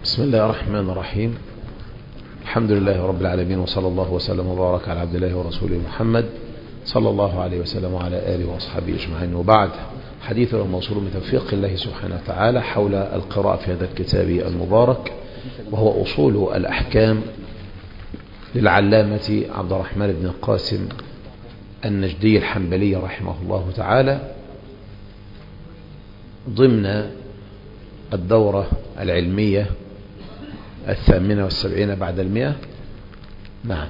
بسم الله الرحمن الرحيم. الحمد لله رب العالمين، وصلى الله وسلم وبارك على عبد الله ورسوله محمد صلى الله عليه وسلم وعلى آله وأصحابه أجمعين. وبعد، حديثنا الموصول بتوفيق الله سبحانه وتعالى حول القراءة في هذا الكتاب المبارك، وهو أصول الأحكام للعلامة عبد الرحمن بن القاسم النجدي الحنبلي رحمه الله تعالى، ضمن الدورة العلمية 78 بعد 100. نعم.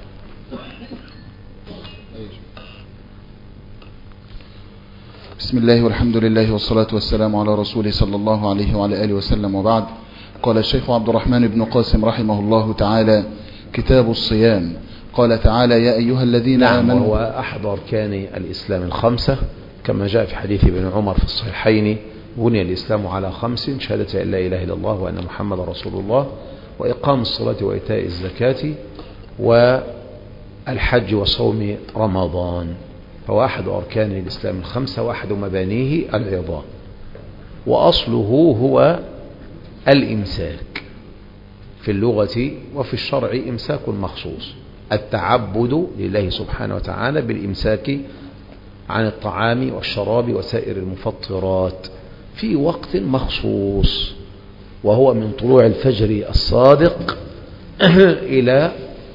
بسم الله والحمد لله والصلاة والسلام على رسوله صلى الله عليه وعلى آله وسلم، وبعد. قال الشيخ عبد الرحمن بن قاسم رحمه الله تعالى: كتاب الصيام. قال تعالى: يا أيها الذين آمنوا. وهو أحد أركان الإسلام الخمسة، كما جاء في حديث ابن عمر في الصحيحين: بني الإسلام على 5: شهادة أن لا إله إلا الله وأن محمد رسول الله، وإقام الصلاة وإيتاء الزكاة، والحج وصوم رمضان. فهو أحد أركان الإسلام الخمسة، وأحد مبانيه العظام، وأصله هو الإمساك في اللغة وفي الشرع. إمساك مخصوص، التعبد لله سبحانه وتعالى بالإمساك عن الطعام والشراب وسائر المفطرات في وقت مخصوص، وهو من طلوع الفجر الصادق إلى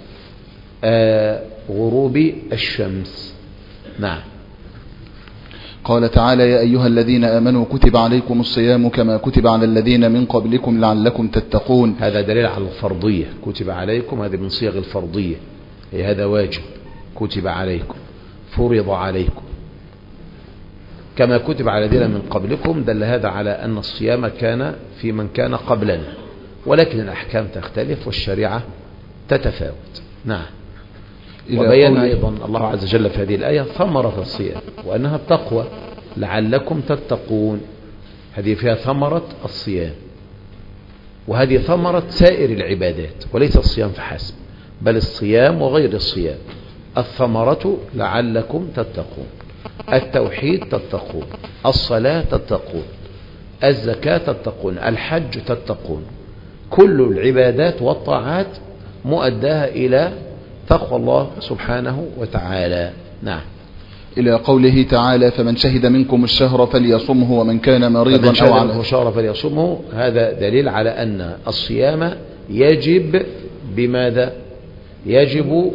غروب الشمس. نعم. قال تعالى: يا أيها الذين آمنوا كتب عليكم الصيام كما كتب على الذين من قبلكم لعلكم تتقون. هذا دليل على الفرضية. كتب عليكم هذا من صيغ الفرضية، هذا واجب. كتب عليكم، فرض عليكم. كما كتب على الذين من قبلكم، دل هذا على أن الصيام كان في من كان قبلنا، ولكن الأحكام تختلف والشريعة تتفاوت. نعم. وبين أيضا الله عز وجل في هذه الآية ثمرة الصيام، وأنها التقوى لعلكم تتقون. هذه فيها ثمرة الصيام، وهذه ثمرة سائر العبادات، وليس الصيام فحسب، بل الصيام وغير الصيام. الثمرة لعلكم تتقون: التوحيد تتقون، الصلاة تتقون، الزكاة تتقون، الحج تتقون. كل العبادات والطاعات مؤداها إلى تقوى الله سبحانه وتعالى. نعم. إلى قوله تعالى: فمن شهد منكم الشهر فليصمه ومن كان مريضا أو على الشهر فليصمه. هذا دليل على أن الصيام يجب بماذا؟ يجب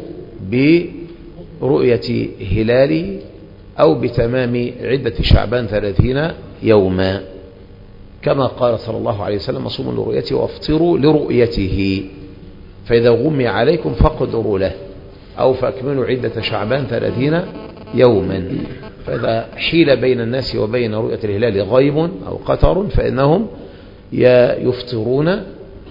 برؤية هلاله أو بتمام عدة شعبان 30 يوما، كما قال صلى الله عليه وسلم: صوموا لرؤيته وافطروا لرؤيته، فإذا غمي عليكم فاقدروا له، أو فأكملوا عدة شعبان 30 يوما. فإذا حيل بين الناس وبين رؤية الهلال غيم أو قطر، فإنهم يفطرون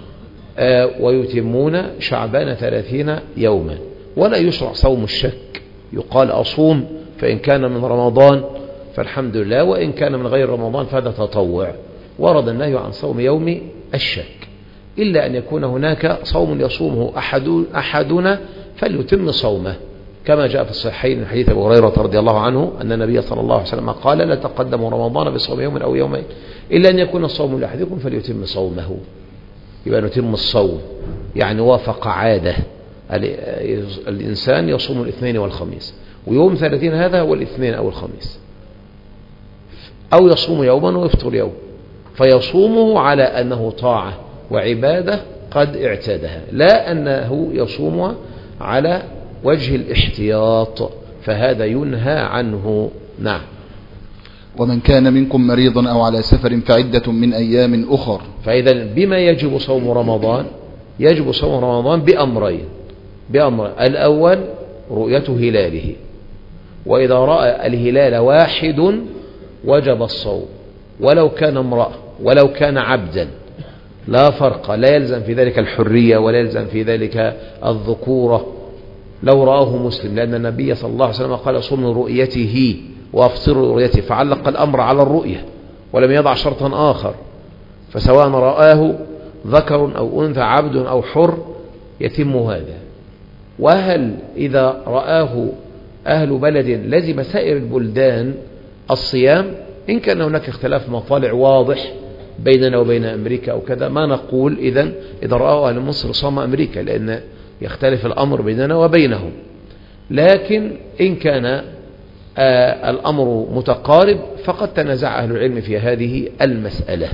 ويتمون شعبان 30 يوما. ولا يشرع صوم الشك، يقال أصوم فإن كان من رمضان فالحمد لله، وإن كان من غير رمضان فهذا تطوع. ورد النهي عن صوم يوم الشك، إلا أن يكون هناك صوم يصومه أحدنا فليتم صومه، كما جاء في الصحيحين من حديث أبي هريرة رضي الله عنه أن النبي صلى الله عليه وسلم قال: لا تقدموا رمضان بصوم يوم أو يومين، إلا أن يكون الصوم لأحدكم فليتم صومه. يبقى نتم الصوم يعني وافق عادة الإنسان يصوم الاثنين والخميس، ويوم 30 هذا هو الاثنين أو الخميس، أو يصوم يوما ويفطر يوم، فيصومه على أنه طاعة وعبادة قد اعتادها، لا أنه يصوم على وجه الاحتياط، فهذا ينهى عنه. نعم. ومن كان منكم مريضا أو على سفر فعدة من أيام أخر. فإذا بما يجب صوم رمضان؟ يجب صوم رمضان بأمرين. الأول رؤية هلاله، وإذا رأى الهلال واحد وجب الصوم، ولو كان امرأة ولو كان عبدا، لا فرق، لا يلزم في ذلك الحرية ولا يلزم في ذلك الذكورة لو رآه مسلم، لأن النبي صلى الله عليه وسلم قال: صوموا رؤيته وافطروا رؤيته، فعلق الأمر على الرؤية ولم يضع شرطا آخر. فسواء رآه ذكر أو أنثى، عبد أو حر، يتم هذا. وهل إذا رآه أهل بلد لزم سائر البلدان الصيام؟ إن كان هناك اختلاف مطالع واضح بيننا وبين أمريكا أو كذا، ما نقول إذن إذا رأوا أهل مصر صام أمريكا، لأن يختلف الأمر بيننا وبينهم. لكن إن كان الأمر متقارب فقد تنازع أهل العلم في هذه المسألة،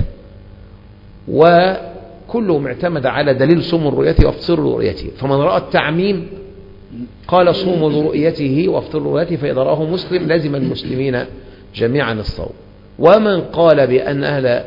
وكلهم اعتمد على دليل صوم الرؤية وافطر لرؤيته. فمن رأى التعميم قال صوموا لرؤيته وافطر لرؤيته، فإذا رآه مسلم لزم المسلمين جميعا الصوم. ومن قال بأن أهل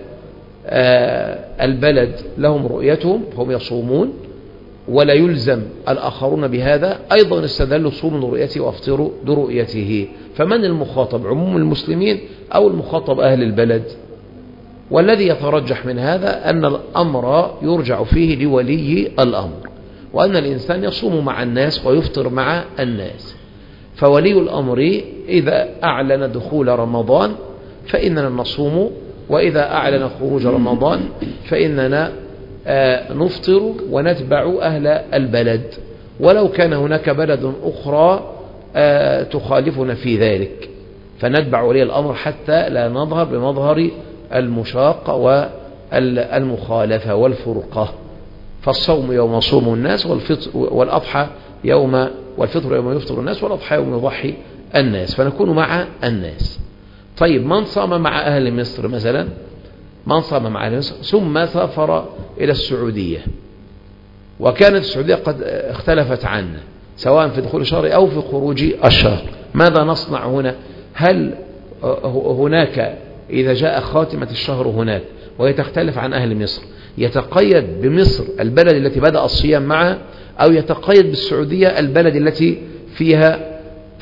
البلد لهم رؤيتهم فهم يصومون ولا يلزم الآخرون بهذا، أيضا استدلوا صوموا لرؤيته وافطروا لرؤيته. فمن المخاطب، عموم المسلمين أو المخاطب أهل البلد؟ والذي يترجح من هذا أن الأمر يرجع فيه لولي الأمر، وأن الإنسان يصوم مع الناس ويفطر مع الناس. فولي الأمر إذا أعلن دخول رمضان فإننا نصوم، وإذا أعلن خروج رمضان فإننا نفطر ونتبع أهل البلد، ولو كان هناك بلد أخرى تخالفنا في ذلك فنتبع ولي الأمر حتى لا نظهر بمظهر المشاقة والمخالفة والفرقة. فالصوم يوم يصوم الناس، والأضحى والفطر يوم يفطر الناس، والأضحى يوم يضحي الناس، فنكون مع الناس. طيب من صام مع أهل مصر مثلا، من صام مع أهل مصر ثم سافر إلى السعودية، وكانت السعودية قد اختلفت عنا سواء في دخول الشهر أو في خروج الشهر، ماذا نصنع هنا؟ هل هناك إذا جاء خاتمة الشهر هناك وهي تختلف عن أهل مصر يتقيد بمصر البلد التي بدأ الصيام معها، أو يتقيد بالسعودية البلد التي فيها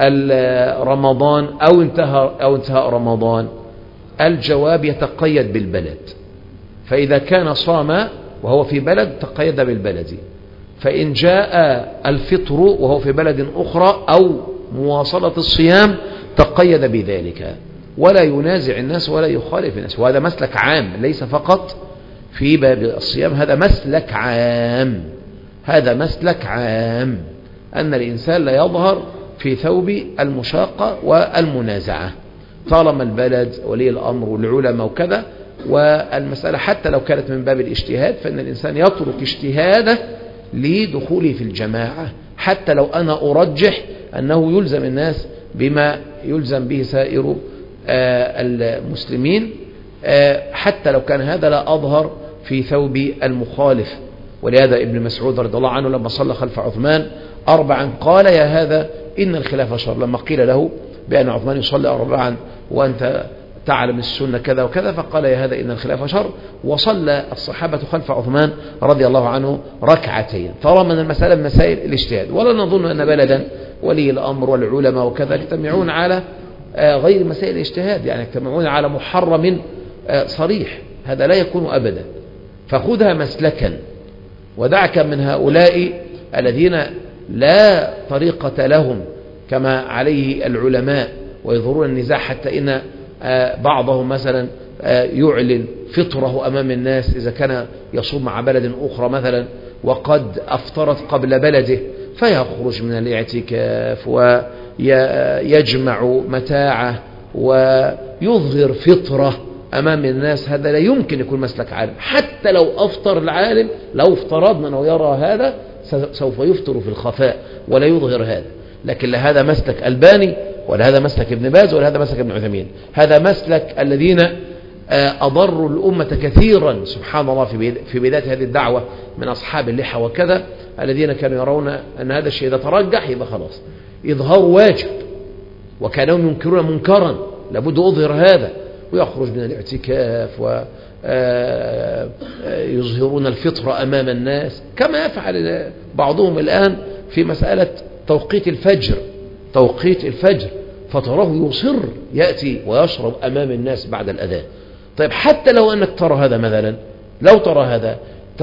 رمضان أو انتهاء رمضان؟ الجواب يتقيد بالبلد. فإذا كان صام وهو في بلد تقيد بالبلد، فإن جاء الفطر وهو في بلد أخرى أو مواصلة الصيام تقيد بذلك، ولا ينازع الناس ولا يخالف الناس. وهذا مسلك عام ليس فقط في باب الصيام، هذا مسلك عام، هذا مسلك عام أن الإنسان لا يظهر في ثوب المشاقة والمنازعة طالما البلد ولي الأمر والعلماء وكذا. والمسألة حتى لو كانت من باب الاجتهاد فإن الإنسان يترك اجتهاده لدخوله في الجماعة، حتى لو أنا أرجح أنه يلزم الناس بما يلزم به سائر المسلمين، حتى لو كان هذا لا أظهر في ثوب المخالف. ولهذا ابن مسعود رضي الله عنه لما صلى خلف عثمان 4 قال يا هذا إن الخلاف شر، لما قيل له بأن عثمان يصلي 4 وأنت تعلم السنة كذا وكذا، فقال يا هذا إن الخلاف شر، وصلى الصحابة خلف عثمان رضي الله عنه 2 طالما من المسألة من مسائل الاجتهاد. ولا نظن أن بلدا ولي الأمر والعلماء وكذا يجتمعون على غير مسائل الاجتهاد، يعني يجتمعون على محرم صريح، هذا لا يكون أبدا. فخذها مسلكا ودعك من هؤلاء الذين لا طريقة لهم كما عليه العلماء ويظهرون النزاع، حتى إن بعضهم مثلا يعلن فطره أمام الناس إذا كان يصوم مع بلد أخرى مثلا وقد أفطرت قبل بلده، فيخرج من الاعتكاف ويجمع متاعه ويظهر فطره أمام الناس. هذا لا يمكن يكون مسلك عالم، حتى لو أفطر العالم، لو افترضنا أنه يرى هذا سوف يفطر في الخفاء ولا يظهر هذا. لكن لا هذا مسلك الباني ولا هذا مسلك ابن باز ولا هذا مسلك ابن عثيمين، هذا مسلك الذين أضروا الأمة كثيرا سبحان الله في بداية هذه الدعوة من أصحاب اللحى وكذا، الذين كانوا يرون أن هذا الشيء إذا ترجح يبقى خلاص إظهار واجب، وكانوا ينكرون منكرا لابد أظهر هذا، ويخرج من الاعتكاف ويظهرون الفطر أمام الناس، كما يفعل بعضهم الآن في مسألة توقيت الفجر فتراه يصر يأتي ويشرب أمام الناس بعد الأذان. طيب حتى لو أنك ترى هذا مثلا، لو ترى هذا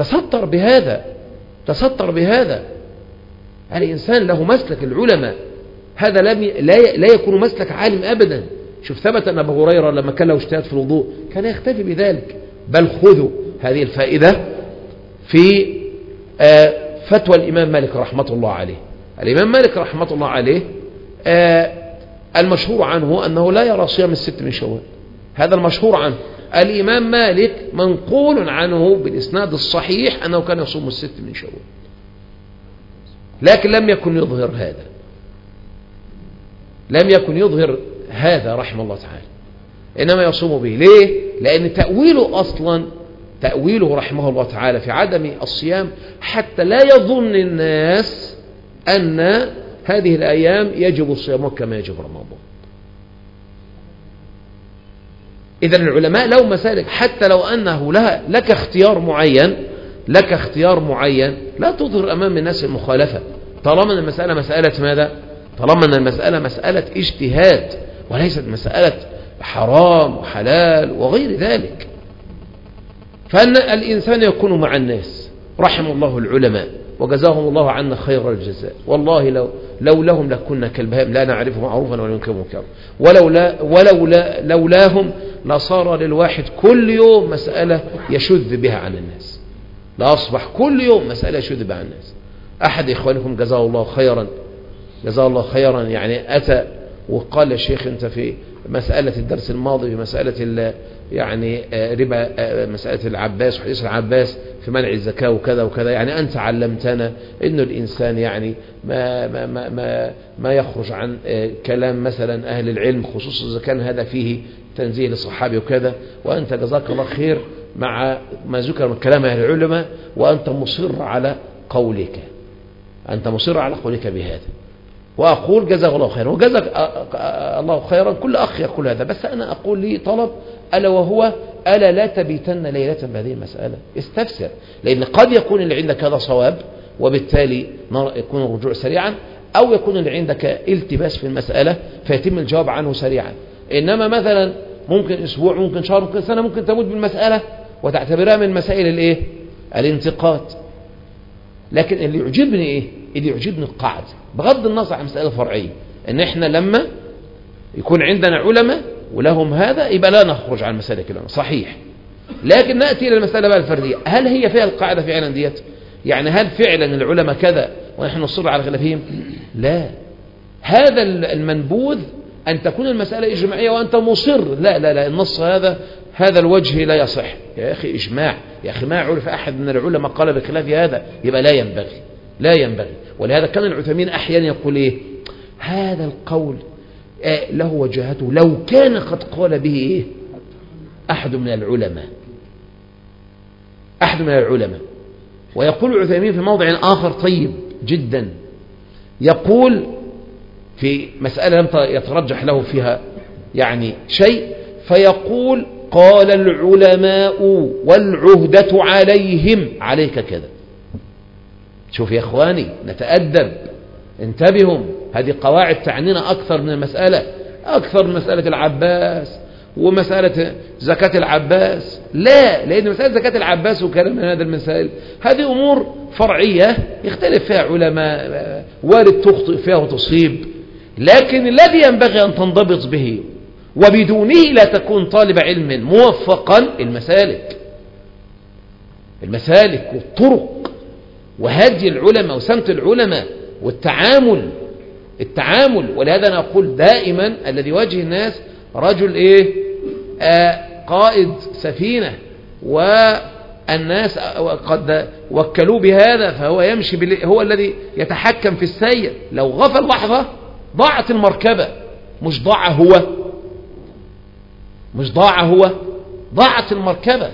تستر بهذا الإنسان له مسلك العلماء، هذا لا يكون مسلك عالم أبدا. شوف ثبت أن أبو هريرة لما كان له اجتهاد في الوضوء كان يختفي بذلك، بل خذوا هذه الفائدة في فتوى الإمام مالك رحمة الله عليه. الإمام مالك رحمة الله عليه المشهور عنه أنه لا يرى صيام 6 من شوال، هذا المشهور عنه. الإمام مالك منقول عنه بالإسناد الصحيح أنه كان يصوم 6 من شوال، لكن لم يكن يظهر هذا، لم يكن يظهر هذا رحمه الله تعالى، إنما يصوم به. ليه؟ لأن تأويله أصلا، تأويله رحمه الله تعالى في عدم الصيام حتى لا يظن الناس أن هذه الأيام يجب الصيام كما يجب رمضان. إذن العلماء لو مسالك، حتى لو أنه لك اختيار معين، لك اختيار معين، لا تظهر أمام الناس المخالفة، طالما أن المسألة مسألة ماذا؟ طالما أن المسألة مسألة اجتهاد وليست مسألة حرام وحلال وغير ذلك. فأن الإنسان يكون مع الناس، رحم الله العلماء وجزاهم الله عنا خير الجزاء، والله لولاهم لكنا كالبهائم لا نعرف معروفا ولا ننكر منكرا، لولاهم لصار للواحد كل يوم مسألة يشذ بها عن الناس، لأصبح كل يوم مسألة يشذ بها عن الناس. أحد إخوانكم جزاه الله خيرا، جزاه الله خيرا، يعني أتى وقال الشيخ أنت في مسألة الدرس الماضي في مسألة يعني ربا، مسألة العباس وحديث العباس في منع الزكاة وكذا وكذا، يعني أنت علمتنا إنه الإنسان يعني ما يخرج عن كلام مثلا أهل العلم، خصوصا إذا كان هذا فيه تنزيه للصحابي وكذا، وأنت جزاك الله خير مع ما ذكر من كلام أهل العلماء، وأنت مصر على قولك، أنت مصر على قولك بهذا، وأقول جزاك الله خيرا وجزاك الله خيرا. كل أخ يقول هذا، بس أنا أقول لي طلب، ألا وهو ألا لا تبيتن ليلة بهذه المسألة، استفسر، لأن قد يكون اللي عندك هذا صواب وبالتالي يكون الرجوع سريعا، أو يكون اللي عندك التباس في المسألة فيتم الجواب عنه سريعا. إنما مثلا ممكن أسبوع، ممكن شهر، ممكن سنة، ممكن تموت بالمسألة وتعتبرها من مسائل الإيه؟ الانتقاد. لكن اللي يعجبني إيه؟ اللي يعجبني القاعدة، بغض النظر عن مسألة فرعية، إن إحنا لما يكون عندنا علماء ولهم هذا يبقى لا نخرج عن مسألة كلام صحيح، لكن نأتي إلى المسألة بقى الفردية، هل هي فيها القاعدة فعلا ديت؟ يعني هل فعلا العلماء كذا ونحن نصر على خلافهم؟ لا، هذا المنبوذ أن تكون المسألة إجماعية وأنت مصر، لا النص هذا الوجه لا يصح. يا أخي إجماع، يا أخي ما عرف أحد من العلماء قال بخلاف هذا، يبقى لا ينبغي. ولهذا كان العثيمين أحيانا يقول إيه؟ هذا القول له وجهته لو كان قد قال به إيه؟ أحد من العلماء. ويقول العثيمين في موضع آخر طيب جدا، يقول في مسألة لم يترجح له فيها يعني شيء، فيقول قال العلماء والعهدة عليهم، عليك كذا. شوف يا إخواني نتأدب، انتبهوا، هذه قواعد تعنينا أكثر من المسألة، أكثر من مسألة العباس ومسألة زكاة العباس. لا، لأن مسألة زكاة العباس وكلام من هذا المسائل هذه أمور فرعية يختلف فيها علماء، وارد تخطئ فيها وتصيب، لكن الذي ينبغي أن تنضبط به وبدونه لا تكون طالب علم موفقا المسالك والطرق وهدي العلماء وسمت العلماء والتعامل. ولهذا أنا أقول دائما الذي يواجه الناس رجل قائد سفينة والناس قد وكلوه بهذا، فهو يمشي هو الذي يتحكم في السير، لو غفل لحظة ضاعت المركبة، مش ضاع هو ضاعت المركبة.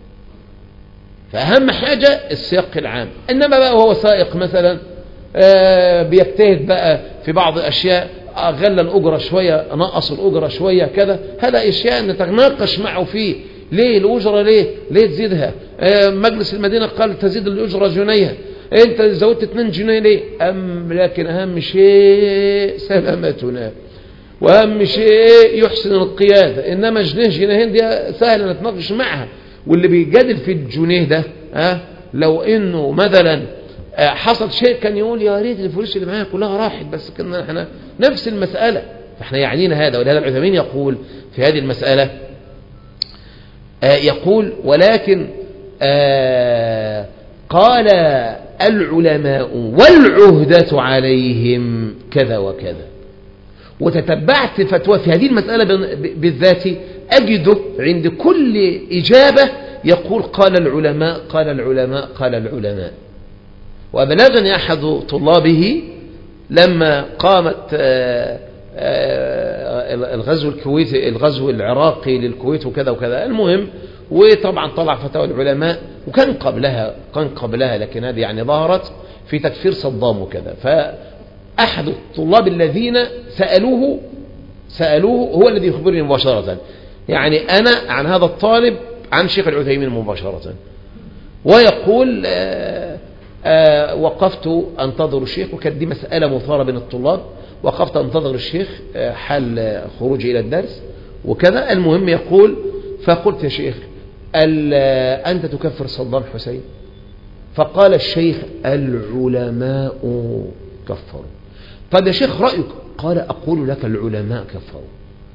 فأهم حاجة السياق العام. إنما بقى وهو سائق مثلا بيجتهد بقى في بعض الأشياء، غلى الأجرة شوية، نقص الأجرة شوية كذا، هذا أشياء نتناقش معه فيه. ليه الأجرة ليه تزيدها؟ مجلس المدينة قال تزيد الأجرة جنيه، أنت زودت 2 جنيه ليه؟ لكن أهم شيء سلامتنا، وأهم شيء يحسن القيادة. إنما جنيهين دي سهل نتناقش معها. واللي بيجادل في الجنيه ده لو إنه مثلا حصل شيء كان يقول يا ريت الفلوس اللي معايا كلها راحت، بس كنا احنا نفس المسألة، فاحنا يعنينا هذا. ولهذا العثيمين يقول في هذه المسألة، يقول ولكن قال العلماء والعهدة عليهم كذا وكذا، وتتبعت فتوى في هذه المسألة بالذات، أجده عند كل إجابة يقول قال العلماء قال العلماء قال العلماء. وبلغني أحد طلابه لما قامت الغزو الكويتي الغزو العراقي للكويت وكذا وكذا، المهم وطبعا طلع فتاوى العلماء، وكان قبلها لكن هذه يعني ظهرت في تكفير صدام وكذا. فأحد الطلاب الذين سألوه هو الذي يخبرني مباشرة، يعني أنا عن هذا الطالب عن شيخ العثيمين مباشرة، ويقول وقفت أنتظر الشيخ، وكانت دي مسألة مثارة بين الطلاب، وقفت أنتظر الشيخ حال خروجي إلى الدرس وكذا. المهم يقول فقلت يا شيخ أنت تكفر صدام حسين؟ فقال الشيخ العلماء كفروا. طيب يا شيخ رأيك؟ قال أقول لك العلماء كفروا.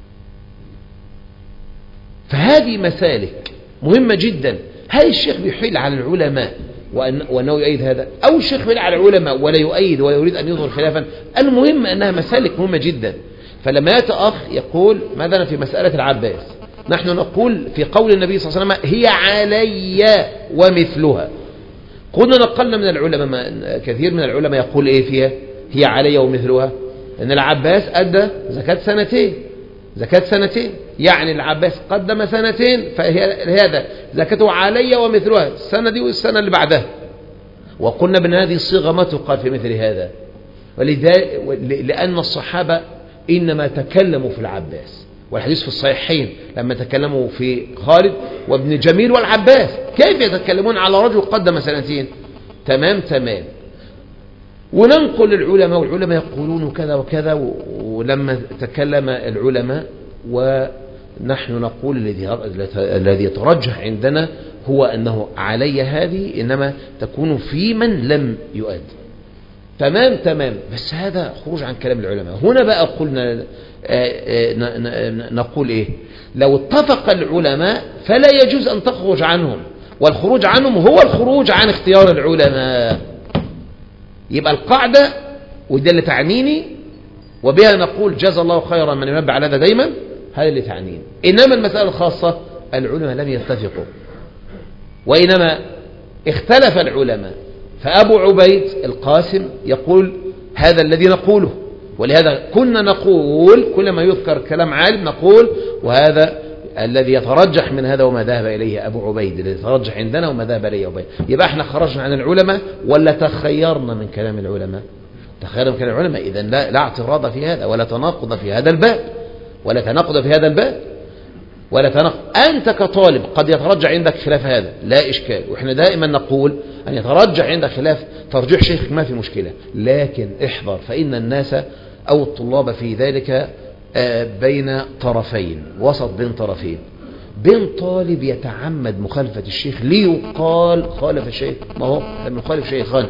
فهذه مسالك مهمة جدا. هل الشيخ بيحيل على العلماء وأنه يؤيد هذا، أو الشيخ بيحيل على العلماء ولا يؤيد ولا يريد أن يظهر خلافا؟ المهم أنها مسالك مهمة جدا. فلما يأتي أخ يقول مثلا في مسألة العباس، نحن نقول في قول النبي صلى الله عليه وسلم هي علي ومثلها. قلنا نقلنا من العلماء، كثير من العلماء يقول إيه فيها هي علي ومثلها؟ أن العباس أدى زكاة سنتين، يعني العباس قدم سنتين، فهذا زكاته علي ومثلها، السنة دي والسنة اللي بعدها. وقلنا بأن هذه الصيغة ما تقال في مثل هذا، لأن الصحابة إنما تكلموا في العباس، والحديث في الصحيحين لما تكلموا في خالد وابن جميل والعباس، كيف يتكلمون على رجل قدم سنتين؟ تمام. وننقل العلماء والعلماء يقولون كذا وكذا، ولما تكلم العلماء ونحن نقول الذي يترجح عندنا هو أنه علي هذه إنما تكون في من لم يؤد. تمام. بس هذا خروج عن كلام العلماء. هنا بقى قلنا نقول إيه؟ لو اتفق العلماء فلا يجوز أن تخرج عنهم، والخروج عنهم هو الخروج عن اختيار العلماء. يبقى القاعدة وده اللي تعنيني، وبها نقول جزا الله خيرا من ينبه على هذا دايما، هذا اللي تعنيني. إنما المسألة الخاصة العلماء لم يتفقوا، وإنما اختلف العلماء. فأبو عبيد القاسم يقول هذا الذي نقوله، ولهذا كنا نقول كلما يذكر كلام عالم نقول وهذا الذي يترجح من هذا وما ذهب إليه أبو عبيد، الذي يترجح عندنا وما ذهب إليه أبو عبيد. يبقى احنا خرجنا عن العلماء ولا تخيرنا من كلام العلماء؟ تخيرنا من كلام العلماء. إذن لا اعتراض في هذا ولا تناقض في هذا الباب، ولا تناقض. أنت كطالب قد يترجح عندك خلاف هذا، لا إشكال، وإحنا دائما نقول أن يترجح عندك خلاف ترجيح شيخك ما في مشكلة، لكن احذر، فإن الناس أو الطلاب في ذلك بين طرفين، وسط بين طرفين، بين طالب يتعمد مخالفة الشيخ ليقال خالف الشيخ، ما هو مخالف شيخان،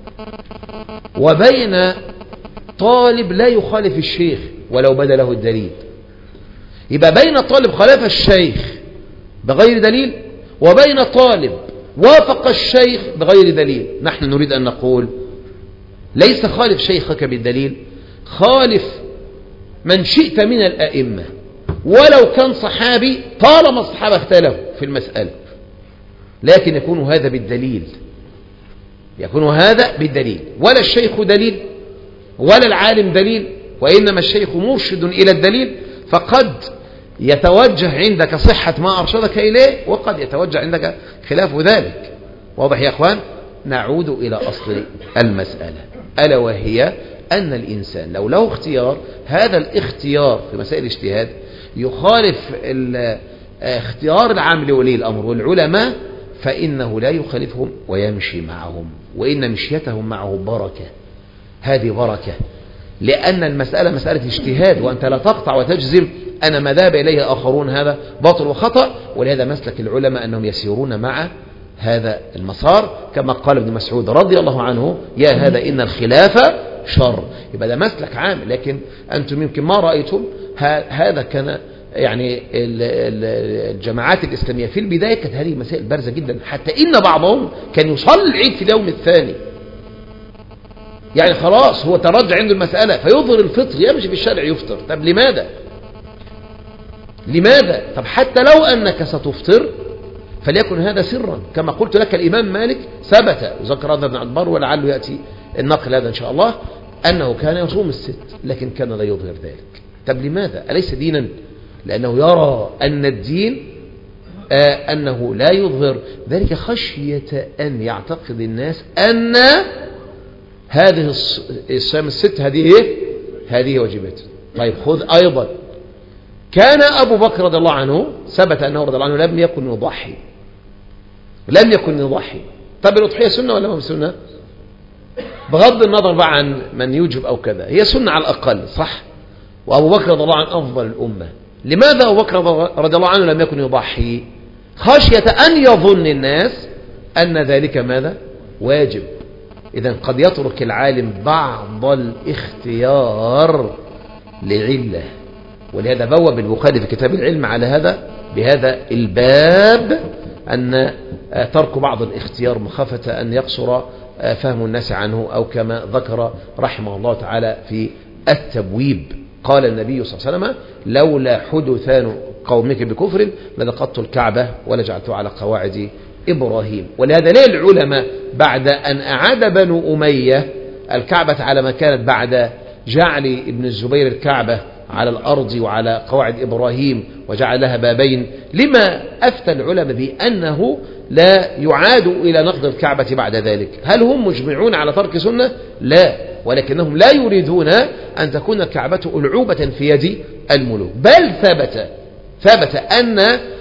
وبين طالب لا يخالف الشيخ ولو بدا له الدليل. يبقى بين طالب خالف الشيخ بغير دليل، وبين طالب وافق الشيخ بغير دليل. نحن نريد أن نقول ليس خالف شيخك بالدليل، خالف من شئت من الأئمة ولو كان صحابي، طالما الصحابة اختلفوا في المسألة، لكن يكون هذا بالدليل، ولا الشيخ دليل ولا العالم دليل، وإنما الشيخ مرشد إلى الدليل. فقد يتوجه عندك صحة ما أرشدك إليه، وقد يتوجه عندك خلاف ذلك. واضح يا أخوان؟ نعود إلى أصل المسألة، ألا وهي أن الإنسان لو له اختيار، هذا الاختيار في مسائل الاجتهاد يخالف اختيار العام لولي الأمر والعلماء، فإنه لا يخالفهم ويمشي معهم، وإن مشيتهم معه بركة. هذه بركة، لأن المسألة مسألة اجتهاد، وأنت لا تقطع وتجزم أنا ما ذهب إليه آخرون هذا باطل وخطأ. ولهذا مسلك العلماء أنهم يسيرون مع هذا المسار، كما قال ابن مسعود رضي الله عنه يا هذا إن الخلاف شر. يبقى ده مسلك عام، لكن أنتم يمكن ما رأيتم هذا. كان يعني الجماعات الإسلامية في البداية كانت هذه مسائل بارزة جدا، حتى إن بعضهم كان يصلي العيد في اليوم الثاني، يعني خلاص هو ترجع عنده المسألة فيظهر الفطر، يمشي في الشارع يفطر. طب لماذا؟ طب حتى لو أنك ستفطر فليكن هذا سرا، كما قلت لك الإمام مالك ثبت، وذكر هذا ابن عبد البر ولعله يأتي النقل هذا إن شاء الله، أنه كان يصوم الست لكن كان لا يظهر ذلك. طب لماذا؟ أليس دينا؟ لأنه يرى أن الدين أنه لا يظهر ذلك خشية أن يعتقد الناس أن هذه الصيام الست هذه واجبات. طيب خذ أيضا، كان أبو بكر رضي الله عنه ثبت أنه رضي الله عنه لم يكن يضحي. طب الأضحية سنة ولا ما سنة؟ بغض النظر بقى عن من يوجب أو كذا، هي سنة على الأقل، صح؟ وأبو بكر رضي الله عنه أفضل الأمة. لماذا أبو بكر رضي الله عنه لم يكن يضحي؟ خشية أن يظن الناس أن ذلك ماذا؟ واجب. إذن قد يترك العالم بعض الاختيار لعلة، ولهذا بوب البخاري في كتاب العلم على هذا بهذا الباب، أن ترك بعض الاختيار مخافة أن يقصر فهم الناس عنه، أو كما ذكر رحمه الله تعالى في التبويب قال النبي صلى الله عليه وسلم: لولا حدثان قومك بكفر لنقضت الكعبة ولجعلته على قواعد إبراهيم. ولهذا ليه العلماء بعد أن أعاد بنو أمية الكعبة على ما كانت بعد جعل ابن الزبير الكعبة على الأرض وعلى قواعد إبراهيم وجعل لها بابين، لما أفتى العلماء بأنه لا يعاد إلى نقض الكعبة بعد ذلك؟ هل هم مجمعون على ترك سنة؟ لا، ولكنهم لا يريدون أن تكون الكعبة ألعوبة في يد الملوك. بل ثبت أن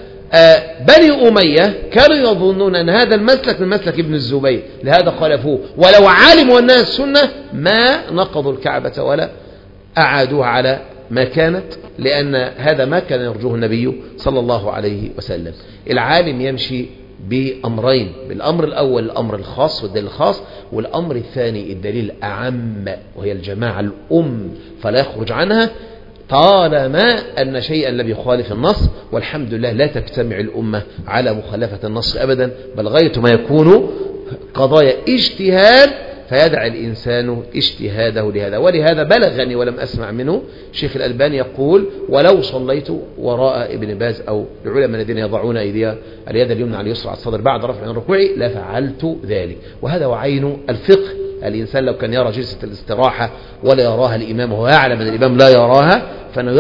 بني أمية كانوا يظنون أن هذا المسلك من مسلك ابن الزبير، لهذا خالفوه، ولو علموا أنها السنة ما نقضوا الكعبة ولا أعادوها على ما كانت، لأن هذا ما كان يرجوه النبي صلى الله عليه وسلم. العالم يمشي بأمرين: بالأمر الأول الأمر الخاص والدليل الخاص، والأمر الثاني الدليل الأعم وهي الجماعة الأم، فلا يخرج عنها طالما أن شيئا لم يخالف النص. والحمد لله لا تجتمع الأمة على مخالفة النص أبدا، بل غاية ما يكون قضايا اجتهاد فيدع الإنسان اجتهاده لهذا. ولهذا بلغني ولم أسمع منه شيخ الألباني يقول: ولو صليت وراء ابن باز أو العلماء الذين يضعون اليد اليمنى على اليسرى على الصدر بعد رفع عن الركوع لفعلت ذلك. وهذا وعين الفقه. الإنسان لو كان يرى جلسة الاستراحة ولا يراها الإمام وهو يعلم أن الإمام لا يراها فإنه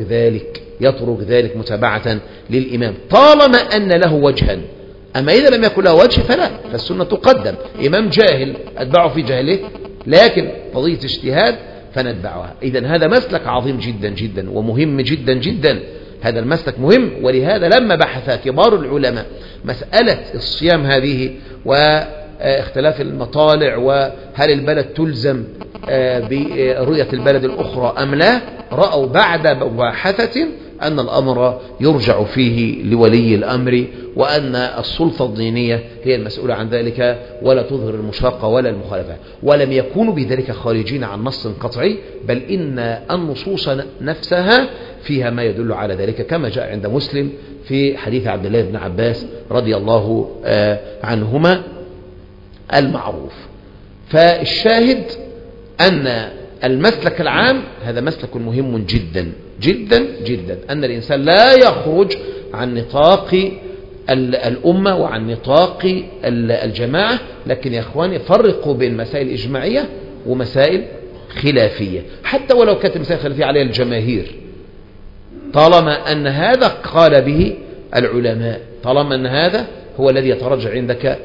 يترك ذلك متابعة للإمام طالما أن له وجها. أما إذا لم يكن له وجه فلا، فالسنة تقدم. إمام جاهل أتبعه في جهله، لكن قضية اجتهاد فنتبعها. إذن هذا مسلك عظيم جدا جدا ومهم جدا جدا، هذا المسلك مهم. ولهذا لما بحث كبار العلماء مسألة الصيام هذه واختلاف المطالع وهل البلد تلزم برؤية البلد الأخرى أم لا، رأوا بعد مباحثة أن الأمر يرجع فيه لولي الأمر، وأن السلطة الدينية هي المسؤولة عن ذلك، ولا تظهر المشاقة ولا المخالفة. ولم يكونوا بذلك خارجين عن نص قطعي، بل إن النصوص نفسها فيها ما يدل على ذلك، كما جاء عند مسلم في حديث عبد الله بن عباس رضي الله عنهما المعروف. فالشاهد أن المسلك العام هذا مسلك مهم جدا جدا جدا، أن الإنسان لا يخرج عن نطاق الأمة وعن نطاق الجماعة. لكن يا أخواني فرقوا بين مسائل إجماعية ومسائل خلافية، حتى ولو كانت مسائل خلافية عليها الجماهير، طالما أن هذا قال به العلماء، طالما أن هذا هو الذي يترجع عندك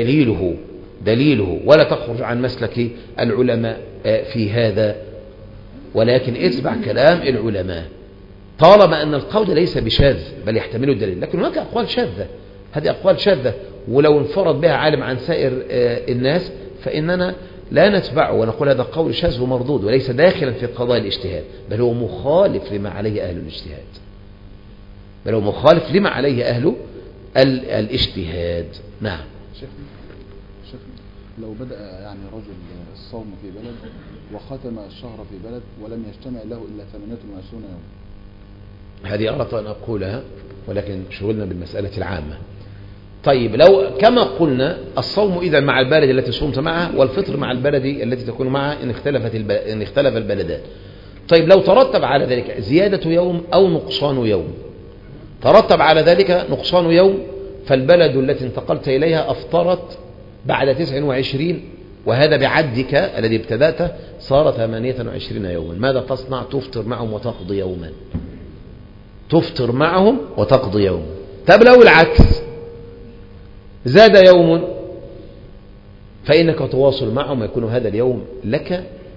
دليله، ولا تخرج عن مسلك العلماء في هذا، ولكن اتبع كلام العلماء طالما أن القول ليس بشاذ بل يحتمل الدليل. لكن هناك أقوال شاذة، هذه أقوال شاذة، ولو انفرد بها عالم عن سائر الناس فإننا لا نتبعه ونقول هذا قول شاذ ومردود وليس داخلا في قضايا الاجتهاد، بل هو مخالف لما عليه أهل الاجتهاد. نعم. شيخنا لو بدأ يعني رجل الصوم في بلد وختم الشهر في بلد ولم يجتمع له إلا 28 يوم، هذه أردت أن أقولها ولكن شغلنا بالمسألة العامة. طيب لو كما قلنا الصوم إذا مع البلد التي صمت معها، والفطر مع البلد التي تكون معها إن اختلف البلدان. طيب لو ترتب على ذلك زيادة يوم أو نقصان يوم، ترتب على ذلك نقصان يوم، فالبلد التي انتقلت إليها أفطرت بعد 29، وهذا بعدك الذي ابتدأته صار 28 يوما. ماذا تصنع؟ تفطر معهم وتقضي يوما، تفطر معهم وتقضي يوما. طب لو العكس زاد يوم فإنك تواصل معهم، يكون هذا اليوم لك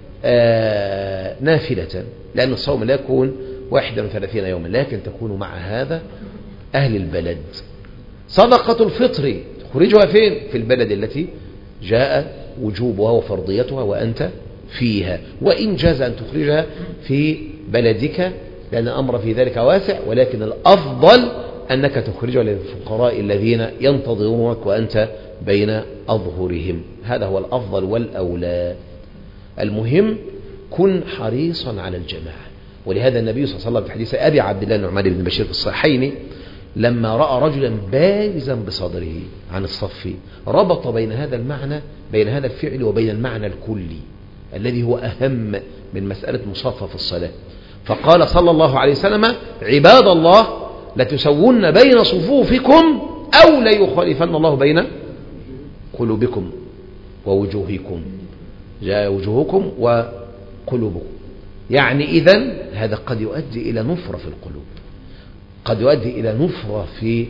نافلة، لأن الصوم لا يكون 31 يوما، لكن تكون مع هذا أهل البلد. صدقة الفطر تخرجها فين؟ في البلد التي جاء وجوبها وفرضيتها وأنت فيها، وإن جاز أن تخرجها في بلدك لأن الأمر في ذلك واسع، ولكن الأفضل أنك تخرجها للفقراء الذين ينتظرونك وأنت بين أظهرهم، هذا هو الأفضل والأولى. المهم كن حريصا على الجماعة. ولهذا النبي صلى الله عليه وسلم في حديث أبي عبد الله النعمان بن بشير في الصحيحين لما رأى رجلا بارزا بصدره عن الصف، ربط بين هذا المعنى، بين هذا الفعل وبين المعنى الكلي الذي هو أهم من مسألة مصافة الصلاة، فقال صلى الله عليه وسلم: عباد الله لتسون بين صفوفكم أو ليخالفن الله بين قلوبكم ووجوهكم، جاء وجوهكم وقلوبكم. يعني إذن هذا قد يؤدي إلى نفرة في القلوب، قد يؤدي إلى نفرة في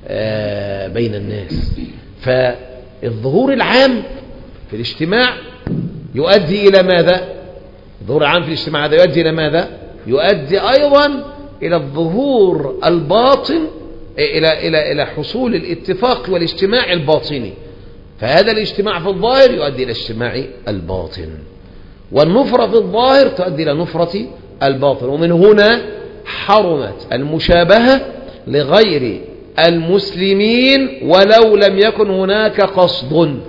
بين الناس. فالظهور العام في الاجتماع يؤدي إلى ماذا؟ الظهور العام في الاجتماع هذا يؤدي إلى ماذا؟ يؤدي أيضا إلى الظهور الباطن، إلى حصول الاتفاق والاجتماع الباطني. فهذا الاجتماع في الظاهر يؤدي إلى اجتماع الباطن، والنفرة في الظاهر تؤدي إلى نفرة الباطن. ومن هنا حرمت المشابهة لغير المسلمين ولو لم يكن هناك قصد،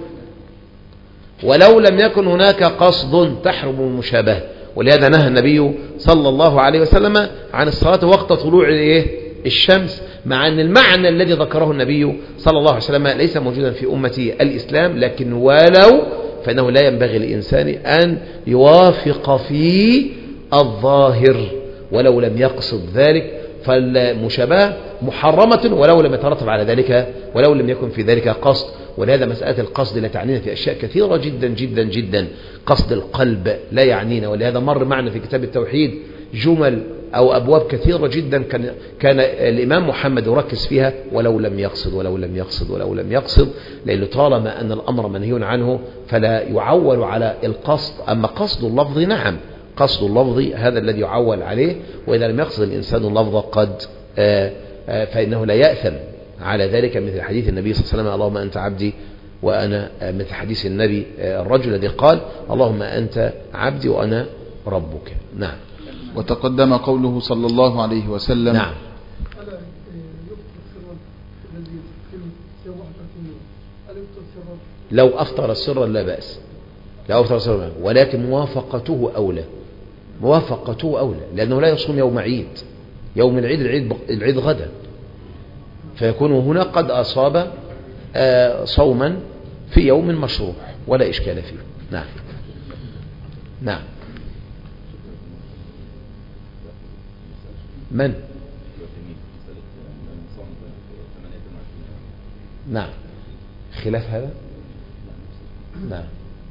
ولو لم يكن هناك قصد تحرم المشابهة. ولهذا نهى النبي صلى الله عليه وسلم عن الصلاة وقت طلوع الشمس، مع أن المعنى الذي ذكره النبي صلى الله عليه وسلم ليس موجودا في أمة الإسلام، لكن ولو فإنه لا ينبغي للإنسان أن يوافق في الظاهر ولو لم يقصد ذلك، فالمشابهة محرمة ولو لم يترتب على ذلك، ولو لم يكن في ذلك قصد. ولهذا مسألة القصد لا تعنينا في أشياء كثيرة جدا جدا جدا، قصد القلب لا يعنينا. ولهذا مر معنا في كتاب التوحيد جمل أو أبواب كثيرة جدا كان الإمام محمد يركز فيها ولو لم يقصد ولو لم يقصد ولو لم يقصد، لأنه طالما أن الأمر منهي عنه فلا يعول على القصد. أما قصد اللفظ نعم، قصد اللفظ هذا الذي يعول عليه، وإذا لم يقصد الإنسان اللفظ قد فإنه لا يأثم على ذلك، مثل حديث النبي صلى الله عليه وسلم: اللهم أنت عبدي وأنا، مثل حديث النبي الرجل الذي قال: اللهم أنت عبدي وأنا ربك. نعم. وتقدم قوله صلى الله عليه وسلم: نعم. لو أفطر سرا لا بأس، لو أفطر سرا، ولكن موافقته أولى، موافقته أولى، لأنه لا يصوم يوم عيد، يوم العيد غدا، فيكون هنا قد أصاب صوما في يوم مشروع ولا إشكال فيه. نعم. نعم. من؟ نعم. خلاف هذا؟ نعم.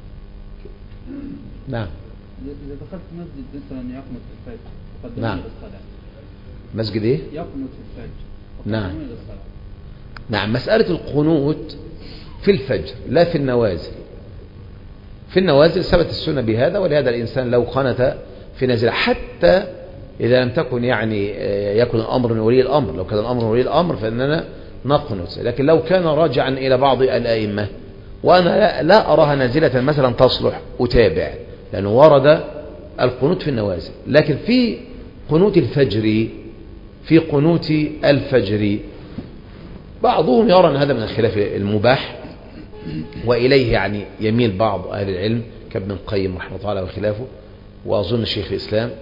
نعم. إذا دخلت مسجد مثلا يقنط في الفجر وقدموا نعم. إلى الصلاة. مسجد إيه؟ يقنط في الفجر. نعم. نعم. مسألة القنوت في الفجر لا في النوازل. في النوازل ثبت السنة بهذا، ولهذا الإنسان لو قنت في نازلة، حتى إذا لم تكن يعني يكون الأمر من ولي الأمر، لو كان الأمر من ولي الأمر فإننا نقنت، لكن لو كان راجعا إلى بعض الأئمة وأنا لا أراها نازلة مثلا تصلح أتابع، لأنه ورد القنوت في النوازل. لكن في قنوت الفجر، في قنوت الفجر بعضهم يرى أن هذا من الخلاف المباح، وإليه يعني يميل بعض أهل العلم كابن القيم رحمه الله تعالى وخلافه، وأظن الشيخ الإسلام.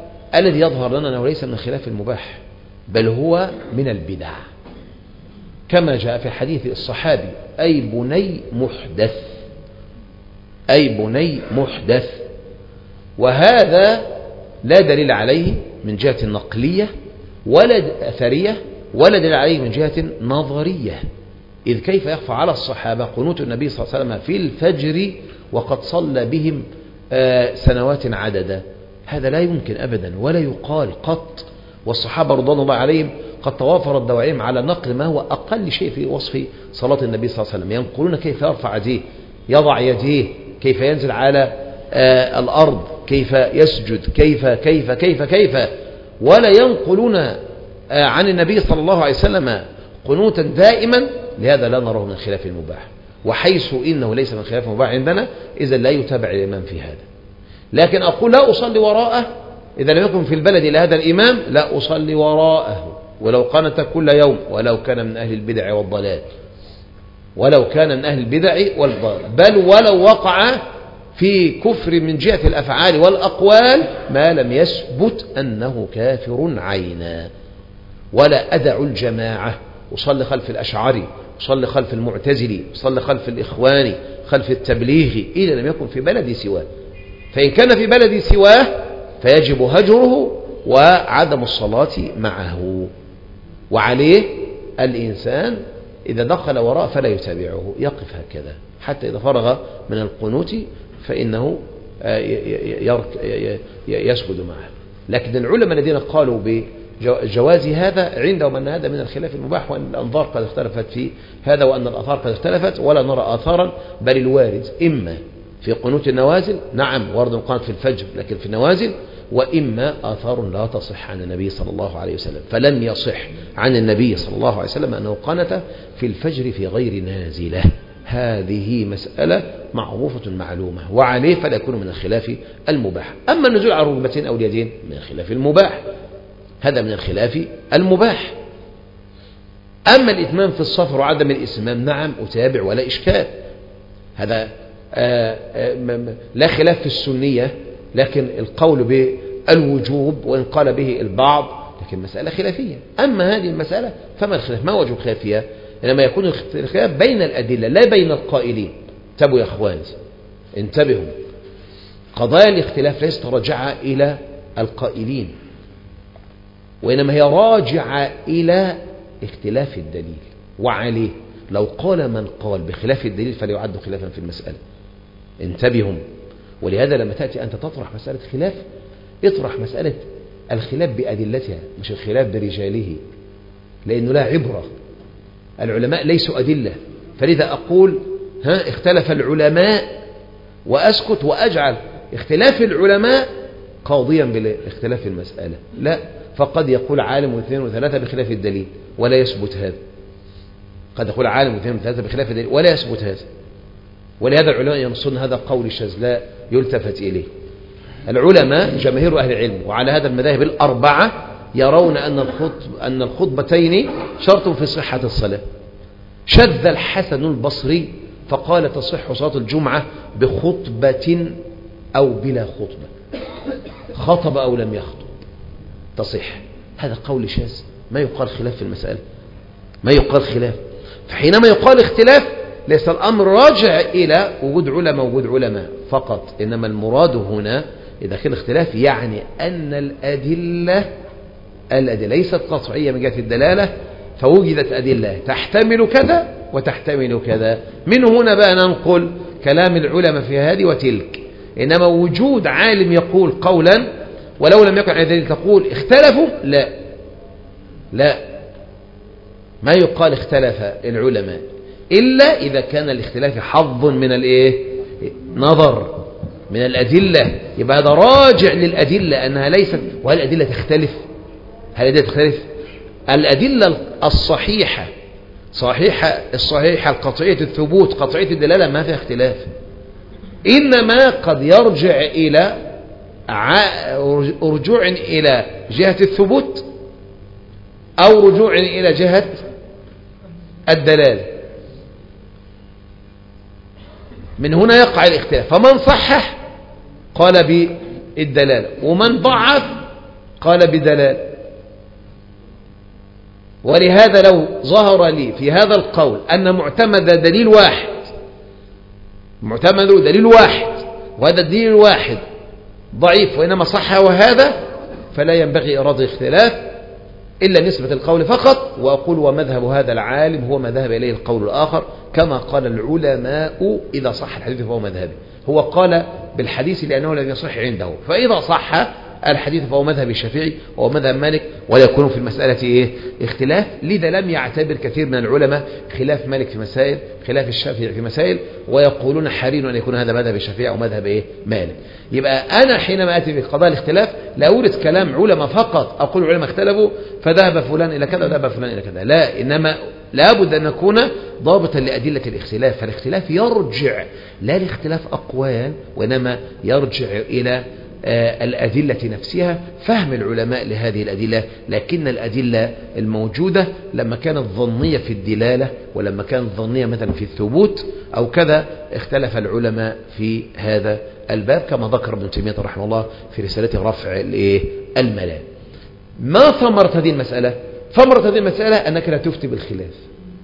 والذي يظهر لنا أنه ليس من الخلاف المباح، بل هو من البدع، كما جاء في حديث الصحابي أي بني محدث، أي بني محدث. وهذا لا دليل عليه من جهة النقلية ولا أثرية، ولا دليل عليه من جهة نظرية، إذ كيف يخفى على الصحابة قنوت النبي صلى الله عليه وسلم في الفجر وقد صلى بهم سنوات عددا؟ هذا لا يمكن أبدا ولا يقال قط. والصحابة رضوان الله عليهم قد توافرت دواعيهم على نقل ما هو أقل شيء في وصف صلاة النبي صلى الله عليه وسلم. ينقلون كيف يرفع يديه، يضع يديه، كيف ينزل على الأرض، كيف يسجد، كيف ولا ينقلون عن النبي صلى الله عليه وسلم قنوتا دائما. لهذا لا نراه من خلاف المباح، وحيث إنه ليس من خلاف المباح عندنا إذا لا يتابع الإمام في هذا. لكن أقول لا أصلي وراءه إذا لم يكن في البلد إلى هذا الإمام، لا أصلي وراءه ولو قنت كل يوم، ولو كان من أهل البدع والضلال، ولو كان من أهل البدع والضلال، بل ولو وقع في كفر من جهة الأفعال والأقوال ما لم يثبت أنه كافر عينا. ولا أدع الجماعة، أصلي خلف الأشعري، أصلي خلف المعتزلي، أصلي خلف الإخواني، خلف التبليغي، إذا لم يكن في بلدي سواه. فإن كان في بلدي سواه فيجب هجره وعدم الصلاة معه. وعليه الإنسان إذا دخل وراء فلا يتابعه، يقف هكذا حتى إذا فرغ من القنوت فإنه يسجد معه. لكن العلماء الذين قالوا بجواز هذا عندهم أن هذا من الخلاف المباح، وأن الأنظار قد اختلفت في هذا، وأن الآثار قد اختلفت، ولا نرى آثارا، بل الوارد إما في قنوت النوازل، نعم ورد القنوت في الفجر لكن في النوازل، وإما آثار لا تصح عن النبي صلى الله عليه وسلم. فلم يصح عن النبي صلى الله عليه وسلم أنه قنت في الفجر في غير نازلة. هذه مسألة معروفة معلومة، وعليه فلا يكون من الخلاف المباح. أما النزول على الركبتين أو اليدين من الخلاف المباح، هذا من الخلاف المباح. أما الإتمام في السفر وعدم الإتمام، نعم أتابع ولا إشكال، هذا لا خلاف في السنية، لكن القول بالوجوب وإن قال به البعض لكن مسألة خلافية. أما هذه المسألة فما الخلاف، ما وجه الخلاف فيها؟ إنما يكون الخلاف بين الأدلة لا بين القائلين. انتبهوا يا أخواني، انتبهوا، قضايا الاختلاف ليست راجعة إلى القائلين، وإنما هي راجعة إلى اختلاف الدليل. وعليه لو قال من قال بخلاف الدليل فليعد خلافا في المسألة. انتبهوا. ولهذا لما تأتي أنت تطرح مسألة خلاف، اطرح مسألة الخلاف بأدلتها مش الخلاف برجاله، لأنه لا عبرة. العلماء ليسوا أدلة، فلذا أقول اختلف العلماء وأسكت وأجعل اختلاف العلماء قاضيا باختلاف المسألة. لا، فقد يقول عالم واثنين وثلاثة بخلاف الدليل ولا يثبت هذا، قد يقول عالم واثنين وثلاثة بخلاف الدليل ولا يثبت هذا. ولهذا العلماء ينصون هذا قول الشاذ يلتفت إليه. العلماء جماهير أهل العلم وعلى هذا المذاهب الأربعة يرون أن الخطبتين شرط في صحة الصلاة. شذ الحسن البصري فقال تصح صلاة الجمعة بخطبة أو بلا خطبة، خطب أو لم يخطب تصح. هذا قول شاذ، ما يقال خلاف في المسألة، ما يقال خلاف. فحينما يقال اختلاف ليس الأمر راجع إلى وجود علماء فقط، إنما المراد هنا إذا كان اختلاف يعني أن الأدلة ليست قطعية من جهة الدلالة، فوجدت أدلة تحتمل كذا وتحتمل كذا. من هنا بقى ننقل كلام العلماء في هذه وتلك. إنما وجود عالم يقول قولا ولو لم يكن على دليل تقول اختلفوا، لا ما يقال اختلف العلماء إلا إذا كان الاختلاف حظ من نظر من الأدلة، يبقى هذا راجع للأدلة أنها ليست. وهل الأدلة تختلف؟ هل الأدلة تختلف؟ الأدلة الصحيحة الصحيحة القطعية الثبوت قطعية الدلالة ما فيها اختلاف، إنما قد يرجع إلى رجوع إلى جهة الثبوت أو رجوع إلى جهة الدلالة. من هنا يقع الاختلاف. فمن صحح قال بالدلالة، ومن ضعف قال بدلالة. ولهذا لو ظهر لي في هذا القول أن معتمد دليل واحد وهذا الدليل الواحد ضعيف وإنما صح وهذا، فلا ينبغي إرادة اختلاف إلا نسبة القول فقط، وأقول ومذهب هذا العالم هو ما ذهب إليه القول الآخر، كما قال العلماء إذا صح الحديث فهو مذهبي. هو قال بالحديث لأنه لم يصح عنده، فإذا صح الحديث فهو مذهب الشافعي وهو مذهب مالك، ولا يكون في المسألة اختلاف. لذا لم يعتبر كثير من العلماء خلاف مالك في مسائل، خلاف الشافعي في مسائل، ويقولون حري أن يكون هذا مذهب الشافعي أو مذهب مالك. يبقى أنا حينما أتي بقضاء الاختلاف لا أورد كلام علماء فقط أقول العلماء اختلفوا فذهب فلان إلى كذا وذهب فلان إلى كذا، لا، إنما لابد أن نكون ضابطا لأدلة الاختلاف. فالاختلاف يرجع لا لاختلاف أقوال، وإنما يرجع إلى الأدلة نفسها، فهم العلماء لهذه الأدلة. لكن الأدلة الموجودة لما كانت ظنية في الدلالة ولما كانت ظنية مثلا في الثبوت أو كذا، اختلف العلماء في هذا الباب، كما ذكر ابن تيمية رحمه الله في رسالته رفع الملام. ما ثمرة هذه المسألة؟ ثمرة هذه المسألة أنك لا تفتي بالخلاف،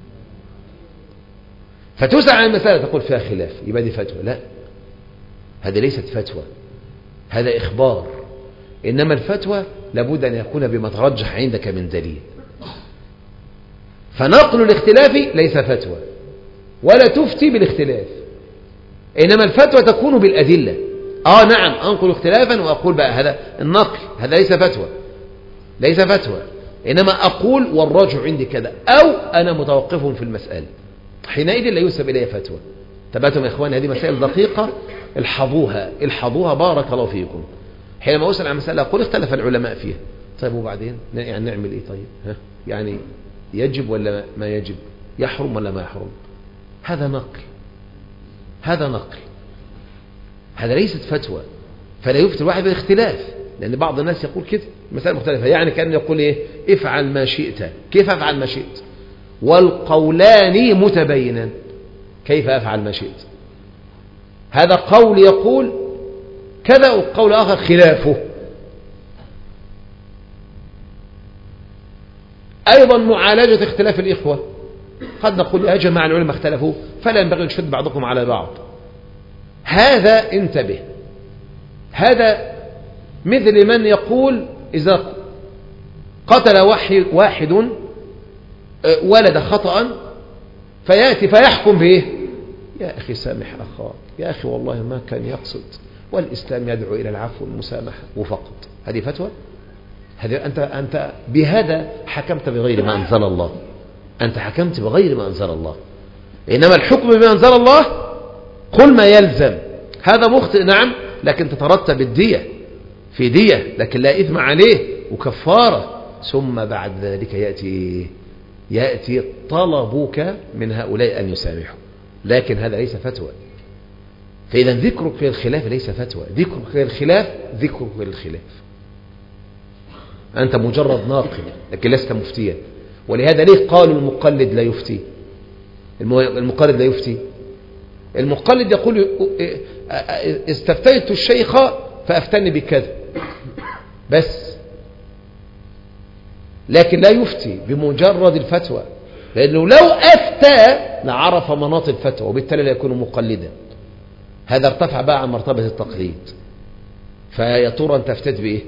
فتسعى عن المسألة تقول فيها خلاف يبقى دي فتوى. لا، هذه ليست فتوى، هذا إخبار. إنما الفتوى لابد أن يكون بما ترجح عندك من دليل. فنقل الاختلاف ليس فتوى ولا تفتي بالاختلاف، إنما الفتوى تكون بالأدلة. نعم، أنقل اختلافا وأقول بقى هذا النقل هذا ليس فتوى، إنما أقول والراجع عندي كذا، أو أنا متوقف في المسألة، حينئذ لا ينسب إلي فتوى. تبعتم يا إخواني، هذه مسائل دقيقة، الحظوها بارك الله فيكم. حينما أسأل عن مسألة أقول اختلف العلماء فيها، طيب وبعدين يعني نعمل إيه؟ طيب يعني يجب ولا ما يجب، يحرم ولا ما يحرم؟ هذا نقل، هذا ليست فتوى. فلا يفتي الواحد بالاختلاف، لأن بعض الناس يقول كده مسألة مختلفة، يعني كأنه يقول افعل ما شئت. كيف أفعل ما شئت والقولان متبينان؟ كيف أفعل ما شئت؟ هذا قول يقول كذا وقول آخر خلافه. أيضا معالجة اختلاف الإخوة، قد نقول يا جماعة العلماء اختلفوا فلا ينبغي أن تشد بعضكم على بعض. هذا انتبه، هذا مثل من يقول إذا قتل واحد ولد خطأ فيأتي فيحكم به، يا أخي سامح أخاك، يا أخي والله ما كان يقصد، والإسلام يدعو إلى العفو والمسامحة وفقط. هذه فتوى؟ هذه أنت بهذا حكمت بغير ما أنزل الله، أنت حكمت بغير ما أنزل الله. إنما الحكم بما أنزل الله قل ما يلزم. هذا مخطئ نعم، لكن تترتب الدية، في دية لكن لا إثم عليه وكفارة. ثم بعد ذلك يأتي طلبك من هؤلاء أن يسامحوا، لكن هذا ليس فتوى. فإذا ذكرك في الخلاف ليس فتوى، ذكرك في الخلاف ذكرك في الخلاف. أنت مجرد ناقل لكن لست مفتيا. ولهذا ليه قالوا المقلد لا يفتي؟ المقلد لا يفتي. المقلد يقول استفتيت الشيخ فأفتني بكذا بس، لكن لا يفتي بمجرد الفتوى، لأنه لو أفتى لعرف مناط الفتوى وبالتالي لا يكون مقلدا. هذا ارتفع بقى عن مرتبة التقليد. فيا ترى أنت افتت بإيه؟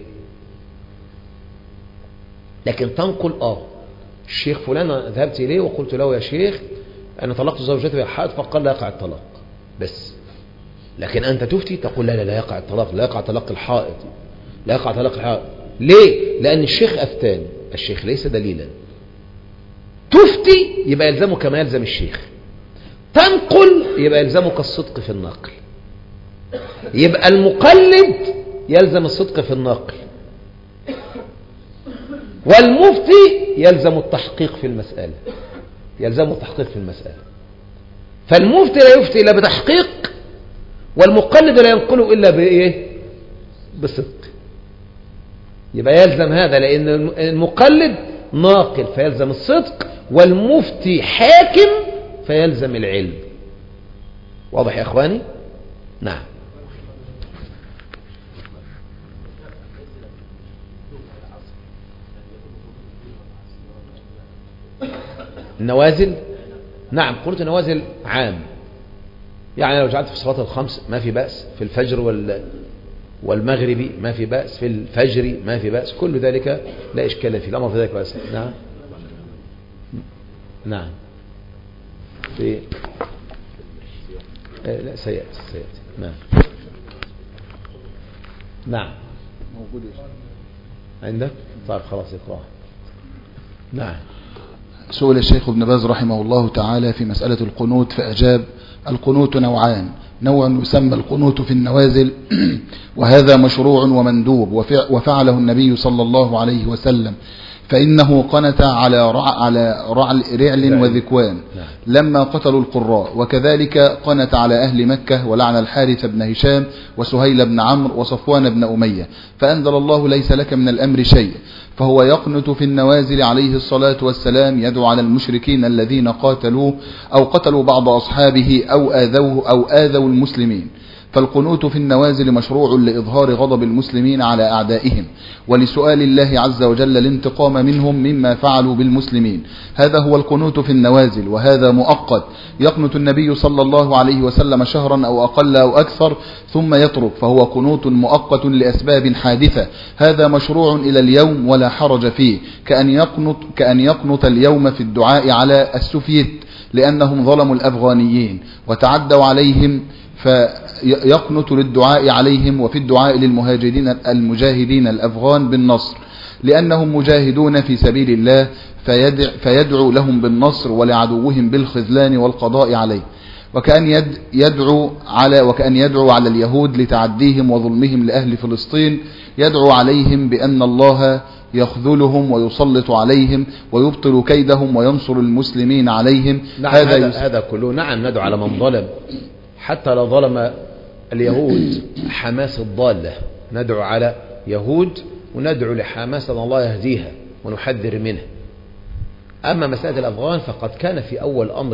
لكن تنقل الشيخ فلان ذهبت إليه وقلت له يا شيخ أنا طلقت زوجتي يا حائض، فقال لا يقع الطلاق بس. لكن أنت تفتي تقول لا يقع الطلاق، لا يقع طلاق الحائض، لا يقع طلاق الحائض. ليه؟ لأن الشيخ أفتان، الشيخ ليس دليلا. تفتي يبقى يلزمك ما يلزم الشيخ، تنقل يبقى يلزمك الصدق في النقل. يبقى المقلد يلزم الصدق في النقل، والمفتي يلزم التحقيق في المسألة، يلزم التحقيق في المسألة. فالمفتي لا يفتي إلا بتحقيق، والمقلد لا ينقله إلا بإيه؟ بصدق. يبقى يلزم هذا، لأن المقلد ناقل فيلزم الصدق، والمفتي حاكم فيلزم العلم. واضح يا أخواني؟ نعم. النوازل. نعم قلت النوازل عام، يعني لو جعلت في الصلاة الخمس ما في بأس، في الفجر والمغربي ما في بأس، في الفجر ما في بأس، كل ذلك لا إشكال فيه، الأمر في ذلك بأس. نعم نعم في لا سيأتي نعم نعم موجود عندك. طيب خلاص اقرأ. نعم. سئل الشيخ ابن باز رحمه الله تعالى في مسألة القنوت فأجاب: القنوت نوعان، نوع يسمى القنوت في النوازل وهذا مشروع ومندوب وفعله النبي صلى الله عليه وسلم، فإنه قنت على رعل وذكوان لما قتلوا القراء، وكذلك قنت على أهل مكة ولعن الحارث بن هشام وسهيل بن عمرو وصفوان بن أمية، فأنزل الله: ليس لك من الأمر شيء. فهو يقنت في النوازل عليه الصلاة والسلام، يدعو على المشركين الذين قاتلوه أو قتلوا بعض أصحابه أو آذوا المسلمين. فالقنوت في النوازل مشروع لإظهار غضب المسلمين على أعدائهم ولسؤال الله عز وجل الانتقام منهم مما فعلوا بالمسلمين. هذا هو القنوت في النوازل، وهذا مؤقت، يقنت النبي صلى الله عليه وسلم شهرا أو أقل أو أكثر ثم يترك، فهو قنوت مؤقت لأسباب حادثة. هذا مشروع إلى اليوم ولا حرج فيه، كأن يقنط اليوم في الدعاء على السوفيت لأنهم ظلموا الأفغانيين وتعدوا عليهم، فيقنط للدعاء عليهم وفي الدعاء المجاهدين الأفغان بالنصر لأنهم مجاهدون في سبيل الله، فيدعو لهم بالنصر ولعدوهم بالخذلان والقضاء عليه. وكأن يدعو على اليهود لتعديهم وظلمهم لأهل فلسطين، يدعو عليهم بأن الله يخذلهم ويسلط عليهم ويبطل كيدهم وينصر المسلمين عليهم. نعم هذا كله. نعم ندعو على من ظلم، حتى لو ظلم اليهود حماس الضالة، ندعو على يهود وندعو لحماس أن الله يهديها ونحذر منها. أما مسألة الأفغان فقد كان في أول أمر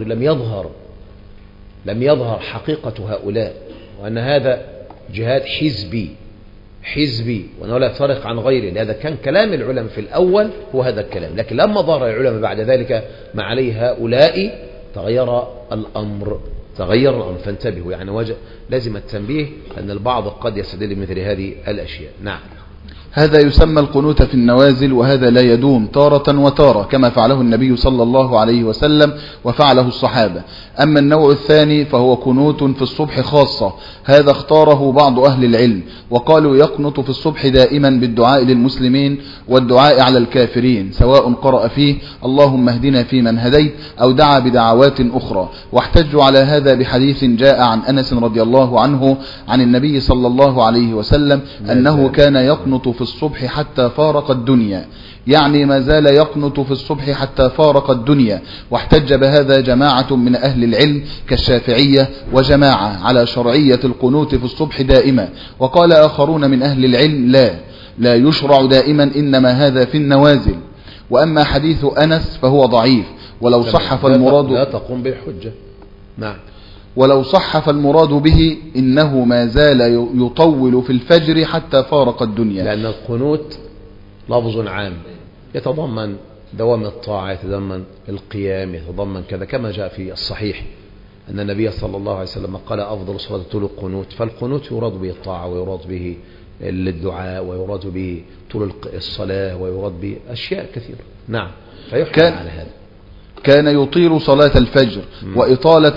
لم يظهر حقيقة هؤلاء، وأن هذا جهاد حزبي وأنه لا يفرق عن غيره. لهذا كان كلام العلماء في الأول هو هذا الكلام، لكن لما ظهر العلماء بعد ذلك ما عليه هؤلاء تغير الأمر. فانتبهوا، يعني لازم التنبيه أن البعض قد يستدل بمثل هذه الأشياء. نعم. هذا يسمى القنوت في النوازل، وهذا لا يدوم، تارة وتارة، كما فعله النبي صلى الله عليه وسلم وفعله الصحابة. أما النوع الثاني فهو قنوت في الصبح خاصة، هذا اختاره بعض أهل العلم وقالوا يقنط في الصبح دائما بالدعاء للمسلمين والدعاء على الكافرين، سواء قرأ فيه اللهم اهدنا فيمن هديت أو دعا بدعوات أخرى. واحتجوا على هذا بحديث جاء عن أنس رضي الله عنه عن النبي صلى الله عليه وسلم أنه كان يقنط في الصبح حتى فارق الدنيا، يعني ما زال يقنط في الصبح حتى فارق الدنيا. واحتج بهذا جماعة من أهل العلم كالشافعية وجماعة على شرعية القنوت في الصبح دائما، وقال آخرون من أهل العلم لا يشرع دائما، إنما هذا في النوازل. وأما حديث أنس فهو ضعيف، ولو صح فالمراد لا تقوم بالحجة. نعم. ولو صح فالمراد به إنه ما زال يطول في الفجر حتى فارق الدنيا، لأن القنوت لفظ عام يتضمن دوام الطاعة، يتضمن القيام، يتضمن كذا، كما جاء في الصحيح أن النبي صلى الله عليه وسلم قال أفضل الصلاة طول القنوت. فالقنوت يراد به الطاعة، ويراد به الدعاء، ويراد به طول الصلاة، ويراد به أشياء كثيرة. نعم. فيحكم على هذا. كان يطيل صلاة الفجر وإطالة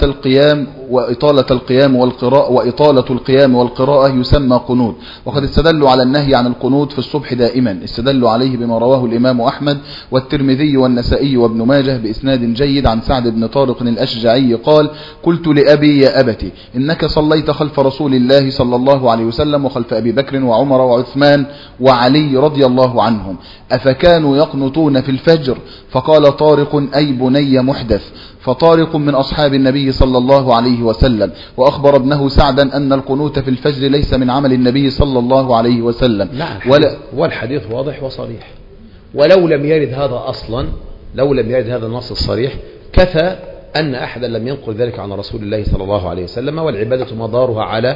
القيام والقراءة يسمى قنوت. وقد استدلوا على النهي عن القنوت في الصبح دائما، استدلوا عليه بما رواه الإمام أحمد والترمذي والنسائي وابن ماجه بإسناد جيد عن سعد بن طارق الأشجعي قال: قلت لأبي يا أبتي إنك صليت خلف رسول الله صلى الله عليه وسلم وخلف أبي بكر وعمر وعثمان وعلي رضي الله عنهم، أفكانوا يقنطون في الفجر؟ فقال طارق: أي بني محدث. فطارق من أصحاب النبي صلى الله عليه وسلم، وأخبر ابنه سعدا أن القنوت في الفجر ليس من عمل النبي صلى الله عليه وسلم. والحديث واضح وصريح، ولو لم يرد هذا أصلا، لو لم يرد هذا النص الصريح، كفى أن أحدا لم ينقل ذلك عن رسول الله صلى الله عليه وسلم، والعبادة مدارها على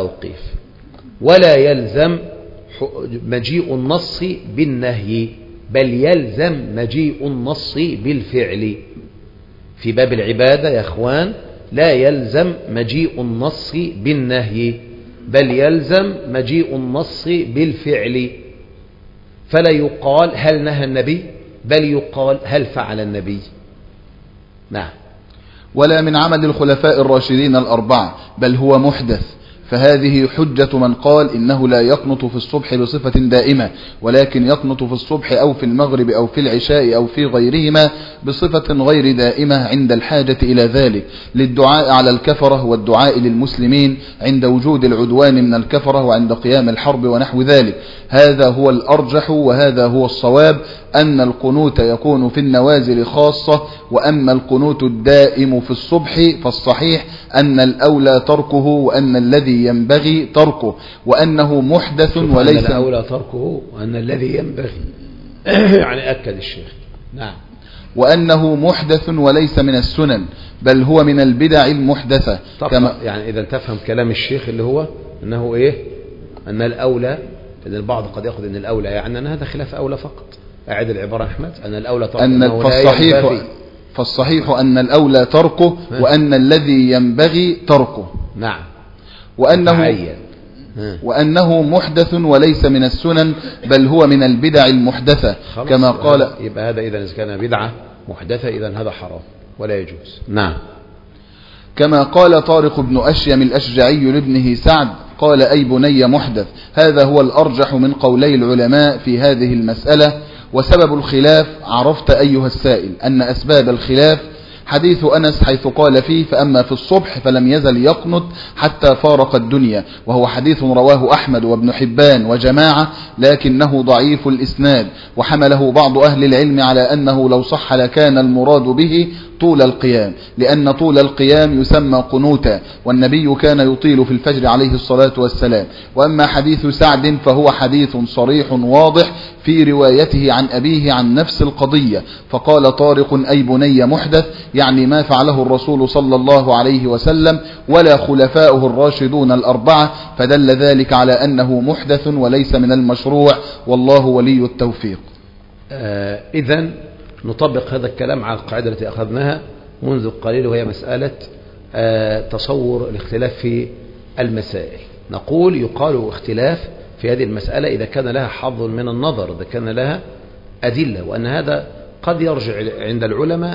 التوقيف، ولا يلزم مجيء النص بالنهي بل يلزم مجيء النص بالفعل. في باب العبادة يا أخوان لا يلزم مجيء النص بالنهي، بل يلزم مجيء النص بالفعل. فلا يقال هل نهى النبي، بل يقال هل فعل النبي. نعم. ولا من عمل الخلفاء الراشدين الأربعة، بل هو محدث. فهذه حجة من قال إنه لا يقنط في الصبح بصفة دائمة، ولكن يقنط في الصبح أو في المغرب أو في العشاء أو في غيرهما بصفة غير دائمة عند الحاجة إلى ذلك، للدعاء على الكفرة والدعاء للمسلمين عند وجود العدوان من الكفرة وعند قيام الحرب ونحو ذلك. هذا هو الأرجح وهذا هو الصواب، أن القنوت يكون في النوازل خاصة، وأما القنوت الدائم في الصبح فالصحيح أن الأولى تركه، وأن الذي ينبغي تركه، وأنه محدث وليس أن الأولى تركه وأن الذي ينبغي يعني أكد الشيخ. نعم. وأنه محدث وليس من السنن، بل هو من البدع المحدثة. كما يعني إذا تفهم كلام الشيخ اللي هو أنه إيه؟ أن الأولى، إن البعض قد يأخذ أن الأولى يعني أن هذا خلاف أولى فقط. أعد العبارة أحمد. أن الأولى تركه فالصحيح أن الأولى تركه، وأن الذي ينبغي تركه. نعم. وأنه محدث وليس من السنن، بل هو من البدع المحدثة. كما قال. يبقى هذا إذا كان بدعة محدثة إذا هذا حرام ولا يجوز. نعم. كما قال طارق بن أشيم الأشجعي لابنه سعد قال أي بني محدث. هذا هو الأرجح من قولي العلماء في هذه المسألة. وسبب الخلاف عرفت أيها السائل أن أسباب الخلاف حديث أنس حيث قال فيه فأما في الصبح فلم يزل يقنط حتى فارق الدنيا، وهو حديث رواه أحمد وابن حبان وجماعة، لكنه ضعيف الإسناد، وحمله بعض أهل العلم على أنه لو صح لكان المراد به طول القيام، لأن طول القيام يسمى قنوتا، والنبي كان يطيل في الفجر عليه الصلاة والسلام. وأما حديث سعد فهو حديث صريح واضح في روايته عن أبيه عن نفس القضية. فقال طارق أي بني محدث، يعني ما فعله الرسول صلى الله عليه وسلم ولا خلفاؤه الراشدون الأربعة، فدل ذلك على أنه محدث وليس من المشروع، والله ولي التوفيق. إذن نطبق هذا الكلام على القاعدة التي أخذناها منذ قليل، وهي مسألة تصور الاختلاف في المسائل. نقول يقال اختلاف في هذه المسألة إذا كان لها حظ من النظر، إذا كان لها أدلة، وأن هذا قد يرجع عند العلماء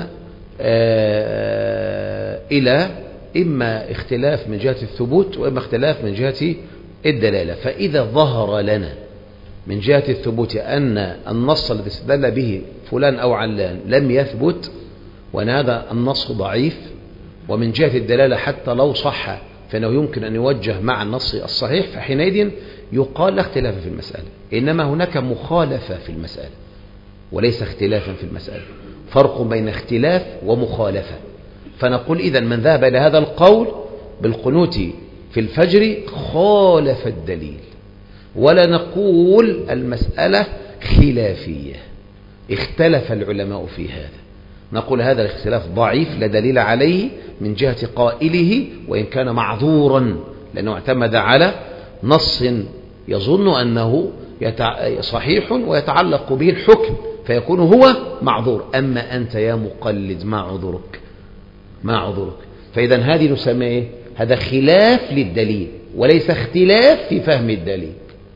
إلى إما اختلاف من جهة الثبوت وإما اختلاف من جهة الدلالة. فإذا ظهر لنا من جهة الثبوت أن النص الذي استدل به فلان أو علان لم يثبت وأن هذا النص ضعيف، ومن جهة الدلالة حتى لو صح فإنه يمكن أن يوجه مع النص الصحيح، فحينئذ يقال لا اختلاف في المسألة، إنما هناك مخالفة في المسألة وليس اختلافا في المسألة. فرق بين اختلاف ومخالفة. فنقول إذن من ذهب إلى هذا القول بالقنوت في الفجر خالف الدليل، ولا نقول المسألة خلافية اختلف العلماء في هذا. نقول هذا الاختلاف ضعيف لا دليل عليه من جهة قائله، وإن كان معذورا لأنه اعتمد على نص يظن أنه صحيح ويتعلق به الحكم فيكون هو معذور. أما أنت يا مقلد ما عذرك. فإذا هذه نسميه هذا خلاف للدليل وليس اختلاف في فهم الدليل.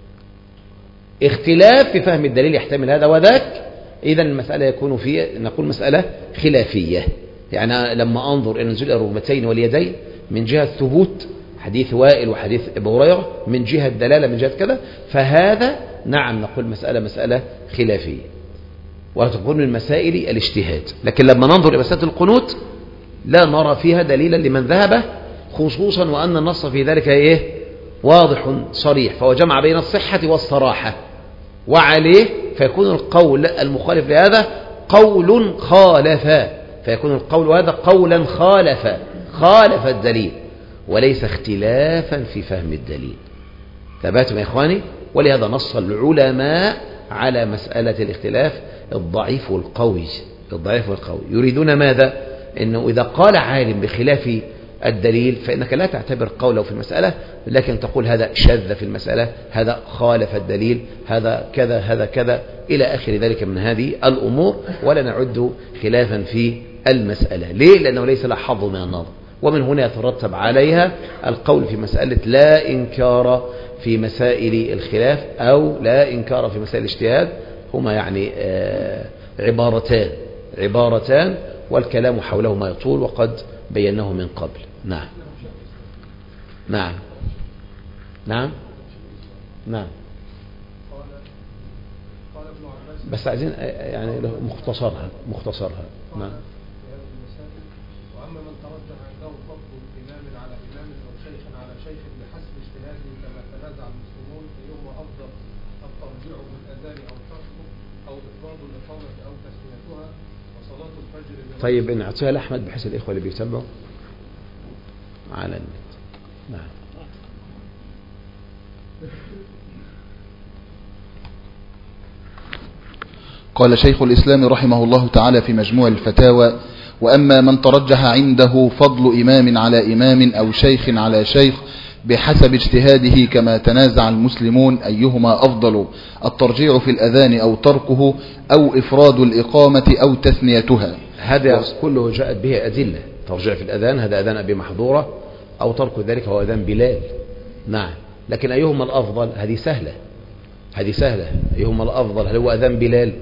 اختلاف في فهم الدليل يحتمل هذا وذاك، إذا المسألة يكون فيها نقول مسألة خلافية. يعني لما أنظر إلى نزول الركبتين واليدين من جهة ثبوت حديث وائل وحديث أبو هريرة، من جهة دلالة من جهة كذا، فهذا نعم نقول مسألة خلافية وتكون من مسائل الاجتهاد. لكن لما ننظر إلى مسألة القنوت لا نرى فيها دليلا لمن ذهب، خصوصا وأن النص في ذلك واضح صريح، فهو جمع بين الصحة والصراحة، وعليه فيكون القول المخالف لهذا قول خالف، فيكون القول هذا قولا خالف الدليل وليس اختلافا في فهم الدليل. ثباتم يا إخواني؟ ولهذا نص العلماء على مسألة الاختلاف الضعيف والقوي. يريدون ماذا؟ إنه إذا قال عالم بخلاف الدليل فإنك لا تعتبر قوله في المسألة، لكن تقول هذا شذ في المسألة، هذا خالف الدليل، هذا كذا هذا كذا إلى آخر ذلك من هذه الأمور، ولا نعد خلافا في المسألة. ليه؟ لأنه ليس له حظ من النظر، ومن هنا يترتب عليها القول في مسألة لا إنكار في مسائل الخلاف أو لا إنكار في مسائل الاجتهاد. هما يعني عبارتان والكلام حولهما يطول وقد بيناه من قبل. نعم نعم نعم نعم. بس عايزين يعني مختصرها. نعم. وأما من ترجح عنده فضل إمام على إمام أو شيخ على شيخ بحسب اجتهاده كما تنازع المسلمون فيهما أفضل الترجيع بالأذان أو تركه أو إفراد الإقامة أو تسميتها وصلاة الفجر. طيب نعطيها لأحمد بحيث الإخوة اللي بيتابعوا على النت. نعم. قال شيخ الإسلام رحمه الله تعالى في مجموع الفتاوى: وأما من ترجح عنده فضل إمام على إمام أو شيخ على شيخ بحسب اجتهاده كما تنازع المسلمون أيهما أفضل الترجيع في الأذان أو تركه أو إفراد الإقامة أو تثنيتها. هذا كله جاءت به أدلة. ترجع في الأذان هذا أذان أبي محظورة، أو ترك ذلك هو أذان بلال. نعم. لكن أيهما الأفضل؟ هذه سهلة. أيهما الأفضل؟ هل هو أذان بلال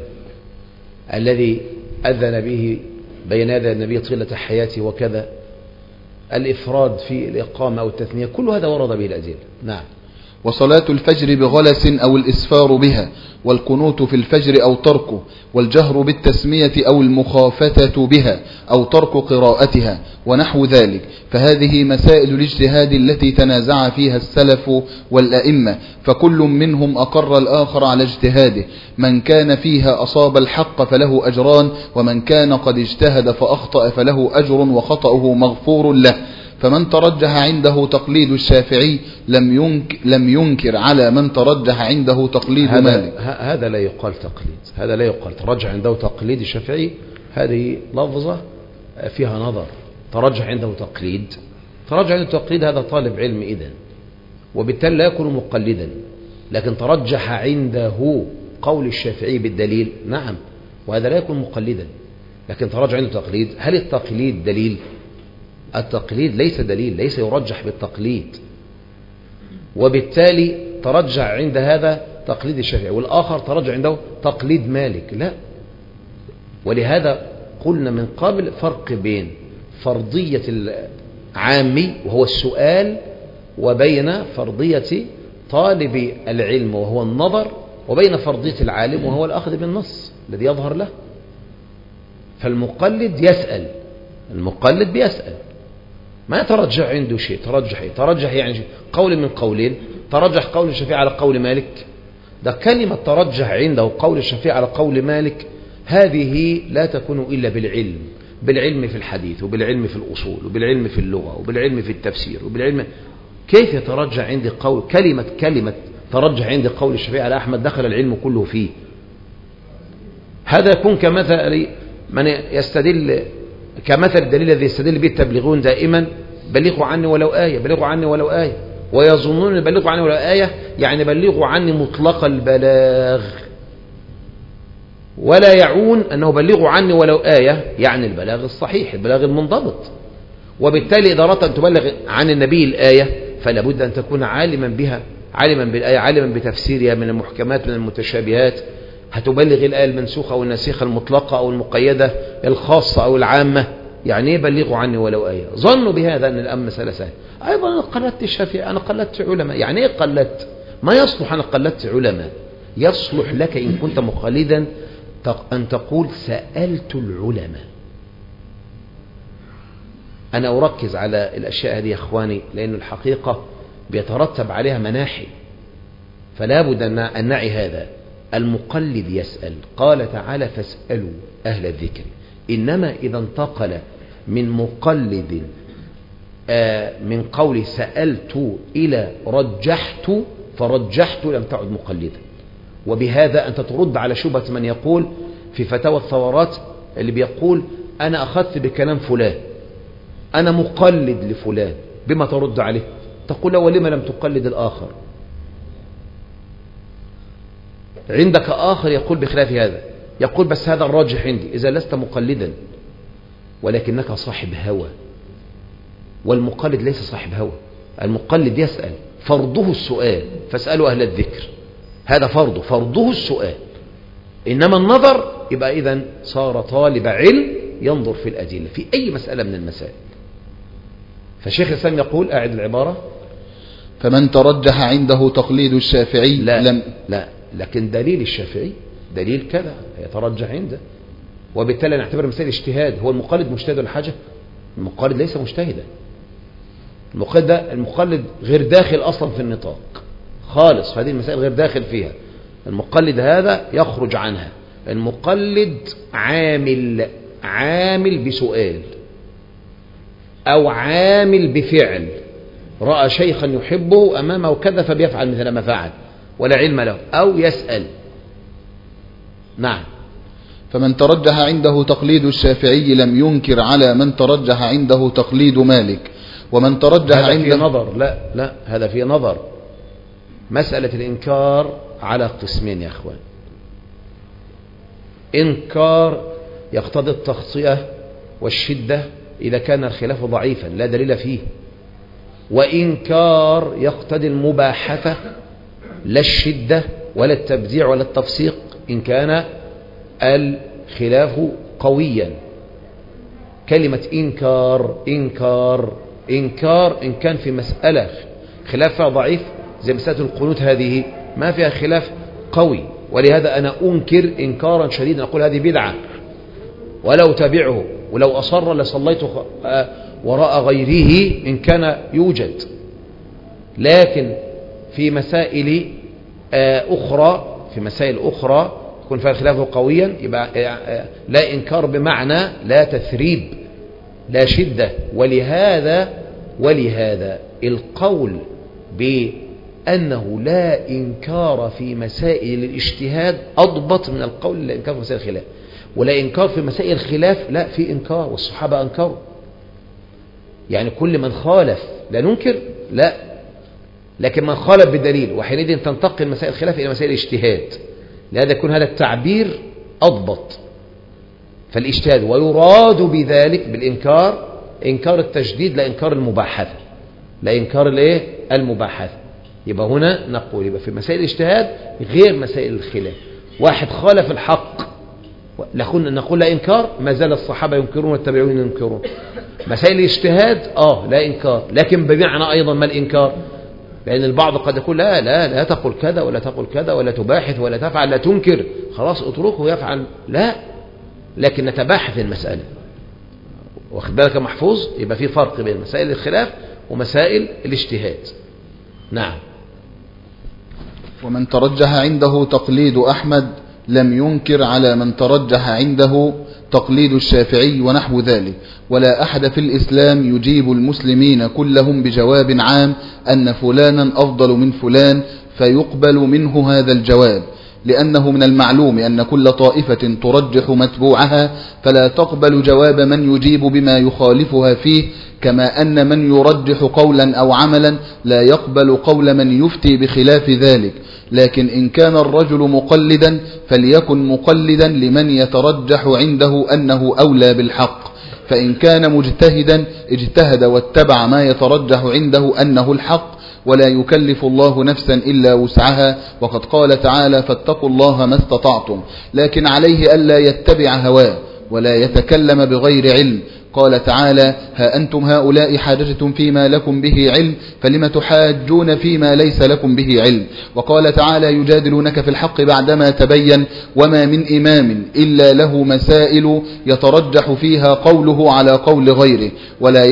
الذي أذن به بين يدي النبي طيلة حياته وكذا، الإفراد في الإقامة أو التثنية، كل هذا ورد به الأدلة. نعم. وصلاة الفجر بغلس أو الإسفار بها، والقنوت في الفجر أو تركه، والجهر بالتسمية أو المخافتة بها أو ترك قراءتها ونحو ذلك، فهذه مسائل الاجتهاد التي تنازع فيها السلف والأئمة، فكل منهم أقر الآخر على اجتهاده، من كان فيها أصاب الحق فله أجران، ومن كان قد اجتهد فأخطأ فله أجر وخطأه مغفور له. فمن ترجح عنده تقليد الشافعي لم ينكر على من ترجح عنده تقليد مالك. هذا لا يقال تقليد، هذا لا يقال ترجح عنده تقليد الشافعي، هذه لفظة فيها نظر. ترجح عنده تقليد هذا طالب علم إذن، وبالتالي لا يكون مقلدا. لكن ترجح عنده قول الشافعي بالدليل، نعم، وهذا لا يكون مقلدا. لكن ترجح عنده تقليد، هل التقليد دليل؟ التقليد ليس دليل، ليس يرجح بالتقليد. وبالتالي ترجح عند هذا تقليد الشافعي، والآخر ترجح عنده تقليد مالك، لا. ولهذا قلنا من قبل فرق بين فرضية العامي وهو السؤال، وبين فرضية طالب العلم وهو النظر، وبين فرضية العالم وهو الأخذ بالنص الذي يظهر له. فالمقلد يسأل، المقلد بيسأل، ما ترجح عنده شيء. ترجح يعني قول من قولين، ترجح قول الشافعي على قول مالك، ده كلمة ترجح عنده قول الشافعي على قول مالك، هذه لا تكون إلا بالعلم في الحديث، وبالعلم في الأصول، وبالعلم في اللغة، وبالعلم في التفسير، وبالعلم. كيف يترجح عندي قول كلمة ترجح عندي قول الشافعي على أحمد دخل العلم كله فيه؟ هذا يكون كمثل من يستدل، كمثل الدليل الذي يستدل به التبليغون دائما: بلغوا عني ولو آية، ويظنون بلغوا عني ولو آية يعني بلغوا عني مطلق البلاغ، ولا يعون أنه بلغوا عني ولو آية يعني البلاغ الصحيح، البلاغ المنضبط. وبالتالي إذا أردت أن تبلغ عن النبي الآية فلا بد أن تكون عالما بها، عالما بالآية، عالما بتفسيرها من المحكمات من المتشابهات. هتبلغ الآية المنسوخة أو الناسخة المطلقة أو المقيدة، الخاصة أو العامة. يعني بلغوا عني ولو آية. ظنوا بهذا أن الأمر مسألة سهلة. أيضا أنا قلدت الشافعي، أنا قلدت علماء. يعني إيه قلدت؟ ما يصلح أنا قلدت علماء. يصلح لك إن كنت مقلدا أن تقول سألت العلماء. أنا أركز على الأشياء هذه يا أخواني، لأن الحقيقة بيترتب عليها مناحي، فلا بد أن نعي هذا. المقلد يسأل، قال تعالى: فاسألوا أهل الذكر. إنما إذا انتقل من مقلد من قول سألت إلى رجحت، فرجحت لم تعد مقلدا. وبهذا أنت ترد على شبهة من يقول في فتاوى الثورات اللي بيقول أنا أخذت بكلام فلان، أنا مقلد لفلان، بما ترد عليه؟ تقول له ولما لم تقلد الآخر؟ عندك آخر يقول بخلاف هذا، يقول بس هذا الراجح عندي. إذا لست مقلدا ولكنك صاحب هوى، والمقلد ليس صاحب هوى، المقلد يسأل، فرضه السؤال، فاسألوا أهل الذكر، هذا فرضه السؤال. إنما النظر يبقى إذن صار طالب علم ينظر في الأدلة في أي مسألة من المسائل. فشيخ الإسلام يقول، أعد العبارة: فمن ترجح عنده تقليد الشافعي لا لكن دليل الشافعي دليل كذا يترجح عنده، وبالتالي نعتبر مسائل اجتهاد. هو المقلد مجتهد ولا حاجة؟ المقلد ليس مجتهدا. المقلد غير داخل أصلا في النطاق خالص، هذه المسائل غير داخل فيها. المقلد هذا يخرج عنها. المقلد عامل بسؤال أو عامل بفعل، رأى شيخا يحبه أمامه كذا فبيفعل مثل ما فعل ولا علم له، أو يسأل. نعم. فمن ترجح عنده تقليد الشافعي لم ينكر على من ترجح عنده تقليد مالك. ومن ترجح هذا في نظر. لا هذا في نظر. مسألة الإنكار على قسمين يا أخوان. إنكار يقتضي التخطئة والشدة إذا كان الخلاف ضعيفا لا دليل فيه، وإنكار يقتضي المباحثة لا الشدة ولا التبديع ولا التفسيق إن كان الخلاف قويا. كلمة إنكار إن كان في مسألة خلافها ضعيف زي مسألة القنوت، هذه ما فيها خلاف قوي، ولهذا أنا أنكر إنكارا شديدا، أقول هذه بدعة ولو تبعه، ولو أصر لصليت وراء غيره إن كان يوجد. لكن في مسائل أخرى يكون فيها الخلاف قويا يبقى لا إنكار بمعنى لا تثريب لا شدة. ولهذا القول بأنه لا إنكار في مسائل الاجتهاد أضبط من القول لا إنكار في مسائل الخلاف. ولا إنكار في مسائل الخلاف لا، في إنكار، والصحابة أنكروا. يعني كل من خالف لا ننكر، لا، لكن من خالف بدليل، وحينئذ تنتقل مسائل الخلاف إلى مسائل الاجتهاد. لهذا يكون هذا التعبير أضبط. فالاجتهاد ويراد بذلك بالإنكار إنكار التجديد لا إنكار المباحثة، لا إنكار المباحثة. يبقى هنا نقول يبقى في مسائل الاجتهاد غير مسائل الخلاف. واحد خالف الحق نقول لا إنكار، ما زال الصحابة ينكرون والتابعون ينكرون. مسائل الاجتهاد لا إنكار، لكن بمعنى أيضا ما الإنكار؟ لأن البعض قد يقول لا تقل كذا ولا تقل كذا ولا تباحث ولا تفعل، لا تنكر، خلاص اتركه يفعل. لا، لكن نتباحث المسألة. واخد بالك محفوظ؟ يبقى في فرق بين مسائل الخلاف ومسائل الاجتهاد. نعم. ومن ترجح عنده تقليد أحمد لم ينكر على من ترجح عنده تقليد الشافعي ونحو ذلك. ولا أحد في الإسلام يجيب المسلمين كلهم بجواب عام أن فلانا أفضل من فلان فيقبل منه هذا الجواب، لأنه من المعلوم أن كل طائفة ترجح متبوعها، فلا تقبل جواب من يجيب بما يخالفها فيه، كما أن من يرجح قولا أو عملا لا يقبل قول من يفتي بخلاف ذلك. لكن إن كان الرجل مقلدا فليكن مقلدا لمن يترجح عنده أنه أولى بالحق، فإن كان مجتهدا اجتهد واتبع ما يترجح عنده أنه الحق، ولا يكلف الله نفسا إلا وسعها. وقد قال تعالى: فاتقوا الله ما استطعتم. لكن عليه ألا يتبع هواه ولا يتكلم بغير علم. قال تعالى: ها أنتم هؤلاء حاججتم فيما لكم به علم فلم تحاجون فيما ليس لكم به علم. وقال تعالى: يجادلونك في الحق بعدما تبين وما من إمام إلا له مسائل يترجح فيها قوله على قول غيره، ولا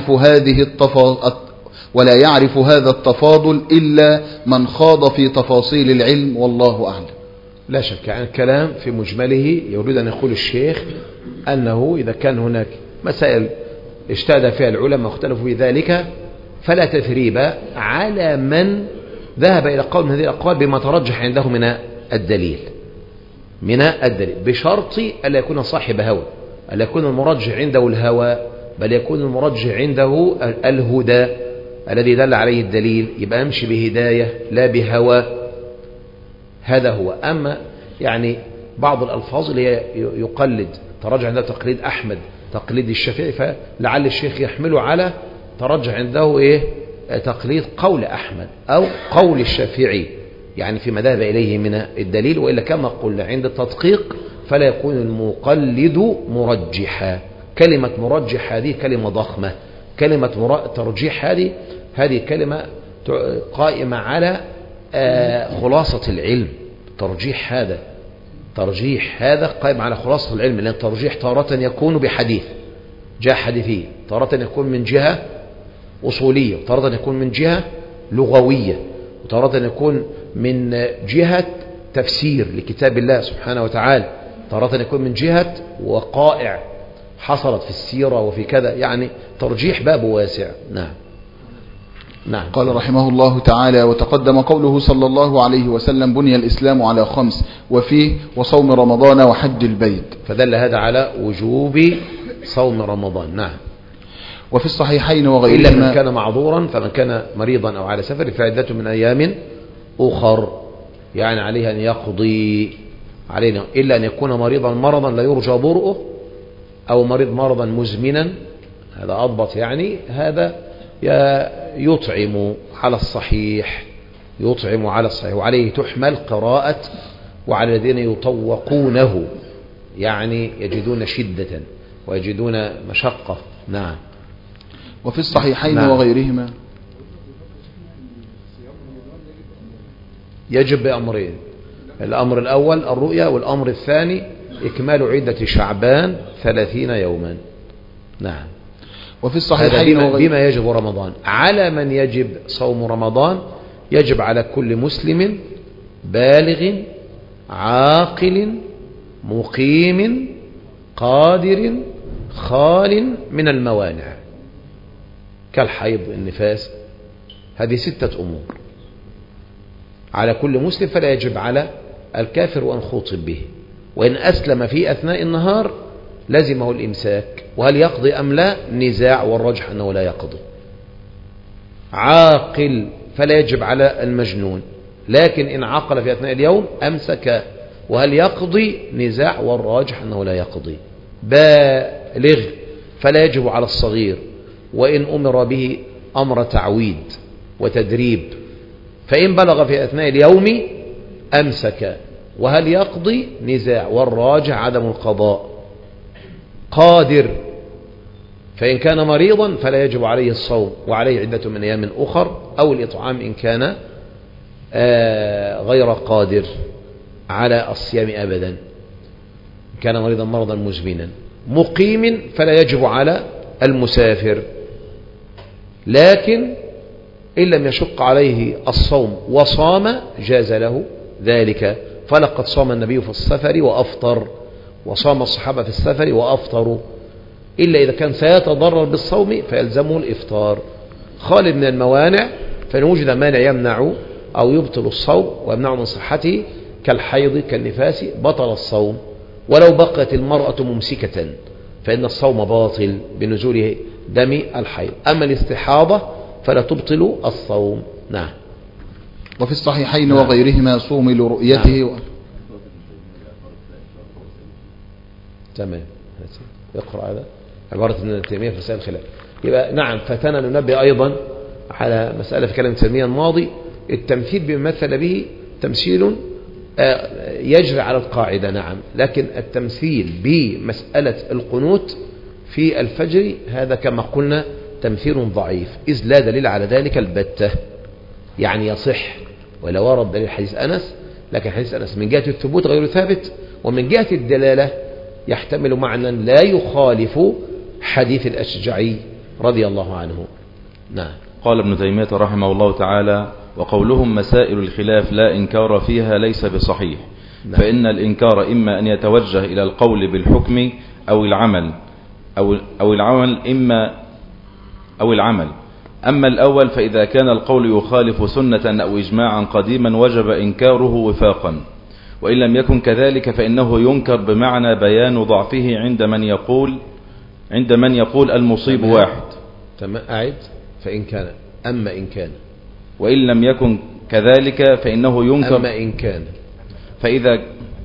يعرف هذا التفاضل إلا من خاض في تفاصيل العلم، والله أعلم. لا شك عن الكلام في مجمله يريد أن يقول الشيخ أنه إذا كان هناك مسائل اجتهد فيها العلماء واختلفوا في ذلك فلا تثريب على من ذهب إلى قول من هذه الأقوال بما ترجح عنده من الدليل بشرط ألا يكون صاحب هوى، ألا يكون المرجح عنده الهوى بل يكون المرجح عنده الهدى الذي دل عليه الدليل، يبقى امشي بهداية لا بهوى. هذا هو. أما يعني بعض الألفاظ اللي هي يقلد ترجح عنده تقليد أحمد تقليد الشافعي، فلعل الشيخ يحمله على ترجح عنده إيه تقليد قول أحمد أو قول الشافعي، يعني فيما ذهب إليه من الدليل. وإلا كما قلنا عند التدقيق فلا يكون المقلد مرجحا. كلمة مرجح هذه كلمة ضخمة، كلمة ترجيح هذه كلمة قائمة على خلاصة العلم. ترجيح هذا قائم على خلاصة العلم، لأن الترجيح تارة يكون بحديث جاء حديثية، تارة يكون من جهة أصولية، وتارة يكون من جهة لغوية، وتارة يكون من جهة تفسير لكتاب الله سبحانه وتعالى، تارة يكون من جهة وقائع حصلت في السيرة وفي كذا. يعني ترجيح باب واسع. نعم. قال رحمه الله تعالى: وتقدم قوله صلى الله عليه وسلم: بني الإسلام على 5، وفيه وصوم رمضان وحج البيت. فدل هذا على وجوب صوم رمضان. نعم. وفي الصحيحين وغيرهما إلا من كان معذورا، فمن كان مريضا أو على سفر فعدة من أيام أخر، يعني عليه أن يقضي علينا، إلا أن يكون مريضا مرضا لا يرجى برؤه، أو مريض مرضا مزمنا، هذا أضبط. يعني هذا يطعم على الصحيح، وعليه تحمل قراءة وعلى الذين يطوقونه، يعني يجدون شدة ويجدون مشقة. نعم. وفي الصحيحين وغيرهما يجب بأمرين: الأمر الأول الرؤيا، والأمر الثاني إكمال عدة شعبان 30 يوما. نعم. وفي الصحيحين بما يجب رمضان. على من يجب صوم رمضان؟ يجب على كل مسلم بالغ عاقل مقيم قادر خال من الموانع، كالحيض النفاس، هذه 6 أمور على كل مسلم، فلا يجب على الكافر وأن خوطب به. وإن أسلم في أثناء النهار لزمه الإمساك، وهل يقضي أم لا نزاع، والرجح أنه لا يقضي. عاقل فلا يجب على المجنون، لكن إن عقل في أثناء اليوم أمسك، وهل يقضي نزاع، والراجح أنه لا يقضي. بالغ فلا يجب على الصغير، وإن أمر به أمر تعويد وتدريب، فإن بلغ في أثناء اليوم أمسك، وهل يقضي نزاع، والراجح عدم القضاء. قادر فإن كان مريضا فلا يجب عليه الصوم، وعليه عدة من أيام أخر، أو الإطعام إن كان غير قادر على الصيام أبدا، إن كان مريضا مرضا مزمنا. مقيم فلا يجب على المسافر، لكن إن لم يشق عليه الصوم وصام جاز له ذلك، فلقد صام النبي في السفر وأفطر، وصام الصحابة في السفر وأفطروا، إلا إذا كان سيتضرر بالصوم فيلزمه الإفطار. خالد من الموانع، فإن وجد مانع يمنع أو يبطل الصوم ويمنع من صحته كالحيض كالنفاس بطل الصوم، ولو بقت المرأة ممسكة فإن الصوم باطل بنزول دم الحيض. أما الاستحاضة فلا تبطل الصوم. نعم. وفي الصحيحين وغيرهما صوم لرؤيته. تمام. اقرأ هذا عبارة ابن تيمية في مسائل الخلاف. يبقى نعم، فتنا ننبه أيضا على مسألة في كلام تيمية الماضي: التمثيل بمثل به تمثيل يجري على القاعدة. نعم، لكن التمثيل بمسألة القنوت في الفجر هذا كما قلنا تمثيل ضعيف، إذ لا دليل على ذلك البتة. يعني يصح ولا ورد دليل حديث أنس، لكن حديث أنس من جهة الثبوت غير ثابت، ومن جهة الدلالة يحتمل معنى لا يخالف حديث الأشجعي رضي الله عنه. نعم. قال ابن تيمية رحمه الله تعالى: وقولهم مسائل الخلاف لا إنكار فيها ليس بصحيح. نعم. فإن الإنكار إما أن يتوجه إلى القول بالحكم أو العمل. أما الأول فإذا كان القول يخالف سنة أو إجماعا قديما وجب إنكاره وفاقا، وإن لم يكن كذلك فإنه ينكر بمعنى بيان ضعفه عند من يقول عند من يقول المصيب تمام. واحد. تمام. أعد. فإن كان أما إن كان وإن لم يكن كذلك فإنه ينكر. أما إن كان فإذا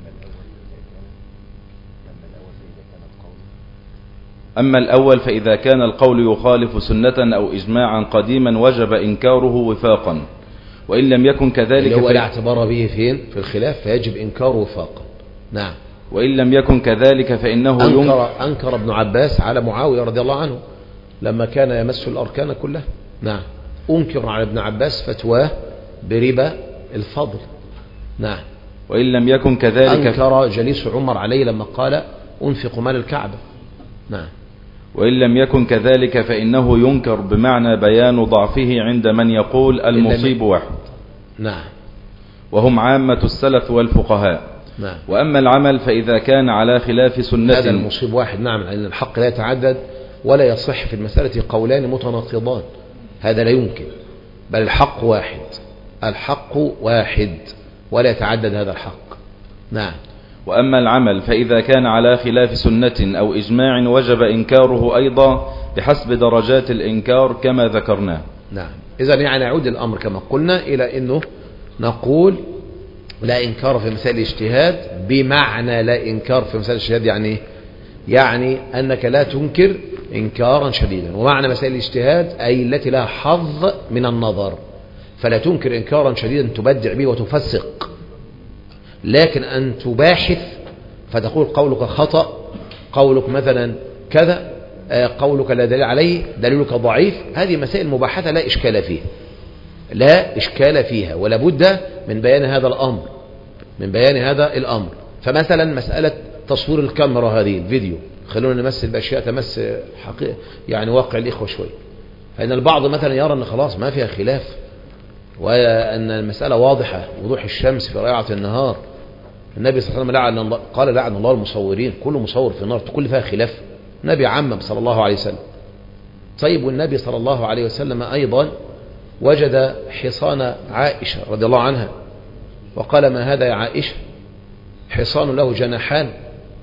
أما الأول فإذا كان القول يخالف سنة أو إجماعا قديما وجب إنكاره وفاقا، وإن لم يكن كذلك اللي هو لا اعتبار به فين في الخلاف فيجب إنكاره وفاقا. نعم. وإن لم يكن كذلك فإنه أنكر ابن عباس على معاوية رضي الله عنه لما كان يمس الأركان كلها. نعم. أنكر على ابن عباس فتواه بربا الفضل. نعم. وإن لم يكن كذلك أنكر جليس عمر عليه لما قال أنفق مال الكعبة. نعم. وإن لم يكن كذلك فإنه ينكر بمعنى بيان ضعفه عند من يقول المصيب واحد. نعم. وهم عامة السلف والفقهاء. نعم. وأما العمل فإذا كان على خلاف سنة. هذا المصيب واحد. نعم. لأن الحق لا يتعدد ولا يصح في المسألة قولان متناقضان، هذا لا يمكن، بل الحق واحد. الحق واحد ولا يتعدد هذا الحق. نعم. وأما العمل فإذا كان على خلاف سنة أو إجماع وجب إنكاره أيضا بحسب درجات الإنكار كما ذكرناه. نعم. إذن يعني يعود الأمر كما قلنا إلى أنه نقول لا إنكار في مسائل الاجتهاد، بمعنى لا إنكار في مسائل الاجتهاد يعني أنك لا تنكر إنكارا شديدا، ومعنى مسائل الاجتهاد أي التي لها حظ من النظر، فلا تنكر إنكارا شديدا تبدع به وتفسق، لكن أن تباحث فتقول قولك خطأ، قولك مثلا كذا، قولك لا دليل عليه، دليلك ضعيف، هذه مسائل مباحثة لا إشكال فيها، لا إشكال فيها، ولا بد من بيان هذا الأمر، من بيان هذا الأمر. فمثلا مسألة تصوير الكاميرا هذه الفيديو، خلونا نمثل بأشياء تمس حقيقة يعني واقع الإخوة شوي، فإن البعض مثلا يرى أن خلاص ما فيها خلاف، وأن المسألة واضحة وضوح الشمس في رائعة النهار. النبي صلى الله عليه وسلم قال لعن الله المصورين، كل مصور في النار، كل فيها خلاف. النبي عمم صلى الله عليه وسلم. طيب، والنبي صلى الله عليه وسلم أيضا وجد حصان عائشة رضي الله عنها وقال: ما هذا يا عائشة؟ حصان له جناحان.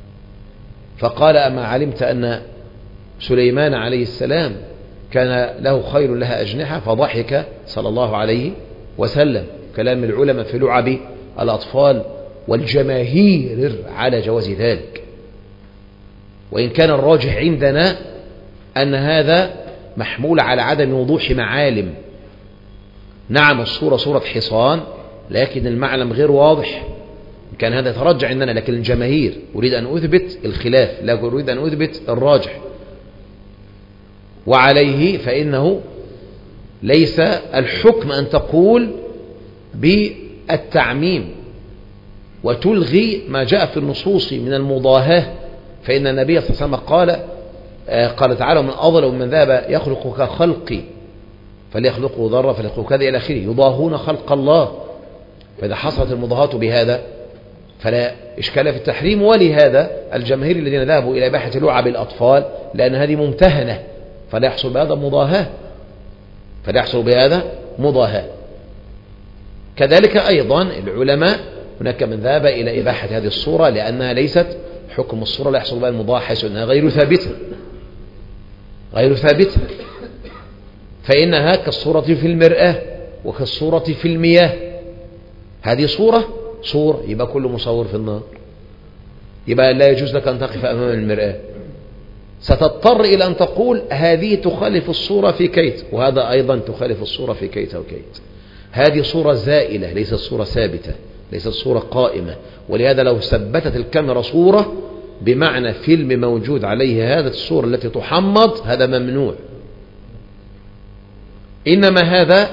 فقال: أما علمت أن سليمان عليه السلام كان له خيل لها أجنحة؟ فضحك صلى الله عليه وسلم. كلام العلماء في لعب الأطفال، والجماهير على جواز ذلك، وإن كان الراجح عندنا أن هذا محمول على عدم وضوح معالم. نعم، الصورة صورة حصان، لكن المعلم غير واضح، كان هذا يترجع عندنا، لكن الجماهير أريد أن أثبت الخلاف، لا أريد أن أثبت الراجح، وعليه فإنه ليس الحكم أن تقول بالتعميم وتلغي ما جاء في النصوص من المضاهاة، فإن النبي صلى الله عليه وسلم قال تعالى: من أظلم من ذهب يخلق كخلقي فليخلقه ذرة فليخلقه كذا إلى آخره، يضاهون خلق الله. فإذا حصلت المضاهاة بهذا فلا إشكال في التحريم. ولهذا الجماهير الذين ذهبوا إلى إباحة لعب الأطفال، لأن هذه ممتهنة، فلا يحصل بهذا مضاهاة، فلا يحصل بهذا مضاهاة. كذلك أيضا العلماء هناك من ذهب إلى إباحة هذه الصورة، لأنها ليست حكم الصورة لا يحصل بها المضاهاة، حيث أنها غير ثابتة، غير ثابتة، فإنها كالصورة في المرآة وكالصورة في المياه. هذه صورة يبقى كل مصور في النار، يبقى لا يجوز لك أن تقف أمام المرآة، ستضطر إلى أن تقول هذه تخالف الصورة في كيت، وهذا أيضا تخالف الصورة في كيت أو كيت. هذه صورة زائلة، ليست صورة ثابتة، ليست صورة قائمة. ولهذا لو ثبتت الكاميرا صورة بمعنى فيلم موجود عليه هذا الصورة التي تحمض، هذا ممنوع. إنما هذا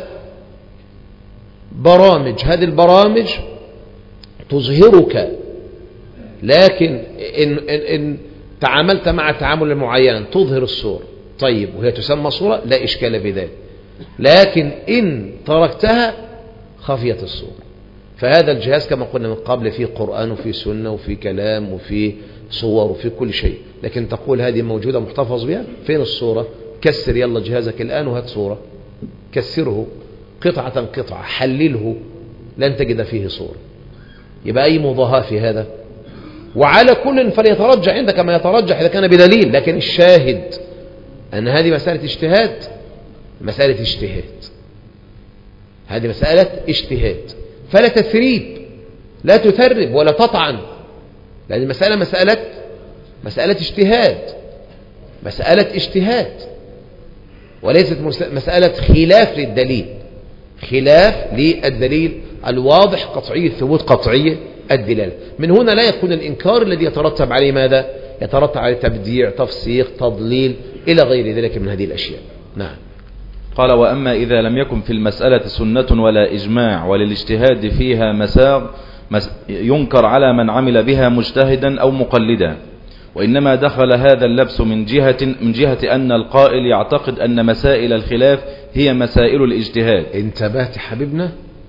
برامج، هذه البرامج تظهرك، لكن إن تعاملت مع تعامل معين تظهر الصورة، طيب، وهي تسمى صورة، لا إشكال في ذلك. لكن إن تركتها خفيت الصورة. فهذا الجهاز كما قلنا من قبل فيه قرآن وفيه سنة وفيه كلام وفيه صور وفيه كل شيء، لكن تقول هذه موجودة محتفظ بها، فين الصورة؟ كسر يلا جهازك الآن وهات صورة، كسره قطعة قطعة، حلله، لن تجد فيه صورة. يبقى أي مضاهاة في هذا؟ وعلى كل فليترجح عندك ما يترجح إذا كان بدليل، لكن الشاهد أن هذه مسألة اجتهاد، مسألة اجتهاد، هذه مسألة اجتهاد، فلا تثريب، لا تثرب ولا تطعن، لأن المسألة مسألة اجتهاد، مسألة اجتهاد، وليست مسألة خلاف للدليل، خلاف للدليل الواضح قطعي الثبوت قطعي الدلالة. من هنا لا يكون الإنكار الذي يترتب عليه ماذا؟ يترتب عليه تبديع، تفسيق، تضليل إلى غير ذلك من هذه الأشياء. نعم. قال: وأما إذا لم يكن في المسألة سنة ولا إجماع وللاجتهاد فيها مساغ ينكر على من عمل بها مجتهدا أو مقلدا، وإنما دخل هذا اللبس من جهة أن القائل يعتقد أن مسائل الخلاف هي مسائل الاجتهاد. انتبهت حبيبنا،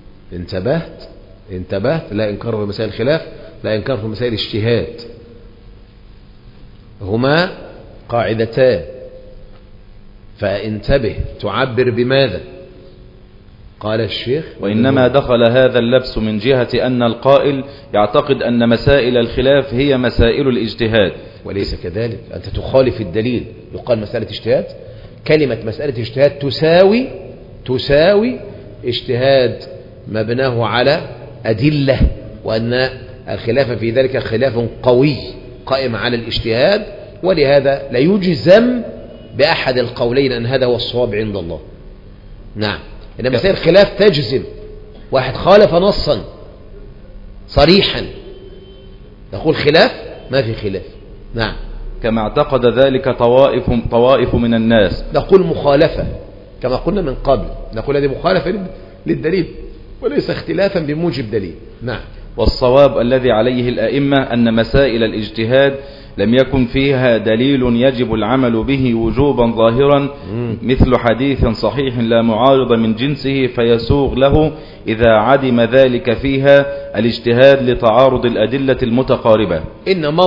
انتبهت، لا إنكار في مسائل الخلاف، لا إنكار في مسائل الاجتهاد، هما قاعدتان، فانتبه. تعبر بماذا؟ قال الشيخ: وإنما دخل هذا اللبس من جهة أن القائل يعتقد أن مسائل الخلاف هي مسائل الاجتهاد. وليس كذلك، أنت تخالف الدليل. يقال مسألة اجتهاد، كلمة مسألة اجتهاد تساوي اجتهاد مبناه على أدلة، وأن الخلاف في ذلك خلاف قوي قائم على الاجتهاد، ولهذا لا يجزم بأحد القولين أن هذا هو الصواب عند الله. نعم. إن مسائل الخلاف تجزم، واحد خالف نصا صريحا نقول خلاف، ما في خلاف. نعم. كما اعتقد ذلك طوائف من الناس، نقول مخالفة كما قلنا من قبل، نقول هذه مخالفة للدليل وليس اختلافا بموجب دليل. نعم. والصواب الذي عليه الأئمة أن مسائل الاجتهاد لم يكن فيها دليل يجب العمل به وجوبا ظاهرا، مثل حديث صحيح لا معارض من جنسه فيسوغ له إذا عدم ذلك فيها الاجتهاد لتعارض الأدلة المتقاربة. إنما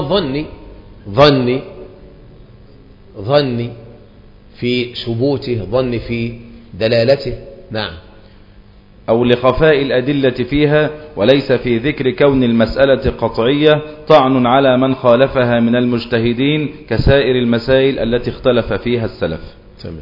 ظني في ثبوته، ظني في دلالته. نعم. أو لخفاء الأدلة فيها، وليس في ذكر كون المسألة قطعية طعن على من خالفها من المجتهدين كسائر المسائل التي اختلف فيها السلف. تمام.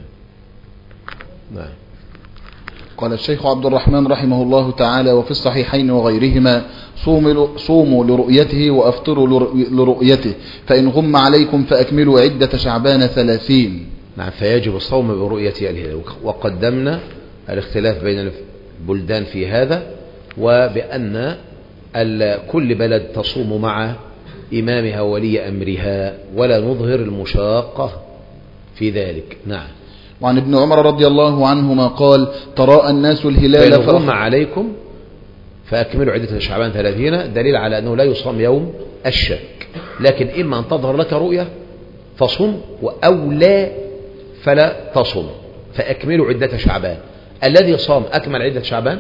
نعم. قال الشيخ عبد الرحمن رحمه الله تعالى: وفي الصحيحين وغيرهما: صوموا لرؤيته وأفطروا لرؤيته، فإن غم عليكم فأكملوا عدة شعبان 30. نعم. فيجب الصوم برؤية الهلال، وقدمنا الاختلاف بين البلدان في هذا، وبأن كل بلد تصوم مع إمامها ولي أمرها، ولا نظهر المشاقة في ذلك. نعم. وعن ابن عمر رضي الله عنهما قال: تراءى الناس الهلال فإن غم عليكم فأكملوا عدة شعبان 30، دليل على أنه لا يصام يوم الشك، لكن إما أن تظهر لك رؤية فصم، أو لا فلا تصم، فأكملوا عدة شعبان. الذي صام أكمل عدة شعبان،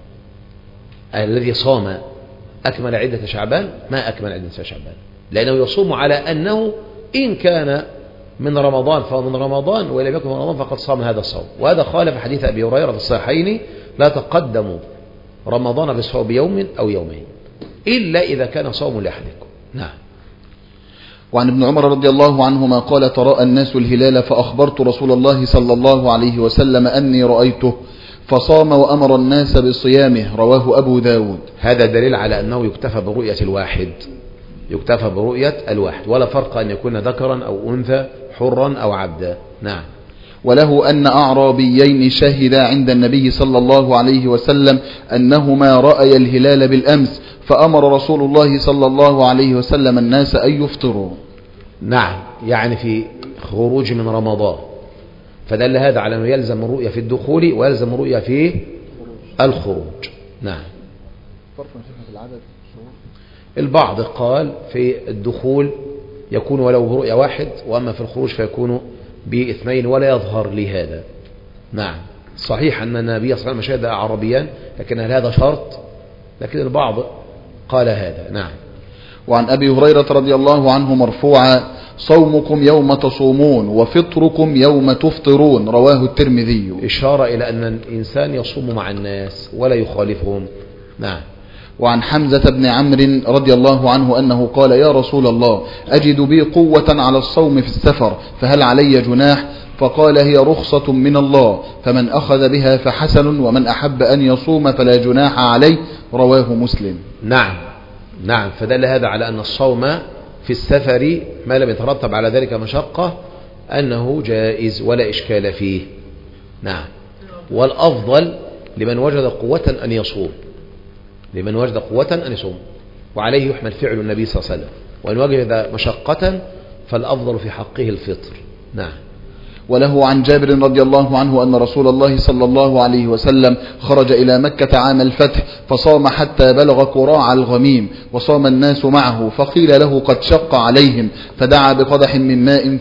الذي صام أكمل عدة شعبان ما أكمل عدة شعبان، لأنه يصوم على أنه إن كان من رمضان فهو من رمضان، وإن لم يكن من رمضان فقد صام هذا الصوم. وهذا خالف حديث أبي هريرة في الصحيحين: لا تقدموا رمضان بصوم يوم أو يومين إلا إذا كان صوم لأحدكم. نعم. وعن ابن عمر رضي الله عنهما قال: تراءى الناس الهلال فأخبرت رسول الله صلى الله عليه وسلم أني رأيته فصام وأمر الناس بصيامه، رواه أبو داود. هذا دليل على أنه يكتفى برؤية الواحد، يكتفى برؤية الواحد، ولا فرق أن يكون ذكرا أو أنثى، حرا أو عبدا. نعم. وله أن أعرابيين شهدا عند النبي صلى الله عليه وسلم أنهما رأيا الهلال بالأمس، فأمر رسول الله صلى الله عليه وسلم الناس أن يفطروا. نعم. يعني في خروج من رمضان، فدل هذا على أنه يلزم الرؤية في الدخول ويلزم الرؤية في الخروج. نعم. البعض قال في الدخول يكون ولو برؤية واحد، وأما في الخروج فيكون باثنين ولا يظهر لهذا. نعم. صحيح أن النبي صلى الله عليه وسلم شهد أعرابيان، لكن هل هذا شرط؟ لكن البعض قال هذا. نعم. وعن أبي هريرة رضي الله عنه مرفوعا: صومكم يوم تصومون وفطركم يوم تفطرون، رواه الترمذي. إشارة إلى أن الإنسان يصوم مع الناس ولا يخالفهم. نعم. وعن حمزة بن عمرو رضي الله عنه أنه قال: يا رسول الله، أجد بي قوة على الصوم في السفر، فهل علي جناح؟ فقال: هي رخصة من الله، فمن أخذ بها فحسن، ومن أحب أن يصوم فلا جناح عليه. رواه مسلم. نعم. فدل هذا على أن الصوم في السفر ما لم يترتب على ذلك مشقة أنه جائز ولا إشكال فيه. نعم. والأفضل لمن وجد قوة أن يصوم، وعليه يحمل فعل النبي صلى الله عليه وسلم. وإن وجد مشقة فالأفضل في حقه الفطر. نعم. وله عن جابر رضي الله عنه أن رسول الله صلى الله عليه وسلم خرج إلى مكة عام الفتح فصام حتى بلغ قراع الغميم، وصام الناس معه، فقيل له: قد شق عليهم، فدعا بقدح من ماء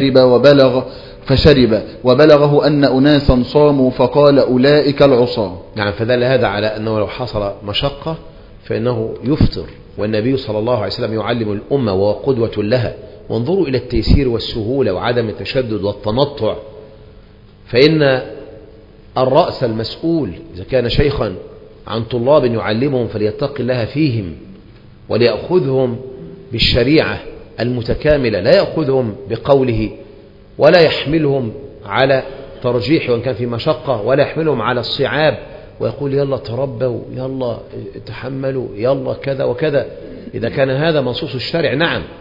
فشرب وبلغه أن أناسا صاموا، فقال: أولئك العصاة. نعم. فدل هذا على أنه لو حصل مشقة فإنه يفطر، والنبي صلى الله عليه وسلم يعلم الأمة وهو قدوة لها. وانظروا إلى التيسير والسهولة وعدم التشدد والتنطع. فإن الرأس المسؤول إذا كان شيخا عن طلاب يعلمهم فليتق الله فيهم وليأخذهم بالشريعة المتكاملة، لا يأخذهم بقوله ولا يحملهم على ترجيح وإن كان في مشقة، ولا يحملهم على الصعاب ويقول يلا تربوا، يلا تحملوا، يلا كذا وكذا. إذا كان هذا منصوص الشرع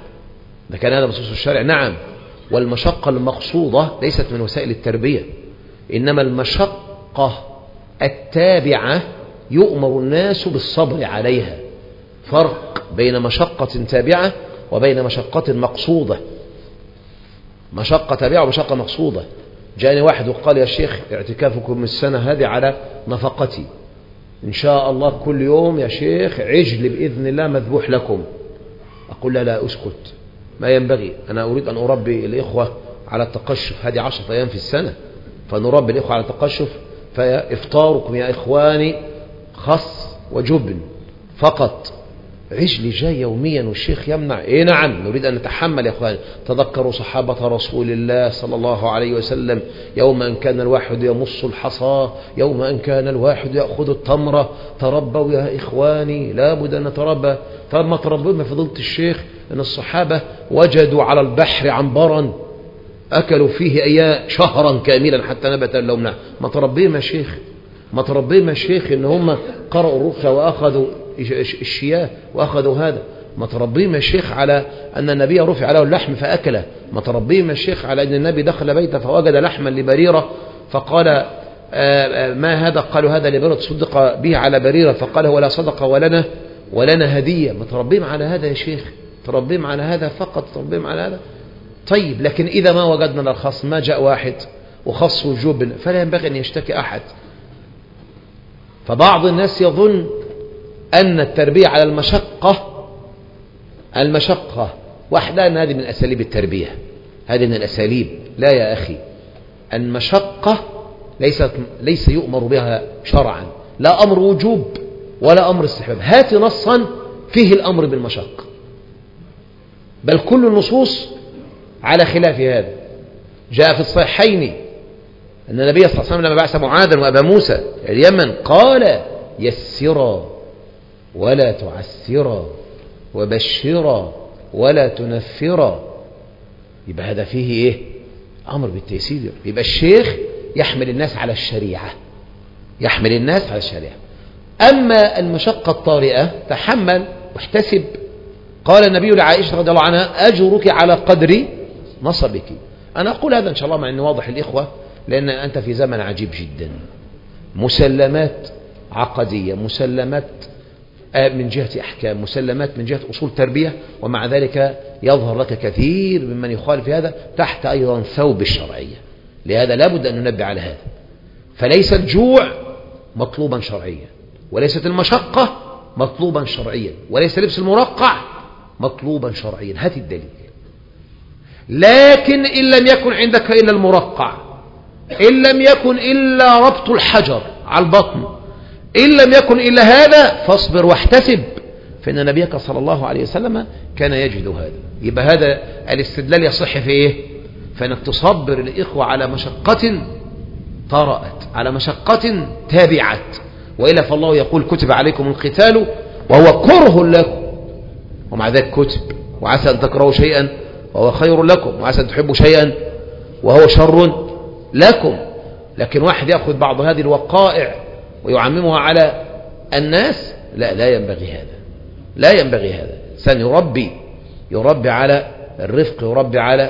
نعم، والمشقة المقصودة ليست من وسائل التربية، إنما المشقة التابعة يؤمر الناس بالصبر عليها. فرق بين مشقة تابعة وبين مشقة مقصودة. مشقة تابعة ومشقة مقصودة. جاءني واحد وقال: يا شيخ، اعتكافكم السنة هذه على نفقتي، إن شاء الله كل يوم يا شيخ عجل بإذن الله مذبوح لكم. أقول: لا أسكت، ما ينبغي. أنا أريد أن أربي الإخوة على التقشف، هذه 10 أيام في السنة، فنربي الإخوة على التقشف. فإفطاركم يا إخواني خص وجبن فقط. عجل جاي يوميا والشيخ يمنع. نعم، نريد أن نتحمل يا إخواني. تذكروا صحابة رسول الله صلى الله عليه وسلم، يوم أن كان الواحد يمص الحصى، يوم أن كان الواحد يأخذ التمرة. تربوا يا إخواني، لابد أن نتربى. طب ما تربوا ما فضلت الشيخ أن الصحابة وجدوا على البحر عنبرا أكلوا فيه شهرا كاملا حتى نبت اللوم. ما تربيهم يا شيخ إن هم قرأوا الرقية وأخذوا الشياه وأخذوا هذا. ما تربيهم يا شيخ على أن النبي رفع له اللحم فأكله. ما تربيهم يا شيخ على أن النبي دخل بيته فوجد لحما لبريرة فقال: ما هذا؟ قالوا: هذا لبريرة تصدق به على بريرة. فقال: ولا صدق ولنا هدية. ما تربيهم على هذا يا شيخ، تربيهم على هذا فقط، تربيهم على هذا. طيب، لكن إذا ما وجدنا الخص، ما جاء واحد وخص جبن، فلا ينبغي أن يشتكي أحد. فبعض الناس يظن أن التربية على المشقة وحدها أن هذه من أساليب التربية، هذه من الأساليب. لا يا أخي، المشقة ليس يؤمر بها شرعا، لا أمر وجوب ولا أمر استحباب. هات نصا فيه الأمر بالمشقة، بل كل النصوص على خلاف هذا. جاء في الصحيحين أن النبي صلى الله عليه وسلم لما بعث معاذا وأبا موسى اليمن قال: يسرا ولا تعسرا، وبشرا ولا تنفرا. يبقى هذا فيه أمر بالتيسير. يبقى الشيخ يحمل الناس على الشريعة، أما المشقة الطارئة تحمل واحتسب. قال النبي لعائشة رضي الله عنها: أجرك على قدر نصبك. أنا أقول هذا إن شاء الله مع أنه واضح الإخوة، لأن أنت في زمن عجيب جدا. مسلمات عقدية، مسلمات من جهة أحكام، مسلمات من جهة أصول تربية، ومع ذلك يظهر لك كثير ممن يخالف هذا تحت أيضا ثوب الشرعية. لهذا لابد أن ننبه على هذا. فليس الجوع مطلوبا شرعيا، وليست المشقة مطلوبا شرعيا، وليس لبس المرقع مطلوبا شرعيا. هات الدليل. لكن إن لم يكن عندك إلا المرقع، إن لم يكن إلا ربط الحجر على البطن، إن لم يكن إلا هذا، فاصبر واحتسب، فإن نبيك صلى الله عليه وسلم كان يجد هذا. يبقى هذا الاستدلال يصح في فإنك تصبر الإخوة على مشقة طرأت، على مشقة تابعت. وإلا فالله يقول: كتب عليكم القتال وهو كره لكم، ومع ذلك كتب. وعسى أن تكرهوا شيئا وهو خير لكم، وعسى أن تحبوا شيئا وهو شر لكم. لكن واحد يأخذ بعض هذه الوقائع ويعممها على الناس، لا ينبغي هذا، لا ينبغي هذا. إنسان يربي على الرفق، يربي على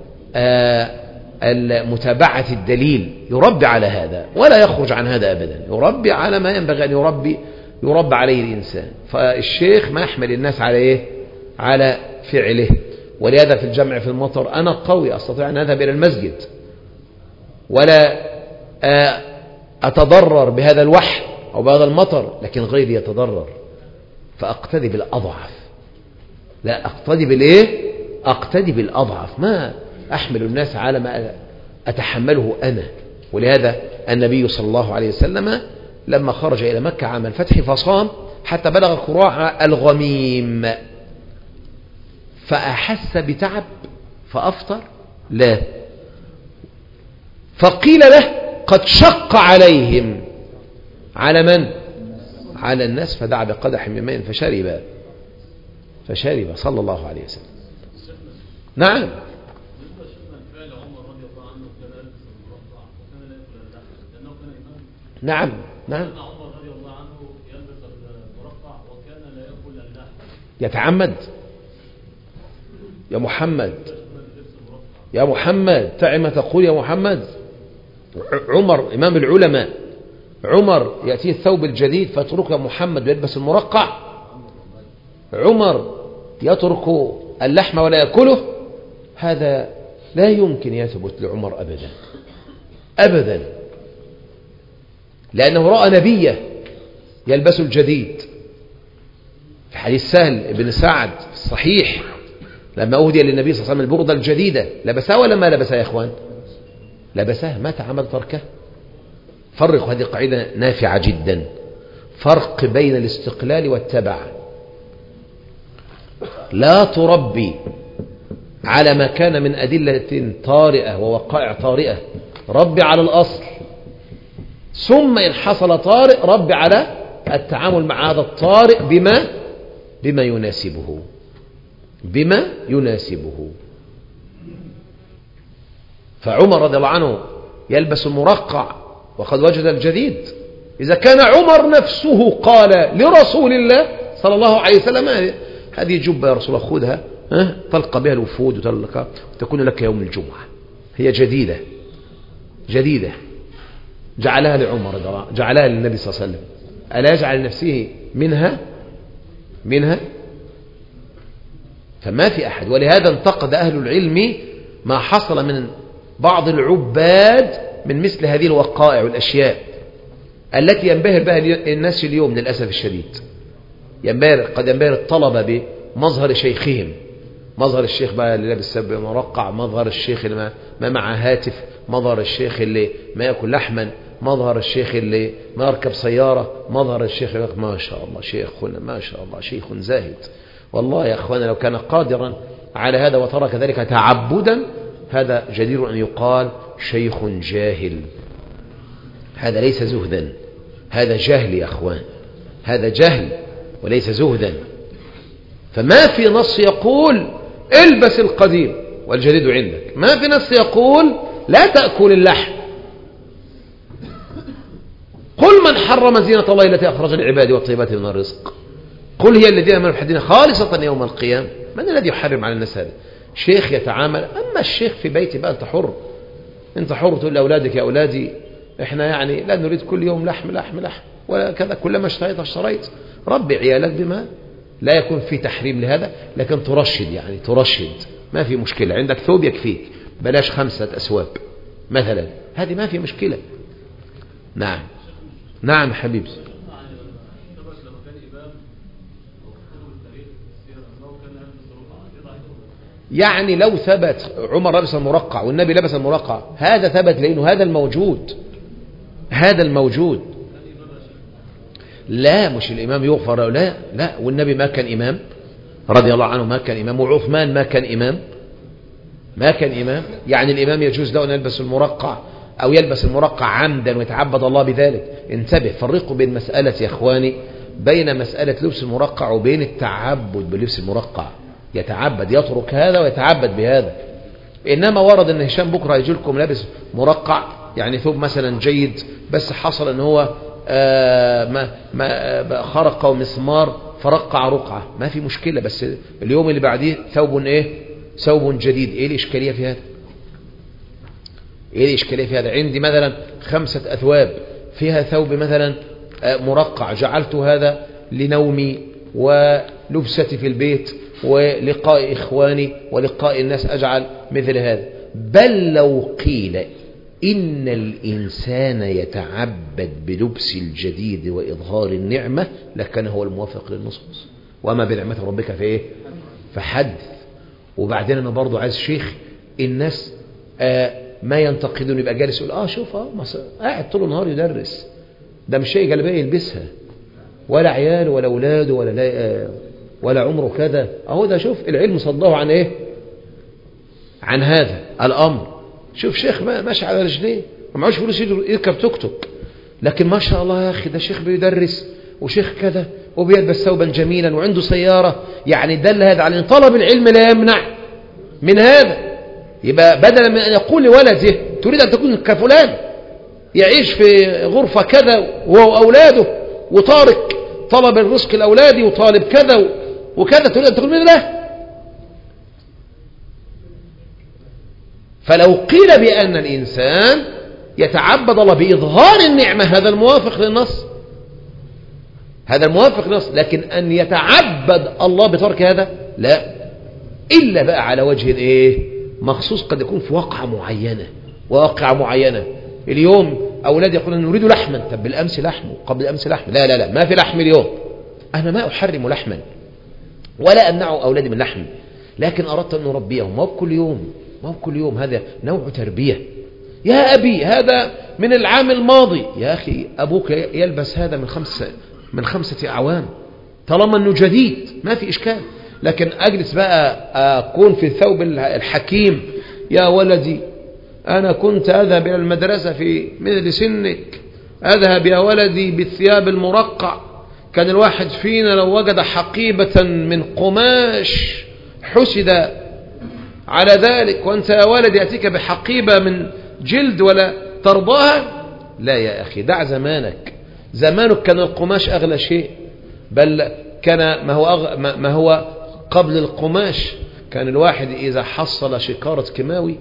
متابعة الدليل، يربي على هذا ولا يخرج عن هذا أبدا، يربي على ما ينبغي أن يربي عليه الإنسان. فالشيخ ما يحمل الناس على إيه؟ على فعله. ولهذا في الجمع في المطر أنا قوي أستطيع أن أذهب إلى المسجد ولا أتضرر بهذا الوحل أو بهذا المطر، لكن غيري يتضرر فأقتدي بالأضعف. لا أقتدي بالإيه؟ أقتدي بالأضعف، ما أحمل الناس على ما أتحمله أنا. ولهذا النبي صلى الله عليه وسلم لما خرج إلى مكة عام الفتح فصام حتى بلغ قراع الغميم، فأحس بتعب فأفطر؟ لا. فقيل له قد شق عليهم. على من؟ على الناس. فدعا بقدح من ماء فشرب صلى الله عليه وسلم. نعم. نعم يتعمد. يا محمد تعم تقول يا محمد. عمر إمام العلماء، عمر يأتيه الثوب الجديد فيترك محمد ويلبس المرقع؟ عمر يترك اللحم ولا يأكله؟ هذا لا يمكن يثبت لعمر أبدا أبدا، لأنه رأى نبيه يلبس الجديد. في حديث سهل بن سعد الصحيح لما أهدي للنبي صلى الله عليه وسلم البردة الجديدة لبسها ولا ما لبسها يا إخوان؟ لبسها. ما تعمد تركه؟ فرق. هذه قاعدة نافعة جدا، فرق بين الاستقلال والتبع. لا تربي على ما كان من أدلة طارئة ووقائع طارئة، ربي على الأصل، ثم إن حصل طارئ ربي على التعامل مع هذا الطارئ بما يناسبه. فعمر رضي الله عنه يلبس المرقع وقد وجد الجديد. إذا كان عمر نفسه قال لرسول الله صلى الله عليه وسلم هذه جبة يا رسول الله خذها تلقى بها الوفود وتكون لك يوم الجمعة، هي جديدة جعلها لعمر، جعلها للنبي صلى الله عليه وسلم، ألا يجعل نفسه منها؟ فما في أحد. ولهذا انتقد أهل العلم ما حصل من بعض العباد من مثل هذه الوقائع والأشياء التي ينبهر بها الناس اليوم للأسف الشديد. قد ينبهر الطلبة بمظهر شيخهم، مظهر الشيخ بقى اللي لابس مرقع، مظهر الشيخ اللي ما مع هاتف، مظهر الشيخ اللي ما يأكل لحما، مظهر الشيخ اللي ما يركب سيارة، مظهر الشيخ اللي ما شاء الله شيخنا ما شاء الله شيخ زاهد. والله يا أخوانا لو كان قادرا على هذا وترك ذلك تعبدا هذا جدير أن يقال شيخ جاهل. هذا ليس زهدا، هذا جهل يا أخوان، هذا جهل وليس زهدا. فما في نص يقول البس القديم والجديد عندك، ما في نص يقول لا تأكل اللحم. قل من حرم زينة الله التي أخرج لعباده والطيبات من الرزق، قل هي الذين آمنوا بالحدين خالصة يوم القيامة. من الذي يحرم على الناس هذا؟ شيخ يتعامل. أما الشيخ في بيتي بقى أنت حر تقول لأولادك يا أولادي إحنا يعني لا نريد كل يوم لحم ولا كذا، كلما اشتريت ربي عيالك بما لا يكون في تحريم لهذا، لكن ترشد ما في مشكلة. عندك ثوب يكفيك، بلاش 5 أثواب مثلا، هذه ما في مشكلة. نعم حبيبي. يعني لو ثبت عمر لبس المرقع والنبي لبس المرقع هذا ثبت لأنه هذا الموجود. لا مش الإمام يغفر لا والنبي ما كان إمام رضي الله عنه، ما كان إمام، وعثمان ما كان إمام. يعني الإمام يجوز له أن يلبس المرقع أو يلبس المرقع عمدا ويتعبد الله بذلك. انتبه، فرقوا بين مسألة يا إخواني بين مسألة لبس المرقع وبين التعبد بلبس المرقع، يتعبد يترك هذا ويتعبد بهذا. إنما ورد أن هشام بكرة يجي لكم لابس مرقع، يعني ثوب مثلا جيد، بس حصل أن هو ما خرق مسمار فرقع رقعة، ما في مشكلة، بس اليوم اللي بعديه ثوب ثوب جديد. ايه الإشكالية في هذا؟ ايه الإشكالية في هذا؟ عندي مثلا 5 أثواب فيها ثوب مثلا مرقع، جعلت هذا لنومي ولبستي في البيت ولقاء إخواني ولقاء الناس، أجعل مثل هذا. بل لو قيل إن الإنسان يتعبد بلبس الجديد وإظهار النعمة لكان هو الموافق للنصوص. وما بنعمة ربك في إيه؟ فحدث. وبعدين أنا برضو عايز شيخ الناس ما ينتقدون، يبقى جالس يقول شوف قاعد طول النهار يدرس، ده مش شيء جلبية يلبسها ولا عيال ولا أولاده ولا عمره كذا، أهو ده شوف العلم صده عن إيه؟ عن هذا الأمر. شوف شيخ ماشي على رجليه ومعوش فلوس يركب توك توك، لكن ما شاء الله يا أخي ده شيخ بيدرس وشيخ كذا وبيلبس ثوبا جميلا وعنده سيارة. يعني دل هذا على أن طلب العلم لا يمنع من هذا. يبقى بدلا من أن يقول لولده تريد أن تكون كفلان يعيش في غرفة كذا وهو أولاده وطارق طلب الرزق الأولادي وطالب كذا وكذا، تريد أن تكون مثله. فلو قيل بأن الإنسان يتعبد الله بإظهار النعمة هذا الموافق للنص، هذا الموافق للنص. لكن أن يتعبد الله بترك هذا لا، إلا بقى على وجه مخصوص، قد يكون في واقعة معينة. اليوم أولاد يقولون نريد لحما، طب بالأمس لحم وقبل الأمس لحم، لا ما في لحم اليوم. أنا ما أحرم لحما ولا أمنع أولادي من لحم، لكن أردت أن نربيهم، ما بكل يوم هذا نوع تربية. يا أبي هذا من العام الماضي، يا أخي أبوك يلبس هذا من 5 أعوام، طالما أنه جديد ما في إشكال. لكن أجلس بقى أكون في الثوب الحكيم، يا ولدي أنا كنت أذهب إلى المدرسة في مثل سنك، أذهب يا ولدي بالثياب المرقع، كان الواحد فينا لو وجد حقيبة من قماش حسد على ذلك، وأنت يا ولد يأتيك بحقيبة من جلد ولا ترضاها. لا يا أخي دع زمانك كان القماش أغلى شيء، بل كان ما هو قبل القماش كان الواحد إذا حصل شكارة كيماوي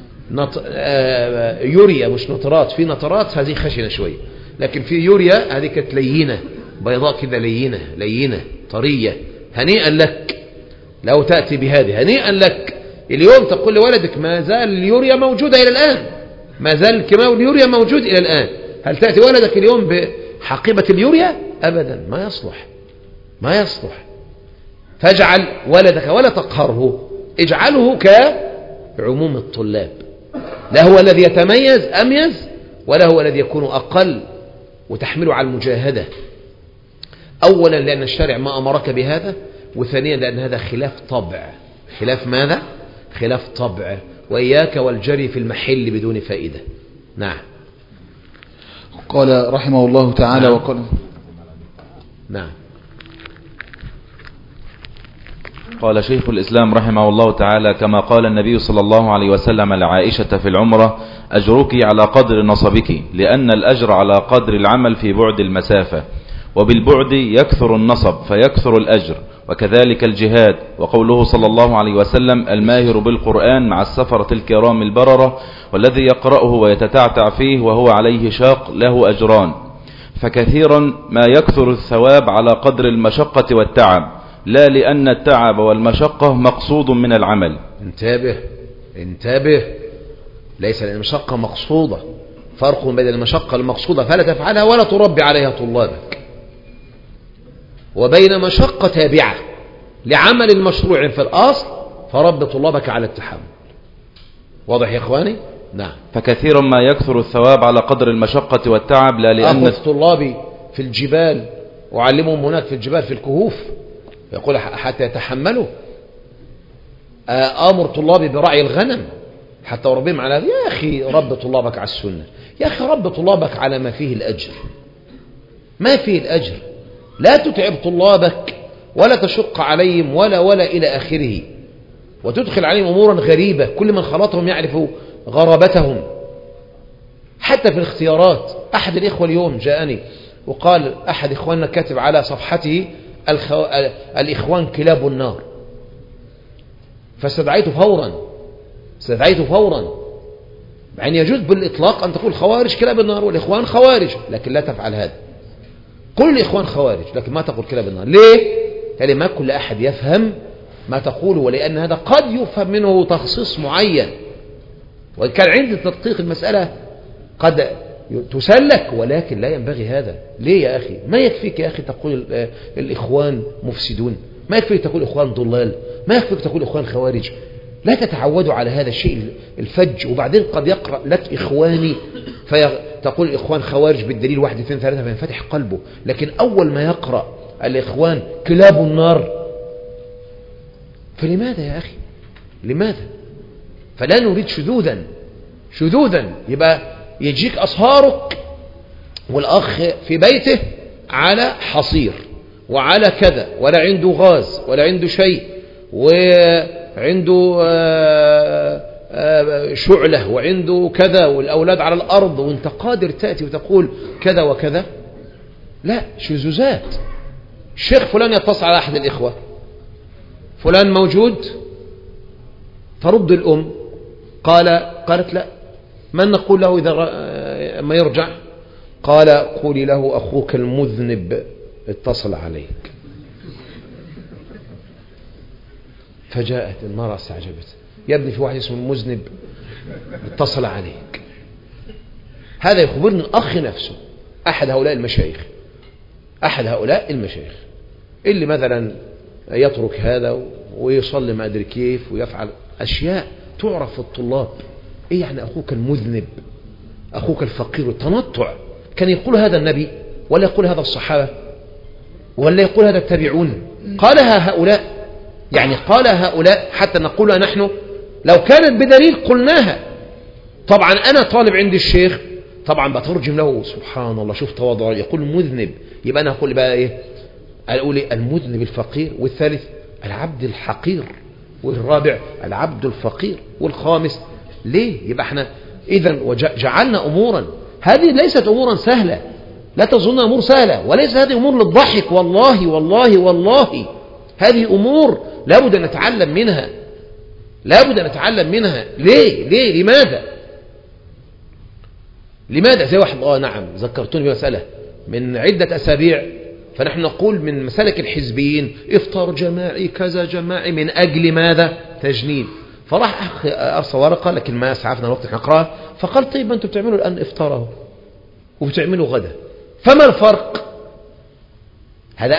يوريا، مش نطرات، في نطرات هذه خشنة شوية، لكن في يوريا هذه كانت لينة بيضاء كده، لينة طرية. هنيئا لك لو تأتي بهذه، هنيئا لك. اليوم تقول لولدك ما زال اليوريا موجودة إلى الآن، ما زال الكيماوي اليوريا موجود إلى الآن، هل تأتي ولدك اليوم بحقيبة اليوريا؟ أبدا، ما يصلح. فاجعل ولدك ولا تقهره، اجعله كعموم الطلاب، لا هو الذي يتميز أميز ولا هو الذي يكون أقل، وتحمله على المجاهدة. أولا لأن الشارع ما أمرك بهذا، وثانيا لأن هذا خلاف طبع. خلاف ماذا؟ خلاف طبع. وإياك والجري في المحل بدون فائدة. نعم. قال رحمه الله تعالى وقال نعم. قال شيخ الإسلام رحمه الله تعالى: كما قال النبي صلى الله عليه وسلم لعائشة في العمرة: أجرك على قدر نصبك، لأن الأجر على قدر العمل في بعد المسافة، وبالبعد يكثر النصب فيكثر الأجر، وكذلك الجهاد. وقوله صلى الله عليه وسلم: الماهر بالقرآن مع السفرة الكرام البررة، والذي يقرأه ويتتعتع فيه وهو عليه شاق له أجران. فكثيرا ما يكثر الثواب على قدر المشقة والتعب، لا لأن التعب والمشقة مقصود من العمل. انتبه، ليس لأن المشقة مقصودة، فرق بين المشقة المقصودة فلا تفعلها ولا تربي عليها طلابك، وبين مشقة تابعة لعمل المشروع في الأصل فرب طلابك على التحمل. واضح يا إخواني؟ نعم. فكثيرا ما يكثر الثواب على قدر المشقة والتعب، لا لأن أخذ طلابي في الجبال وعلمهم هناك في الجبال في الكهوف، يقول حتى يتحملوا. أمر طلابي برعي الغنم حتى أربيهم على هذا. يا أخي رب طلابك على السنة، يا أخي رب طلابك على ما فيه الأجر، ما فيه الأجر. لا تتعب طلابك ولا تشق عليهم ولا إلى آخره، وتدخل عليهم أمورا غريبة كل من خلطهم يعرف غرابتهم. حتى في الاختيارات، أحد الإخوة اليوم جاءني وقال أحد إخواننا كاتب على صفحته الإخوان كلاب النار، فاستدعيته فورا، يعني يجوز بالإطلاق أن تقول خوارج كلاب النار والإخوان خوارج، لكن لا تفعل هذا. كل الإخوان خوارج لكن ما تقول كلاب النار. ليه؟ يعني ما كل أحد يفهم ما تقوله، ولأن هذا قد يفهم منه تخصيص معين، وإن كان عند تدقيق المسألة قد تسلك، ولكن لا ينبغي هذا. ليه يا أخي؟ ما يكفيك يا أخي تقول الإخوان مفسدون، ما يكفيك تقول إخوان ضلال، ما يكفيك تقول إخوان خوارج. لا تتعودوا على هذا الشيء الفج. وبعدين قد يقرأ لك إخواني فتقول الإخوان خوارج بالدليل 1 2 3 فينفتح قلبه، لكن أول ما يقرأ الإخوان كلاب النار، فلماذا يا أخي؟ لماذا؟ فلا نريد شذوذا يبقى يجيك أصهارك والأخ في بيته على حصير وعلى كذا، ولا عنده غاز ولا عنده شيء، وعنده شعلة وعنده كذا، والأولاد على الأرض، وانت قادر تأتي وتقول كذا وكذا. لا، شذوذات. الشيخ فلان يتصل على أحد الإخوة، فلان موجود، ترد الأم قالت لا، من نقول له إذا ما يرجع؟ قال قولي له أخوك المذنب اتصل عليك. فجاءت المرأة استعجبت، يا ابني في واحد اسمه المذنب اتصل عليك. هذا يخبرني الأخ نفسه، أحد هؤلاء المشايخ اللي مثلا يترك هذا ويصلي ما أدري كيف ويفعل أشياء تعرف في الطلاب. إيه يعني أخوك المذنب، أخوك الفقير؟ التنطع. كان يقول هذا النبي ولا يقول هذا الصحابة ولا يقول هذا التابعون؟ قالها هؤلاء حتى نقولها نحن. لو كانت بدليل قلناها. طبعا أنا طالب عند الشيخ طبعا بترجم له، سبحان الله شوف تواضع، يقول مذنب، يبقى أنا أقول بقى إيه؟ أقول المذنب الفقير، والثالث العبد الحقير، والرابع العبد الفقير، والخامس. ليه؟ يبقى احنا إذن وجعلنا أمورا، هذه ليست أمورا سهلة، لا تظن أمور سهلة، وليس هذه أمور للضحك، والله هذه أمور لابد أن نتعلم منها. ليه؟ لماذا؟ زي واحد نعم ذكرتوني بمسألة من عدة أسابيع، فنحن نقول من مسالك الحزبيين إفطار جماعي كذا جماعي من أجل ماذا؟ تجنيد. فراح أخ أرسل ورقة لكن ما أسعفنا الوقت نقرأها، فقال طيب أنتم بتعملوا الآن إفطاره وبتعملوا غدا، فما الفرق؟ هذا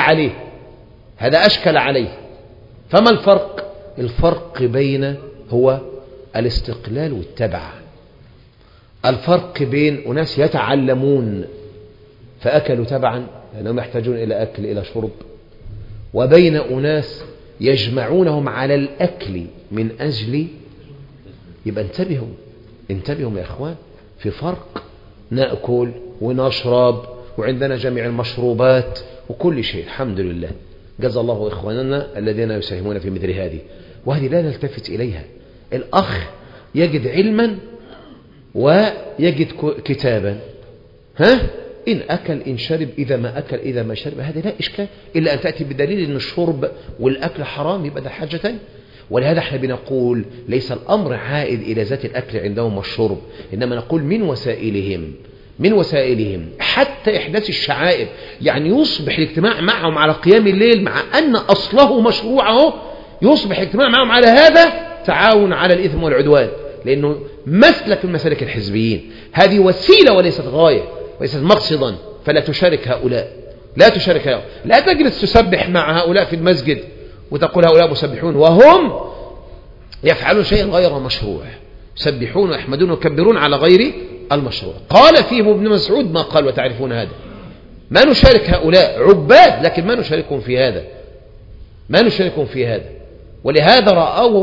أشكل عليه. فما الفرق؟ الفرق بين هو الاستقلال والتبع. الفرق بين أناس يتعلمون فأكلوا تبعا لأنهم يحتاجون إلى أكل إلى شرب، وبين أناس يجمعونهم على الأكل من أجل. يبقى انتبهوا يا أخوان، في فرق. نأكل ونشرب وعندنا جميع المشروبات وكل شيء الحمد لله، جزا الله إخواننا الذين يساهمون في مثل هذه، وهذه لا نلتفت إليها. الأخ يجد علما ويجد كتابا، إن أكل إن شرب، إذا ما أكل إذا ما شرب، هذا لا إشكال، إلا أن تأتي بدليل أن الشرب والأكل حرام، يبقى ده حاجة تانية. ولهذا احنا بنقول ليس الأمر عائد إلى ذات الأكل عندهم والشرب، إنما نقول من وسائلهم حتى إحداث الشعائر. يعني يصبح الاجتماع معهم على قيام الليل مع أن أصله مشروعه، يصبح الاجتماع معهم على هذا تعاون على الإثم والعدوان، لأنه مسلك من مسالك الحزبيين. هذه وسيلة وليست غاية وليست مقصدا، فلا تشارك هؤلاء. لا تجلس تسبح مع هؤلاء في المسجد وتقول هؤلاء مسبحون وهم يفعلون شيئا غير مشروع، يسبحون ويحمدون ويكبرون على غير المشروع. قال فيهم ابن مسعود ما قال وتعرفون هذا. ما نشارك هؤلاء عباد، لكن ما نشاركهم في هذا. ولهذا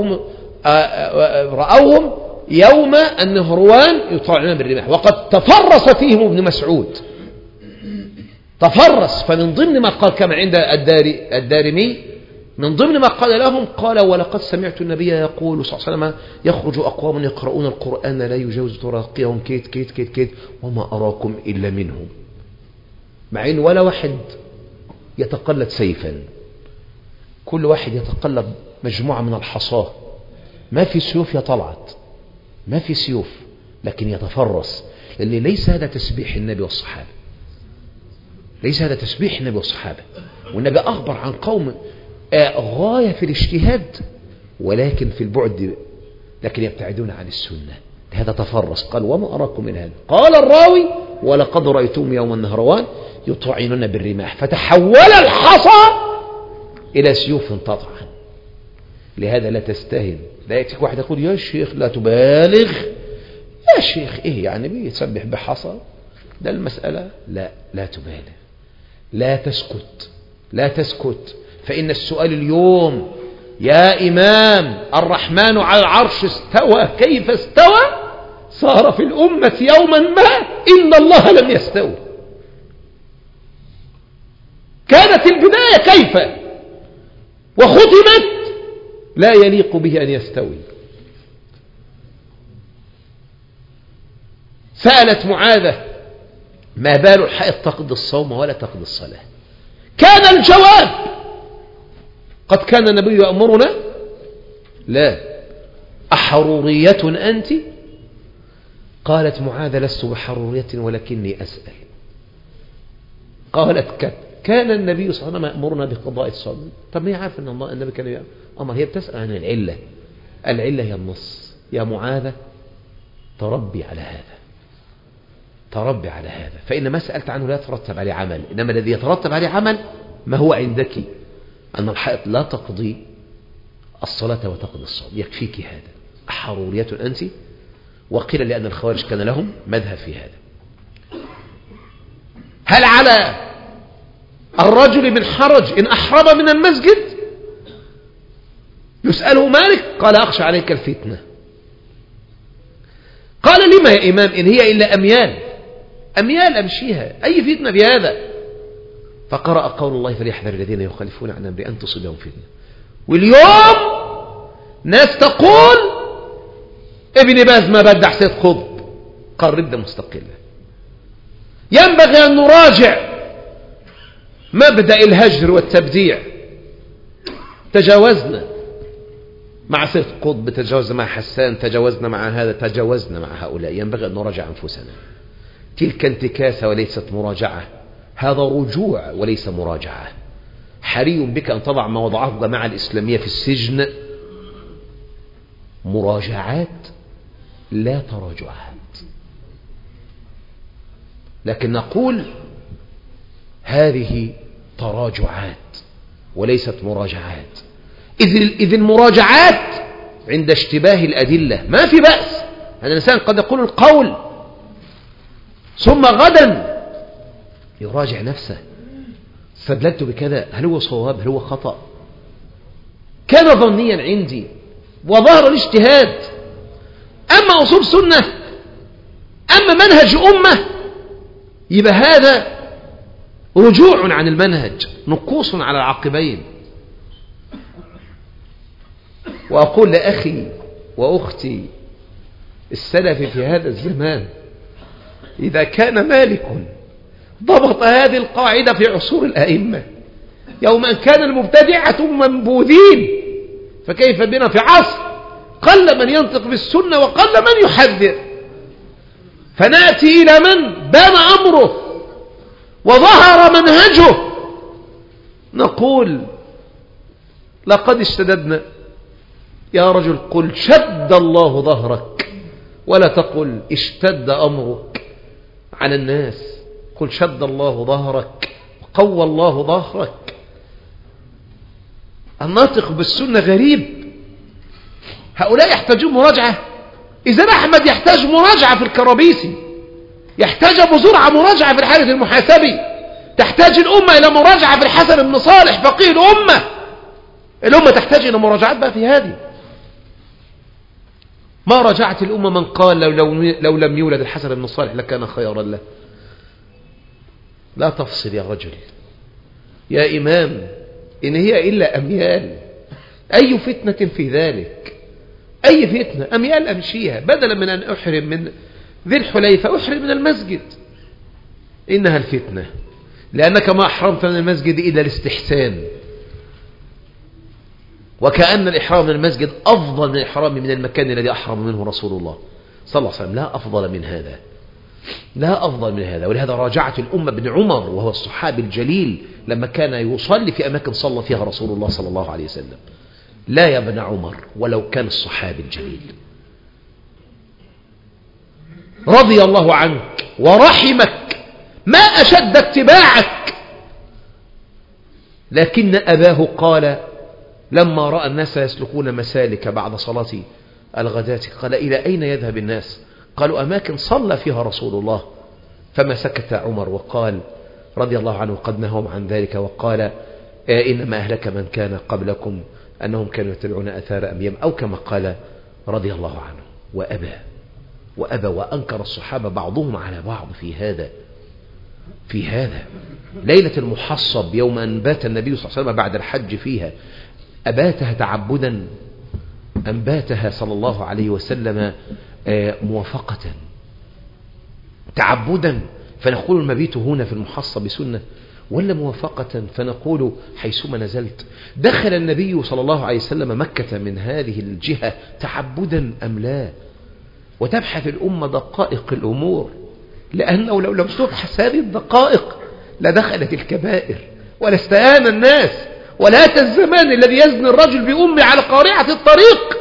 رأوهم يوم النهروان يطلعون بالرماح، وقد تفرس فيهم ابن مسعود. تفرس. فمن ضمن ما قال كما عند الدارمي من ضمن ما قال لهم قال ولقد سمعت النبي يقول صلى الله عليه وسلم يخرج أقوام يقرؤون القرآن لا يجاوز تراقيهم كيت كيت كيت كيت وما أراكم إلا منهم. مع إن ولا واحد يتقلد سيفا، كل واحد يتقلد مجموعة من الحصاة. ما في سيوف يا طلعت، ما في سيوف، لكن يتفرس. لأن ليس هذا تسبيح النبي والصحابة، ليس هذا تسبيح النبي والصحابة. والنبي أخبر عن قوم غاية في الاجتهاد ولكن في البعد، لكن يبتعدون عن السنة. هذا تفرس. قال وما أراكم من هذا. قال الراوي ولقد رأيتم يوم النهروان يطعنون بالرماح فتحول الحصى إلى سيوف تطعن. لهذا لا تستهن. لا يأتيك واحد يقول يا شيخ لا تبالغ، يا شيخ إيه يعني بيتسبح بحصى؟ ده المسألة لا تبالغ، لا تسكت، لا تسكت. فإن السؤال اليوم يا إمام الرحمن على العرش استوى كيف استوى صار في الأمة يوما ما إن الله لم يستوي. كانت البداية كيف وختمت لا يليق به أن يستوي. سألت معاذة ما بال الحائض تقضي الصوم ولا تقضي الصلاة؟ كان الجواب قد كان النبي يأمرنا لا. أحرورية أنت؟ قالت معاذ لست بحرورية ولكني أسأل. قالت كان النبي صلى الله عليه وسلم يأمرنا بقضاء الصوم. طب ما يعرف أن النبي كان أمر. هي بتسأل عن العلة. العلة هي النص. يا معاذ تربي على هذا، تربي على هذا. فإن ما سألت عنه لا يترتب عليه عمل، إنما الذي يترتب عليه عمل ما هو عندك أن الحائض لا تقضي الصلاة وتقضي الصوم. يكفيك هذا. أحرورية أنت؟ وقيل لأن الخوارج كان لهم مذهب في هذا. هل على الرجل من حرج إن أحرم من المسجد؟ يسأله مالك قال أخشى عليك الفتنة. قال لما يا إمام إن هي إلا أميال أمشيها، أي فتنة بهذا؟ فقرأ قول الله فليحذر الذين يخالفون عن أمره أن تصيبهم فتنة. واليوم ناس تقول ابن باز ما بدع سيد قطب، قال ردة مستقلة. ينبغي أن نراجع مبدأ الهجر والتبديع. تجاوزنا مع سيد قطب، تجاوزنا مع حسان، تجاوزنا مع هذا، تجاوزنا مع هؤلاء. ينبغي أن نراجع أنفسنا. تلك انتكاسة وليست مراجعة، هذا رجوع وليس مراجعة. حري بك أن تضع ما وضعه الجماعة الإسلامية في السجن مراجعات لا تراجعات. لكن نقول هذه تراجعات وليست مراجعات. إذ المراجعات عند اشتباه الأدلة ما في بأس. هذا الإنسان قد يقول القول ثم غدا يراجع نفسه. استدللت بكذا، هل هو صواب هل هو خطأ؟ كان ظنيا عندي وظهر الاجتهاد. أما أصول سنة، أما منهج أمة، يبقى هذا رجوع عن المنهج، نقوص على العقبين. وأقول لأخي وأختي السلف في هذا الزمان إذا كان مالك ضبط هذه القاعدة في عصور الأئمة يوم أن كان المبتدعة منبوذين، فكيف بنا في عصر قل من ينطق بالسنة وقل من يحذر؟ فنأتي إلى من بان أمره وظهر منهجه نقول لقد اشتددنا. يا رجل قل شد الله ظهرك، ولا تقل اشتد أمرك على الناس. قل شد الله ظهرك، قوى الله ظهرك. الناطق بالسنة غريب. هؤلاء يحتاجون مراجعة. إذا أحمد يحتاج مراجعة في الكرابيسي، يحتاج أبو زرعة مراجعة في الحارث المحاسبي، تحتاج الأمة إلى مراجعة في الحسن بن صالح فقيه الأمة تحتاج إلى مراجعات بقى في هذه. ما رجعت الأمة من قال لو لم يولد الحسن بن صالح لكان خيرا له. لا تفصل يا رجل يا إمام، إن هي إلا أميال، أي فتنة في ذلك؟ أي فتنة؟ أميال أمشيها، بدلا من أن أحرم من ذي الحليفة أحرم من المسجد. إنها الفتنة، لأنك ما أحرمت من المسجد إلا الاستحسان، وكأن الإحرام من المسجد أفضل من الإحرام من المكان الذي أحرم منه رسول الله صلى الله عليه وسلم. لا أفضل من هذا، لا أفضل من هذا. ولهذا راجعت الأمة بن عمر وهو الصحابي الجليل لما كان يصلي في أماكن صلى فيها رسول الله صلى الله عليه وسلم: لا يا ابن عمر، ولو كان الصحابي الجليل رضي الله عنك ورحمك، ما أشد اتباعك. لكن أباه قال لما رأى الناس يسلكون مسالك بعد صلاة الغداة، قال: إلى أين يذهب الناس؟ قالوا: أماكن صلى فيها رسول الله. فما سكت عمر وقال رضي الله عنه: قد نهوا عن ذلك، وقال: إنما أهلك من كان قبلكم أنهم كانوا يتبعون أثار أميام، أو كما قال رضي الله عنه. وأبى وأنكر الصحابة بعضهم على بعض في هذا ليلة المحصب، يوم أن بات النبي صلى الله عليه وسلم بعد الحج فيها، أباتها تعبدا أم باتها صلى الله عليه وسلم موافقة تعبدا؟ فنقول المبيت هنا في المحصب سنة، ولا موافقة فنقول حيثما نزلت؟ دخل النبي صلى الله عليه وسلم مكة من هذه الجهة تعبدا أم لا؟ وتبحث الأمة دقائق الأمور، لأنه لو لم تبحث هذه الدقائق لدخلت الكبائر ولاستهان الناس. ولا الزمان الذي يزني الرجل بأمه على قارعة الطريق،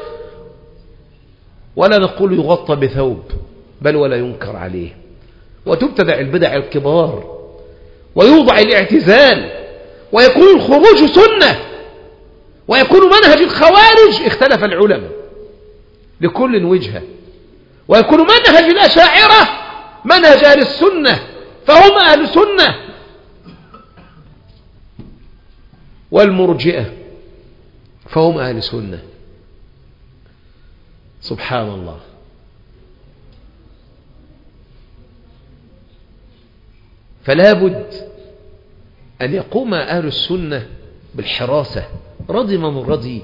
ولا نقول يغطى بثوب، بل ولا ينكر عليه، وتبتدع البدع الكبار، ويوضع الاعتزال، ويكون الخروج سنة، ويكون منهج الخوارج، اختلف العلماء لكل وجهة، ويكون منهج الأشاعرة منهج أهل السنة، فهم أهل سنة، والمرجئة فهم أهل سنة. سبحان الله. فلا بد أن يقوم أهل السنة بالحراسة، رضي من رضي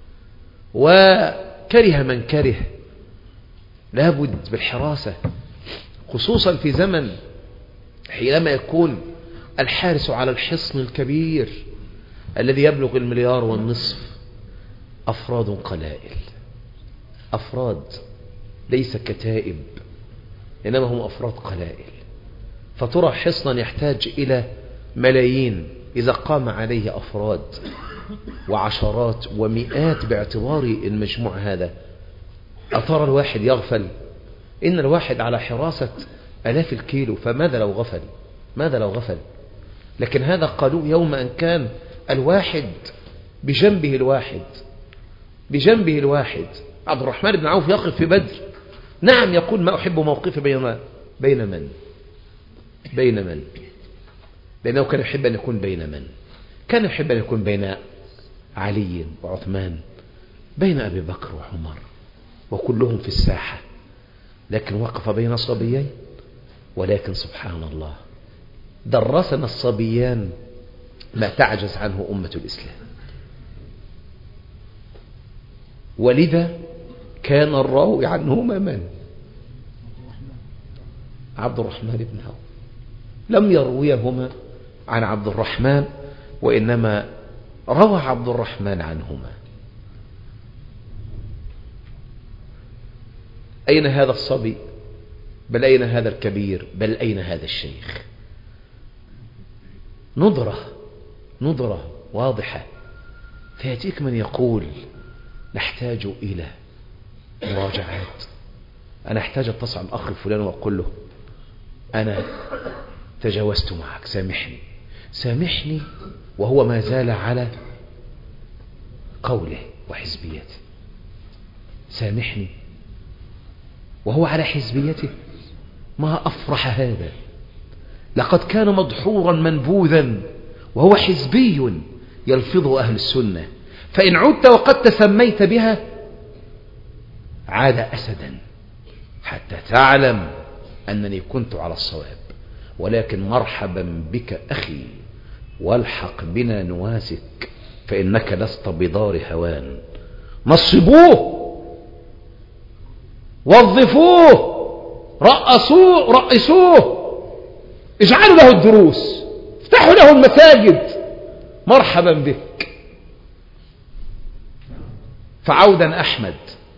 وكره من كره، لا بد بالحراسة، خصوصا في زمن حينما يكون الحارس على الحصن الكبير الذي يبلغ 1.5 مليار، أفراد قلائل، أفراد ليس كتائب، إنما هم أفراد قلائل. فترى حصنا يحتاج إلى ملايين إذا قام عليه أفراد وعشرات ومئات باعتبار المجموع هذا. أترى الواحد يغفل؟ إن الواحد على حراسة 1000 الكيلو، فماذا لو غفل؟ ماذا لو غفل؟ لكن هذا قالوا يوم أن كان الواحد بجنبه الواحد. عبد الرحمن بن عوف يقف في بدر، نعم، يقول: ما أحب موقفي بين من؟ لأنه كان يحب أن يكون بين من؟ كان يحب أن يكون بين علي وعثمان، بين أبي بكر وعمر، وكلهم في الساحة، لكن وقف بين صبيين. ولكن سبحان الله، درسنا الصبيان ما تعجز عنه أمة الإسلام. ولذا كان الراوي عنهما من؟ عبد الرحمن بن عوف. لم يرويهما عن عبد الرحمن، وإنما روى عبد الرحمن عنهما. أين هذا الصبي؟ بل أين هذا الكبير؟ بل أين هذا الشيخ؟ نظرة واضحة. فيأتيك من يقول: نحتاج إلى مراجعات، أنا أحتاج أتصل الأخ الفلاني وأقول له: أنا تجاوزت معك، سامحني، وهو ما زال على قوله وحزبيته. سامحني وهو على حزبيته. ما أفرح هذا. لقد كان مدحورا منبوذا وهو حزبي يلفظ أهل السنة، فإن عدت وقد تسميت بها عاد أسدا حتى تعلم أنني كنت على الصواب. ولكن مرحبا بك أخي، والحق بنا نواسك، فإنك لست بدار هوان. نصبوه، وظفوه، رئسوه، اجعلوا له الدروس، افتحوا له المساجد، مرحبا بك. فعودا أحمد،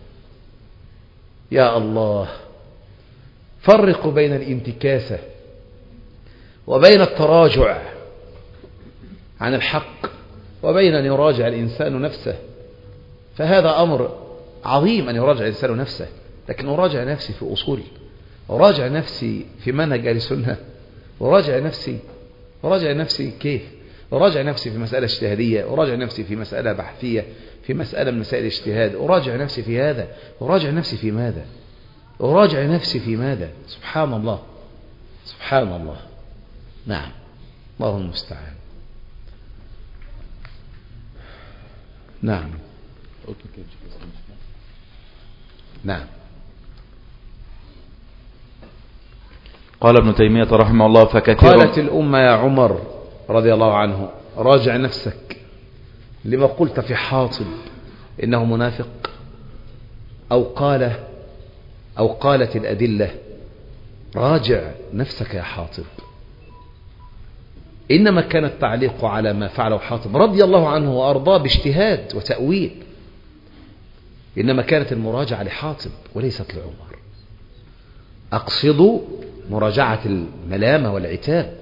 يا الله، فرقوا بين الانتكاسة وبين التراجع عن الحق، وبين أن يراجع الإنسان نفسه. فهذا أمر عظيم أن يراجع الإنسان نفسه، لكن أراجع نفسي في أصول، أراجع نفسي في منهج أهل السنة، أراجع نفسي كيف، أراجع نفسي في مسألة اجتهادية، أراجع نفسي في مسألة بحثية، في مسألة من مسائل الاجتهاد، أراجع نفسي في هذا، أراجع نفسي في ماذا، أراجع نفسي في ماذا. سبحان الله، سبحان الله. نعم، الله المستعان. نعم نعم. قال ابن تيمية رحمه الله: فكثير قالت الأمة يا عمر رضي الله عنه: راجع نفسك، لما قلت في حاطب إنه منافق، أو قالت الأدلة: راجع نفسك يا حاطب. إنما كان التعليق على ما فعله حاطب رضي الله عنه وأرضاه باجتهاد وتأويل، إنما كانت المراجعة لحاطب وليست لعمر. أقصد مراجعة الملامة والعتاب،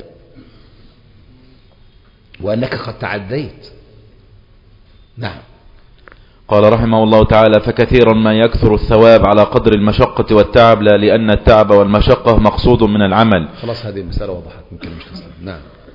وأنك قد تعديت. نعم. قال رحمه الله تعالى: فكثيرا ما يكثر الثواب على قدر المشقة والتعب، لا لأن التعب والمشقة مقصود من العمل. خلاص، هذه المسألة وضحت، يمكن مش تسأل. نعم.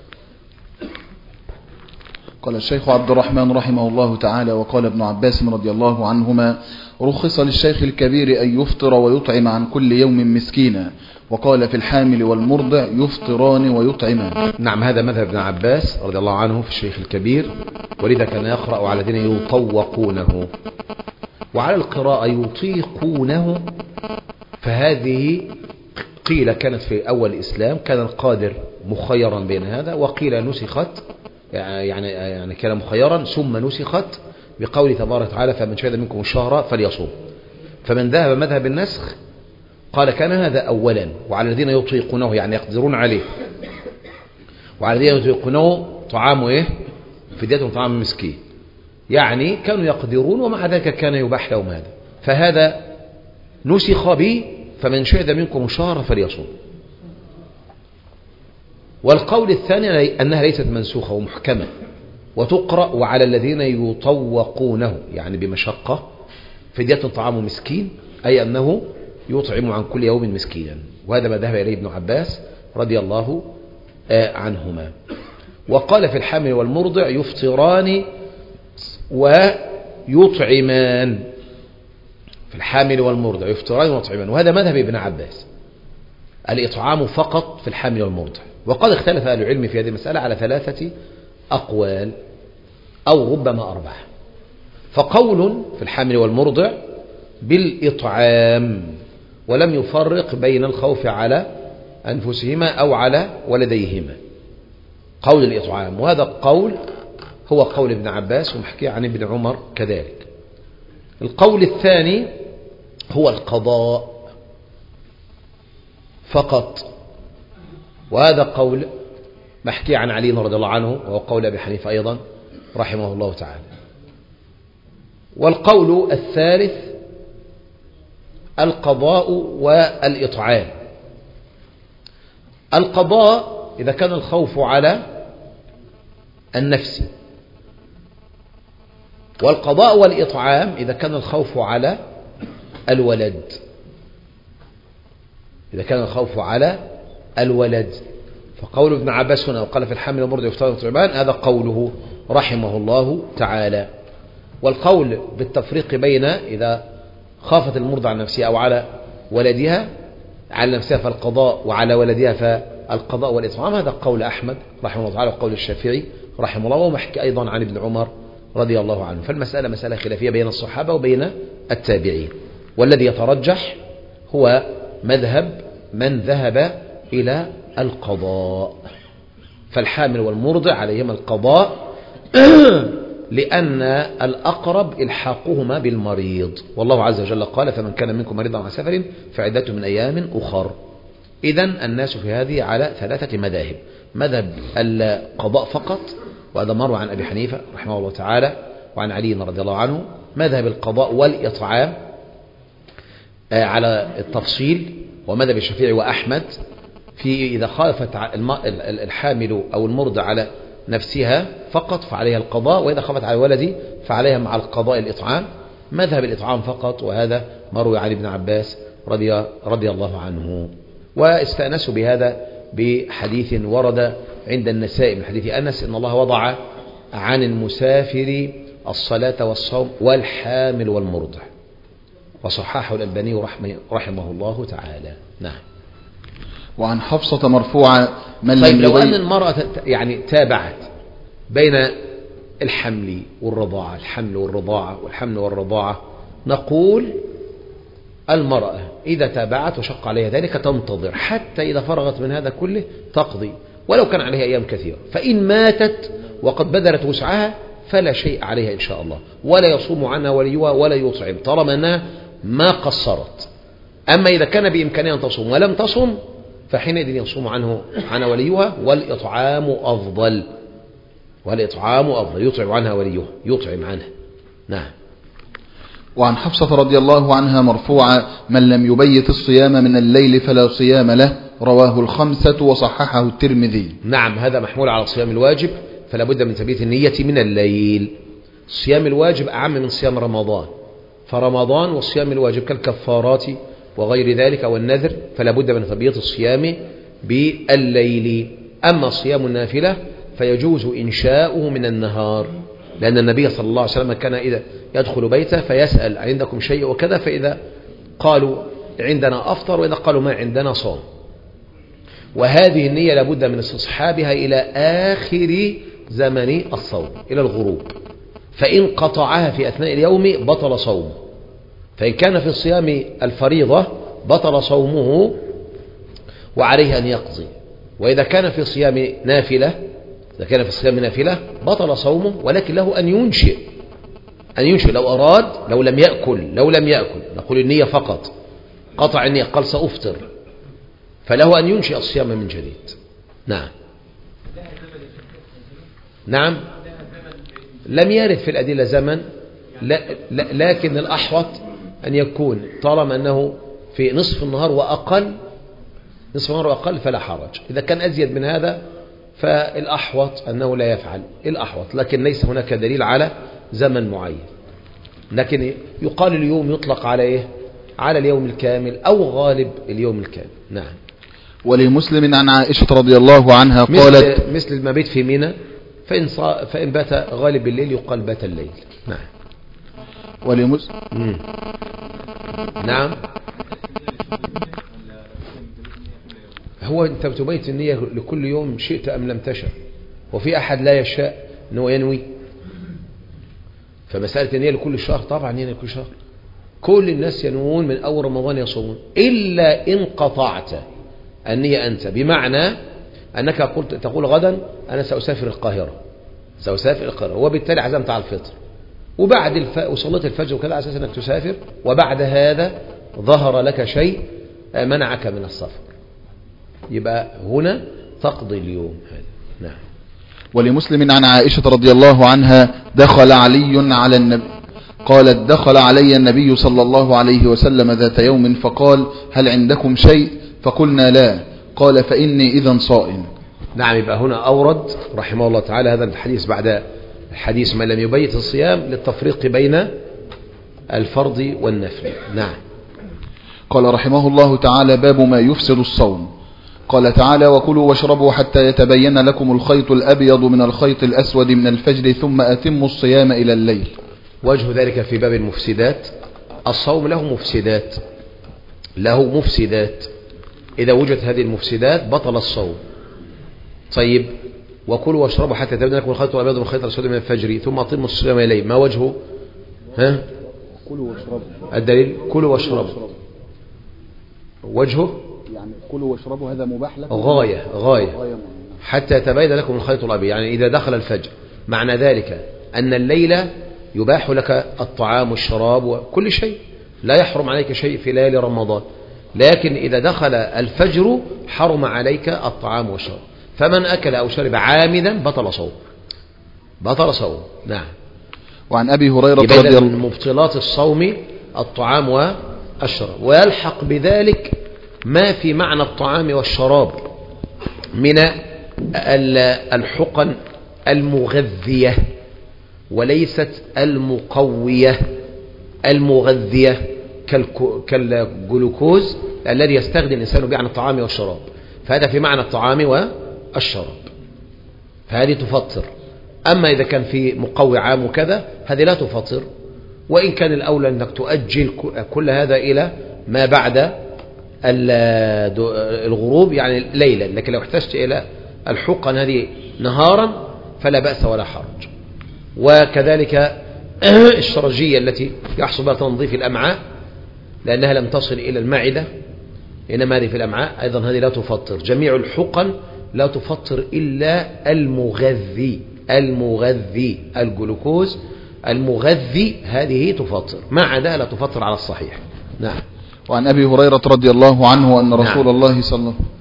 قال الشيخ عبد الرحمن رحمه الله تعالى: وقال ابن عباس رضي الله عنهما: رخص للشيخ الكبير أن يفطر ويطعم عن كل يوم مسكينا. وقال في الحامل والمرضع: يفطران ويطعمان. نعم، هذا مذهب ابن عباس رضي الله عنه في الشيخ الكبير، ولذا كان يقرأ على الذين يطوقونه، وعلى القراءة يطيقونه. فهذه قيل كانت في أول الإسلام، كان القادر مخيرا بين هذا، وقيل نسخت، يعني كان مخيرا ثم نسخت بقول تبارك وتعالى: فمن شهد منكم الشهر فليصوم. فمن ذهب مذهب النسخ قال كان هذا أولا، وعلى الذين يطيقونه يعني يقدرون عليه، وعلى الذين يطيقونه طعام فدية طعام مسكين، يعني كانوا يقدرون، ومع ذلك كان يباح لهم هذا. فهذا نسخ به فمن شهد منكم الشهر فليصوم. والقول الثاني أنها ليست منسوخة ومحكمة، وتقرأ وعلى الذين يطوقونه، يعني بمشقة، فدية طعام مسكين، أي أنه يطعم عن كل يوم مسكينا. وهذا ما ذهب إليه ابن عباس رضي الله عنهما. وقال في الحامل والمرضع: يفطران ويطعمان. في الحامل والمرضع يفطران ويطعمان، وهذا مذهب ابن عباس، الإطعام فقط في الحامل والمرضع. وقد اختلف أهل العلم في هذه المسألة على 3 أقوال أو ربما 4. فقول في الحامل والمرضع بالإطعام، ولم يفرق بين الخوف على أنفسهما أو على ولديهما، قول الإطعام. وهذا القول هو قول ابن عباس، ومحكي عن ابن عمر كذلك. القول الثاني هو القضاء فقط، وهذا قول محكي عن علي رضي الله عنه، وهو قول أبي حنيفة أيضا رحمه الله تعالى. والقول الثالث القضاء والإطعام. القضاء إذا كان الخوف على النفس، والقضاء والإطعام إذا كان الخوف على الولد، إذا كان الخوف على الولد. فقول ابن عباس هنا وقال في الحامل والمرضع يفطران ويطعمان، هذا قوله رحمه الله تعالى. والقول بالتفريق بين إذا خافت المرضع عن نفسها أو على ولدها، على نفسها فالقضاء، وعلى ولدها فالقضاء والإطعام، هذا قول أحمد رحمه الله تعالى وقول الشافعي رحمه الله، ومحكي أيضا عن ابن عمر رضي الله عنه. فالمسألة مسألة خلافية بين الصحابة وبين التابعين، والذي يترجح هو مذهب من ذهب إلى القضاء. فالحامل والمرضع عليهما القضاء لأن الأقرب إلحاقهما بالمريض، والله عز وجل قال فمن كان منكم مريضا على سفر فعدة من أيام أخر. إذن الناس في هذه على 3 مذاهب: مذهب القضاء فقط، وهذا مروي عن أبي حنيفة رحمه الله تعالى وعن علي رضي الله عنه. مذهب القضاء والإطعام على التفصيل، ومذهب الشافعي وأحمد في إذا خالفت الحامل أو المرضع على نفسها فقط فعليها القضاء، وإذا خافت على الولد فعليها مع القضاء الإطعام. مذهب الإطعام فقط، وهذا مروي عن ابن عباس رضي الله عنه. واستأنسوا بهذا بحديث ورد عند النسائي من حديث أنس إن الله وضع عن المسافر الصلاة والصوم والحامل والمرضع، وصححه الألباني رحمه الله تعالى. نعم. وعن حفصة مرفوعة من طيب لم لو أن يبين. المرأة يعني تابعت بين الحمل والرضاعة، الحمل والرضاعة والحمل والرضاعة، نقول المرأة إذا تابعت وشق عليها ذلك تنتظر حتى إذا فرغت من هذا كله تقضي، ولو كان عليها أيام كثيرة. فإن ماتت وقد بذلت وسعها فلا شيء عليها إن شاء الله، ولا يصوم عنها وليها ولا يطعم طالما أنها ما قصرت. أما إذا كان بإمكانها أن تصوم ولم تصم فحينئذ يصوم عنها وليها، والإطعام أفضل، يطعم عنها وليها، يطعم عنها. نعم. وعن حفصة رضي الله عنها مرفوعة من لم يبيت الصيام من الليل فلا صيام له، رواه الخمسة وصححه الترمذي. نعم، هذا محمول على صيام الواجب، فلا بد من تبييت النية من الليل. صيام الواجب أعم من صيام رمضان، فرمضان والصيام الواجب كالكفارات وغير ذلك والنذر، فلا بد من تبييت الصيام بالليل. أما صيام النافلة فيجوز إنشاؤه من النهار، لأن النبي صلى الله عليه وسلم كان إذا يدخل بيته فيسأل عندكم شيء وكذا، فإذا قالوا عندنا أفطر، وإذا قالوا ما عندنا صوم. وهذه النية لابد من استصحابها إلى آخر زمن الصوم، إلى الغروب. فإن قطعها في أثناء اليوم بطل صومه، فإن كان في الصيام الفريضة بطل صومه وعليه أن يقضي. وإذا كان في صيام نافلة بطل صومه، ولكن له أن ينشئ لو أراد، لو لم يأكل نقول النية فقط، قطع النية قال سأفطر، فله أن ينشئ الصيام من جديد. نعم لم يرد في الأدلة زمن، لكن الأحوط أن يكون طالما أنه في نصف النهار وأقل فلا حرج. إذا كان أزيد من هذا فالأحوط أنه لا يفعل الأحوط، لكن ليس هناك دليل على زمن معين. لكن يقال اليوم يطلق على إيه؟ على اليوم الكامل أو غالب اليوم الكامل. نعم. ولمسلم عن عائشة رضي الله عنها قالت مثل المبيت في منى، فإن بات غالب الليل يقال بات الليل. نعم. نعم. هو أنت بتبيت النية لكل يوم شئت أم لم تشاء، وفي أحد لا يشاء أنه ينوي. فمسألة النية لكل شهر، طبعا نية لكل شهر، كل الناس ينوون من أول رمضان يصومون، إلا إن قطعت النية أنت، بمعنى أنك تقول غدا أنا سأسافر القاهرة، وبالتالي عزمت على الفطر، وبعد وصلت الفجر وكذا على أساس أنك تسافر، وبعد هذا ظهر لك شيء منعك من السفر، يبقى هنا تقضي اليوم هذا. نعم. ولمسلم عن عائشة رضي الله عنها دخل علي على النبي، قالت دخل علي النبي صلى الله عليه وسلم ذات يوم فقال هل عندكم شيء؟ فقلنا لا، قال فإني إذا صائم. نعم. يبقى هنا أورد رحمه الله تعالى هذا الحديث بعد الحديث من لم يبيت الصيام للتفريق بين الفرض والنفل. نعم. قال رحمه الله تعالى باب ما يفسد الصوم. قال تعالى وكلوا واشربوا حتى يتبين لكم الخيط الأبيض من الخيط الأسود من الفجر ثم أتموا الصيام إلى الليل. وجه ذلك في باب المفسدات. الصوم له مفسدات، إذا وجدت هذه المفسدات بطل الصوم. طيب، وكلوا واشربوا حتى يتبين لكم الخيط الأبيض من الخيط الأسود من الفجر ثم أتموا الصيام إلى الليل. ما وجهه؟ الدليل كلوا واشربوا. وجهه يعني كلوا واشربوا هذا مباح لكم غاية حتى يتبين لكم الخيط الأبيض، يعني إذا دخل الفجر، معنى ذلك أن الليلة يباح لك الطعام والشراب وكل شيء، لا يحرم عليك شيء في ليالي رمضان، لكن إذا دخل الفجر حرم عليك الطعام والشراب. فمن أكل أو شرب عامدا بطل صوم. نعم. وعن أبي هريرة رضي الله عنه من مبطلات الصوم الطعام والشراب، ويلحق بذلك ما في معنى الطعام والشراب من الحقن المغذية وليست المقوية. المغذية كالجلوكوز الذي يستخدم الإنسان به عن الطعام والشراب، فهذا في معنى الطعام والشراب، فهذه تفطر. أما إذا كان في مقوي عام وكذا هذه لا تفطر، وإن كان الأولى أنك تؤجل كل هذا إلى ما بعد الغروب، يعني ليلا، لكن لو احتجت إلى الحقن هذه نهارا فلا بأس ولا حرج. وكذلك الشرجية التي يحصل بها تنظيف الأمعاء لأنها لم تصل إلى المعدة، إنما هذه في الأمعاء أيضا، هذه لا تفطر. جميع الحقن لا تفطر إلا المغذي الجلوكوز المغذي هذه تفطر، ما عدا لا تفطر على الصحيح. نعم. وعن أبي هريرة رضي الله عنه أن رسول الله صلى الله عليه وسلم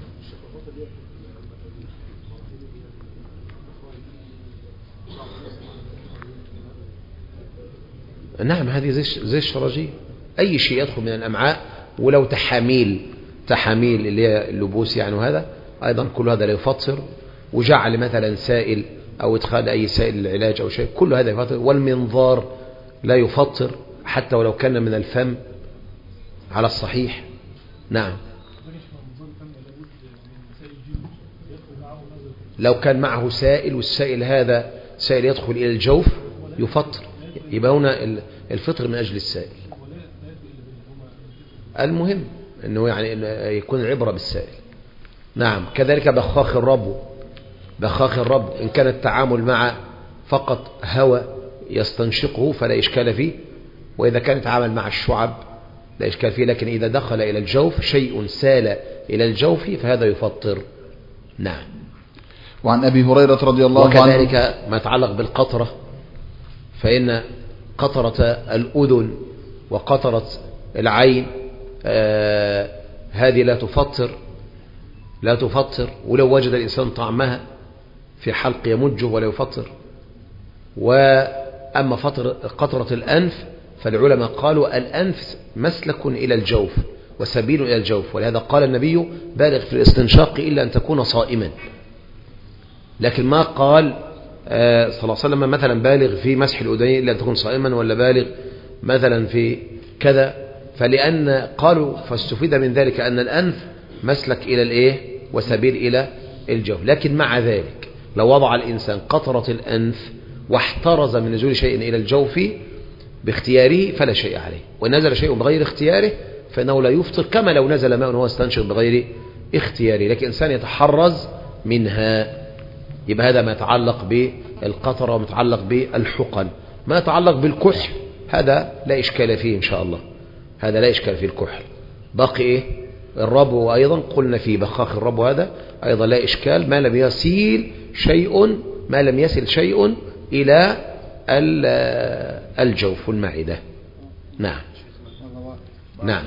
نعم، هذه زي الشرجية، أي شيء يدخل من الأمعاء، ولو تحاميل اللي هي اللبوس يعني، وهذا أيضا كل هذا لا يفطر. وجعل مثلا سائل أو إدخال أي سائل للعلاج أو شيء، كل هذا يفطر. والمنظار لا يفطر حتى ولو كان من الفم على الصحيح. نعم. لو كان معه سائل والسائل هذا سائل يدخل إلى الجوف يفطر، يبقى هنا الفطر من أجل السائل. المهم أنه يعني يكون العبرة بالسائل. نعم. كذلك بخاخ الرب إن كان التعامل مع فقط هواء يستنشقه فلا إشكال فيه، وإذا كان يتعامل مع الشعب لا إشكال فيه، لكن إذا دخل إلى الجوف شيء سال إلى الجوف فهذا يفطر. نعم. وعن أبي هريرة رضي الله عنه وكذلك ما يتعلق بالقطرة، فإن قطرة الأذن وقطرة العين هذه لا تفطر، ولو وجد الإنسان طعمها في حلق يمجه ولا يفطر. وأما قطرة الأنف فالعلماء قالوا الأنف مسلك إلى الجوف وسبيل إلى الجوف، ولهذا قال النبي بالغ في الاستنشاق إلا أن تكون صائما، لكن ما قال صلى الله عليه وسلم مثلا بالغ في مسح الأذنين إلا أن تكون صائما، ولا بالغ مثلا في كذا، فلأن قالوا فاستفيد من ذلك أن الأنف مسلك إلى الإيه وسبيل إلى الجوف. لكن مع ذلك لو وضع الإنسان قطرة الأنف واحترز من نزول شيء إلى الجوف باختياره فلا شيء عليه، ونزل شيء بغير اختياره فإنه لا يفطر، كما لو نزل ماء وهو استنشق بغير اختياره، لكن إنسان يتحرز منها. يبقى هذا ما يتعلق بالقطرة وما يتعلق بالحقن. ما يتعلق بالكحل هذا لا إشكال فيه إن شاء الله، هذا لا إشكال فيه الكحل. باقي إيه الربو، أيضا قلنا في بخاخ الربو هذا أيضا لا إشكال، ما لم يصل شيء إلى الجوف والمعدة. نعم. نعم.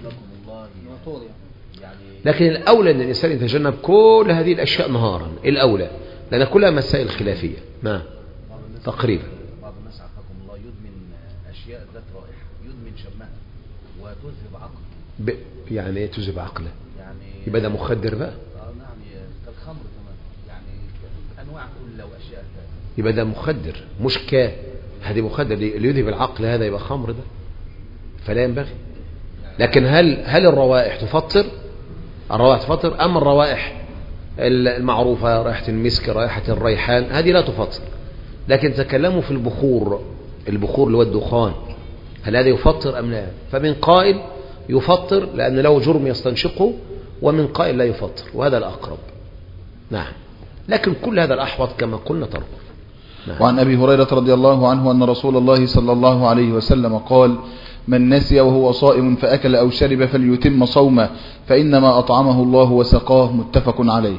لكن الأولى أن الإنسان يتجنب كل هذه الأشياء نهارا، الأولى، لأن كلها مسائل خلافية. نعم. تقريبا بعض الناس عافاكم الله يدمن أشياء ذات رائحة، يدمن شمها وتذهب عقله. يعني ايه تذهب عقله؟ يعني يبقى ده مخدر بقى. نعم، كالخمر كمان، يعني أنواع كل وأشياء. يبقى ده مخدر، مش هذه مخدر اللي يذهب العقل، هذا يبقى خمر ده، فلا ينبغي. لكن هل الروائح تفطر؟ الروائح تفطر. أما الروائح المعروفة، رائحة المسك، رائحة الريحان، هذه لا تفطر. لكن تكلموا في البخور اللي هو الدخان، هل هذا يفطر أم لا؟ فمن قائل يفطر لأن له جرم يستنشقه، ومن قائل لا يفطر، وهذا الأقرب. نعم. لكن كل هذا الأحوط كما قلنا تركه. وعن أبي هريرة رضي الله عنه أن رسول الله صلى الله عليه وسلم قال: من نسي وهو صائم فأكل أو شرب فليتم صومه فإنما أطعمه الله وسقاه. متفق عليه.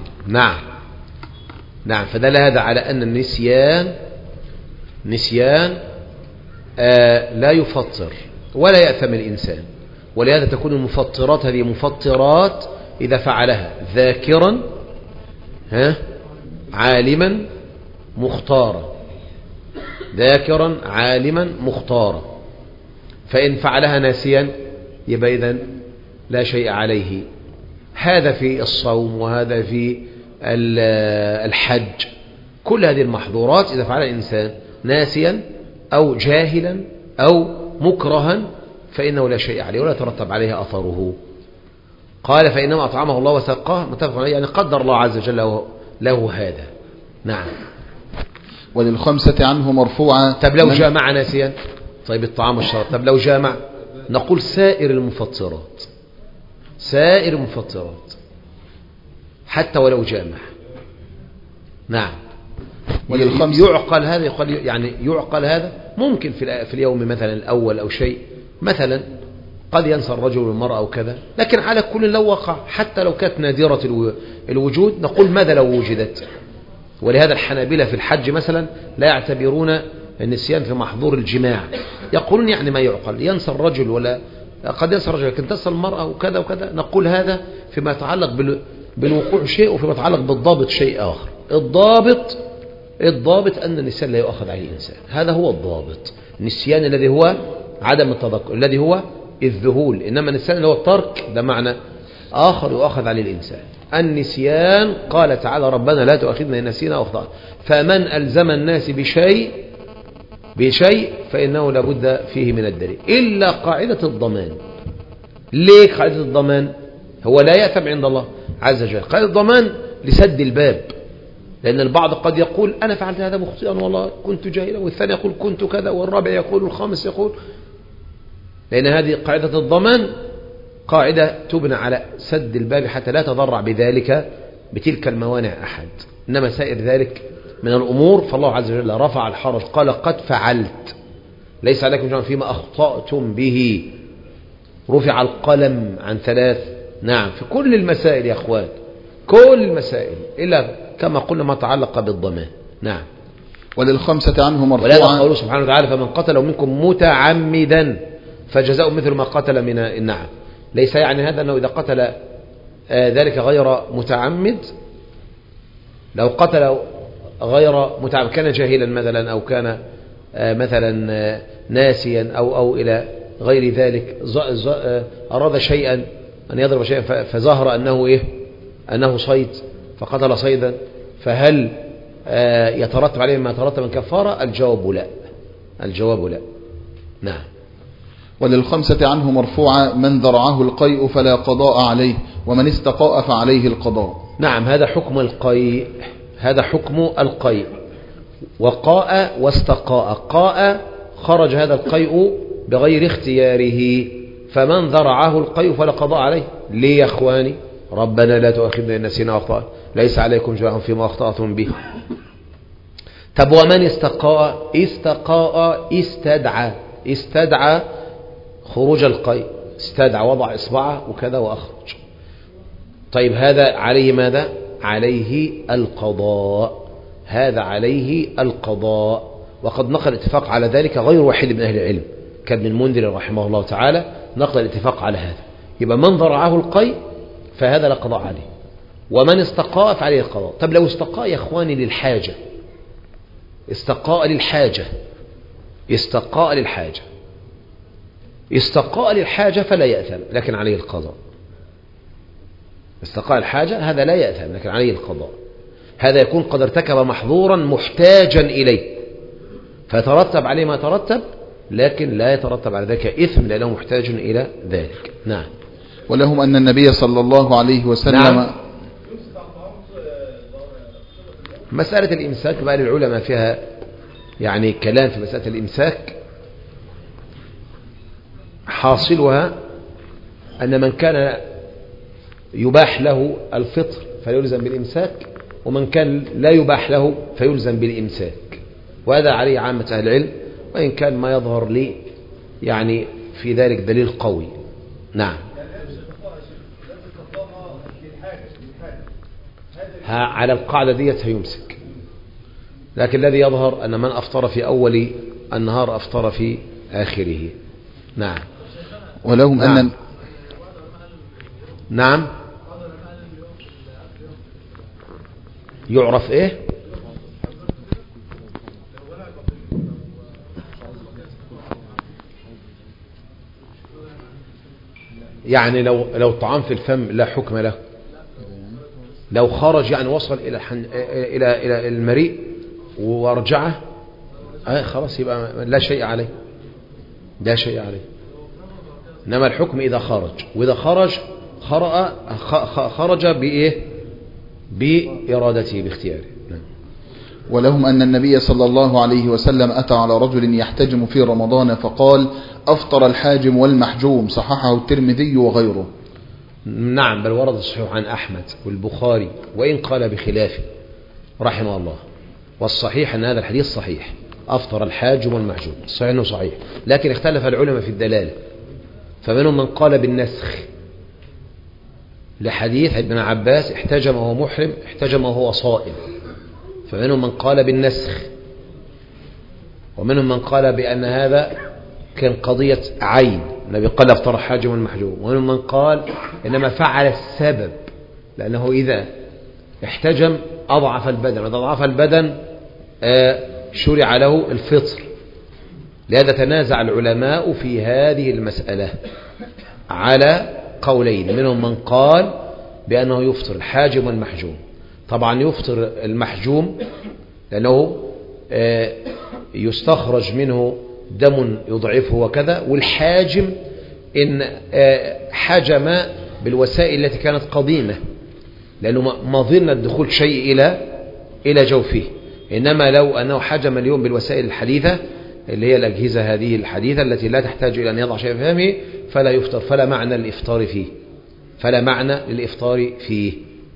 نعم. فدل هذا على أن النسيان لا يفطر ولا يأثم الإنسان، ولهذا تكون المفطرات هذه مفطرات إذا فعلها ذاكرا عالما مختارا، فإن فعلها ناسيا يبقى إذن لا شيء عليه. هذا في الصوم وهذا في الحج. كل هذه المحظورات إذا فعلها الإنسان ناسيا أو جاهلا أو مكرها فإنه لا شيء عليه ولا ترتب عليه أثره. قال فإنما أطعمه الله وسقاه، متفق عليه، يعني قدر الله عز وجل له هذا. نعم. وللخمسة عنه مرفوعا. طب لو جامع ناسيا، طيب الطعام والشراب. طب لو جامع نقول سائر المفطرات حتى ولو جامع. نعم. يعقل هذا، يعني يعقل هذا ممكن في اليوم مثلا الأول أو شيء، مثلا قد ينسى الرجل والمرأة أو كذا، لكن على كل لو وقع حتى لو كانت نادرة الوجود نقول ماذا لو وجدت. ولهذا الحنابلة في الحج مثلا لا يعتبرون النسيان في محظور الجماع، يقولون يعني ما يعقل، ينسى الرجل ولا قد ينسى الرجل لكن تنسى المرأة وكذا وكذا، نقول هذا فيما يتعلق بالوقوع شيء وفيما يتعلق بالضابط شيء آخر. الضابط أن النسيان لا يؤخذ عليه الإنسان، هذا هو الضابط. النسيان الذي هو عدم التذكر الذي هو الذهول، إنما النسيان اللي هو الترك ده معنى آخر يؤخذ عليه الإنسان. النسيان قال تعالى ربنا لا تؤاخذنا إن نسينا أو أخطأنا، فمن ألزم الناس بشيء فإنه لابد فيه من الدليل إلا قاعدة الضمان. ليه قاعدة الضمان؟ هو لا يأثم عند الله عز وجل. قاعدة الضمان لسد الباب، لأن البعض قد يقول أنا فعلت هذا مخطئا والله كنت جاهلا، والثاني يقول كنت كذا، والرابع يقول، والخامس يقول. لأن هذه قاعدة الضمان قاعدة تبنى على سد الباب حتى لا تضرع بذلك بتلك الموانع أحد. إنما سائر ذلك من الأمور فالله عز وجل رفع الحرج، قال قد فعلت ليس عليكم جناح فيما أخطأتم به، رفع القلم عن 3. نعم. في كل المسائل يا أخوان، كل المسائل إلا كما قلنا ما تعلق بالضمان. نعم. وللخمسة عنه مرفوعا. ولا قوله سبحانه وتعالى فمن قتل منكم متعمدا فجزاء مثل ما قتل من النعم. ليس يعني هذا أنه إذا قتل ذلك غير متعمد، لو قتل غير متعمد كان جاهلا مثلا أو كان مثلا ناسيا أو إلى غير ذلك، أراد شيئا أن يضرب شيئا فظهر أنه صيد فقتل صيدا، فهل يترتب عليه ما يترتب من كفارة؟ الجواب لا. نعم. وللخمسة عنه مرفوعا من ذرعه القيء فلا قضاء عليه ومن استقاء فعليه القضاء. نعم. هذا حكم القيء. وقاء واستقاء. قاء خرج هذا القيء بغير اختياره، فمن ذرعه القيء فلا قضاء عليه. ليه يا اخواني؟ ربنا لا تؤاخذنا إن نسينا واخطأنا، ليس عليكم جناح فيما أخطأتم به. طب ومن استقاء استدعى خروج القيء، استدعى وضع إصبعه وكذا وأخرج. طيب هذا عليه ماذا؟ عليه القضاء. هذا عليه القضاء. وقد نقل الاتفاق على ذلك غير واحد من أهل العلم، كابن المنذر رحمه الله تعالى نقل الاتفاق على هذا. يبقى من ذرعه القيء فهذا لا قضاء عليه، ومن استقاء فعليه القضاء. طب لو استقاء يا اخواني للحاجة، استقاء للحاجة فلا يأثم لكن عليه القضاء. استقاء الحاجة هذا لا يأثم لكن عليه القضاء. هذا يكون قد ارتكب محظورا محتاجا إليه فيترتب عليه ما ترتب، لكن لا يترتب على ذلك إثم لأنه محتاج إلى ذلك. نعم. ولهم أن النبي صلى الله عليه وسلم. نعم. مسألة الإمساك بقى للعلماء فيها يعني كلام في مسألة الإمساك. حاصلها أن من كان يباح له الفطر فيلزم بالإمساك، ومن كان لا يباح له فيلزم بالإمساك. وهذا عليه عامة أهل العلم، وإن كان ما يظهر لي يعني في ذلك دليل قوي. نعم. على القاعدة ديت هيمسك، لكن الذي يظهر أن من أفطر في أول النهار أفطر في آخره. نعم. ولهم نعم. أن نعم. يعرف إيه؟ يعني لو الطعام في الفم لا حكم له، لو خرج يعني وصل إلى المريء وارجعه خلاص يبقى لا شيء عليه، لا شيء عليه. إنما الحكم إذا خرج، وإذا خرج بإيه؟ بإرادته باختياره. ولهم أن النبي صلى الله عليه وسلم أتى على رجل يحتجم في رمضان فقال أفطر الحاجم والمحجوم، صححه الترمذي وغيره. نعم، بل ورد الصحيح عن أحمد والبخاري وإن قال بخلافه رحمه الله. والصحيح أن هذا الحديث صحيح، أفطر الحاجم والمحجوم، صحيح أنه صحيح، لكن اختلف العلماء في الدلالة، فمنهم من قال بالنسخ لحديث ابن عباس احتجم وهو محرم احتجم وهو صائم، فمنهم من قال بالنسخ، ومنهم من قال بأن هذا كان قضية عين، النبي قال أفطر الحاجم والمحجوم، ومنهم من قال إنما فعل السبب، لأنه إذا احتجم أضعف البدن، وإذا أضعف البدن شرع له الفطر. لهذا تنازع العلماء في هذه المسألة على قولين، منهم من قال بأنه يفطر الحاجم والمحجوم. طبعا يفطر المحجوم لأنه يستخرج منه دم يضعفه وكذا، والحاجم إن حجم بالوسائل التي كانت قديمة، لأنه ما ظن دخول شيء إلى جوفه. إنما لو أنه حجم اليوم بالوسائل الحديثة اللي هي الأجهزة هذه الحديثة التي لا تحتاج إلى أن يضع شيء في فمه فلا يفطر، فلا معنى للإفطار فيه، فلا معنى للإفطار فيه.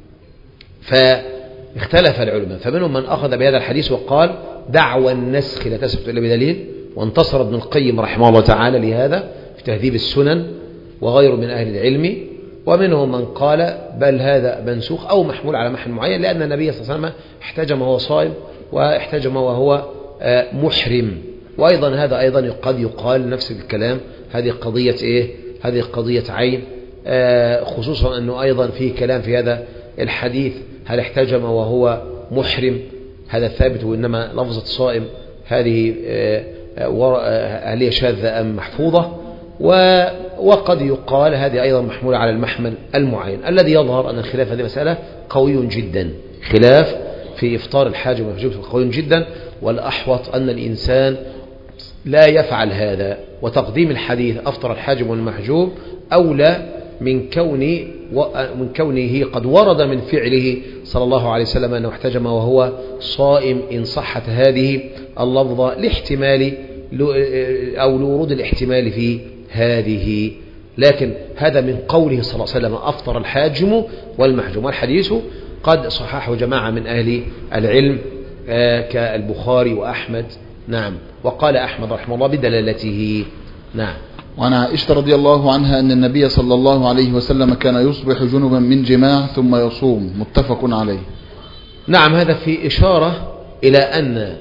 فاختلف العلماء، فمنهم من أخذ بهذا الحديث وقال دعوى النسخ لا تثبت إلا بدليل، وانتصر ابن القيم رحمه الله تعالى لهذا في تهذيب السنن وغيره من أهل العلم. ومنهم من قال بل هذا منسوخ أو محمول على محل معين، لأن النبي صلى الله عليه وسلم احتجم وهو صائم واحتجم وهو محرم. وأيضا هذا أيضا قد يقال نفس الكلام، هذه قضية إيه؟ هذه قضية عين، خصوصا أنه أيضا في كلام في هذا الحديث هل احتجم وهو محرم، هذا ثابت، وإنما لفظة صائم هذه هل هي شاذة أم محفوظة. وقد يقال هذه أيضا محمولة على المحمل المعين. الذي يظهر أن الخلاف هذه مسألة قوي جدا، خلاف في إفطار الحاجم والمحجوم قوي جدا، والأحوط أن الإنسان لا يفعل هذا، وتقديم الحديث أفطر الحاجم والمحجوم أولى من كونه قد ورد من فعله صلى الله عليه وسلم أنه احتجم وهو صائم، إن صحت هذه اللفظة لاحتمال أو لورود الاحتمال في هذه. لكن هذا من قوله صلى الله عليه وسلم أفطر الحاجم والمحجوم، والحديث قد صححه جماعة من أهل العلم كالبخاري وأحمد. نعم. وقال أحمد رحمه الله بدلالته. نعم. وعن عائشة رضي الله عنها أن النبي صلى الله عليه وسلم كان يصبح جنبا من جماع ثم يصوم، متفق عليه. نعم، هذا في إشارة إلى أن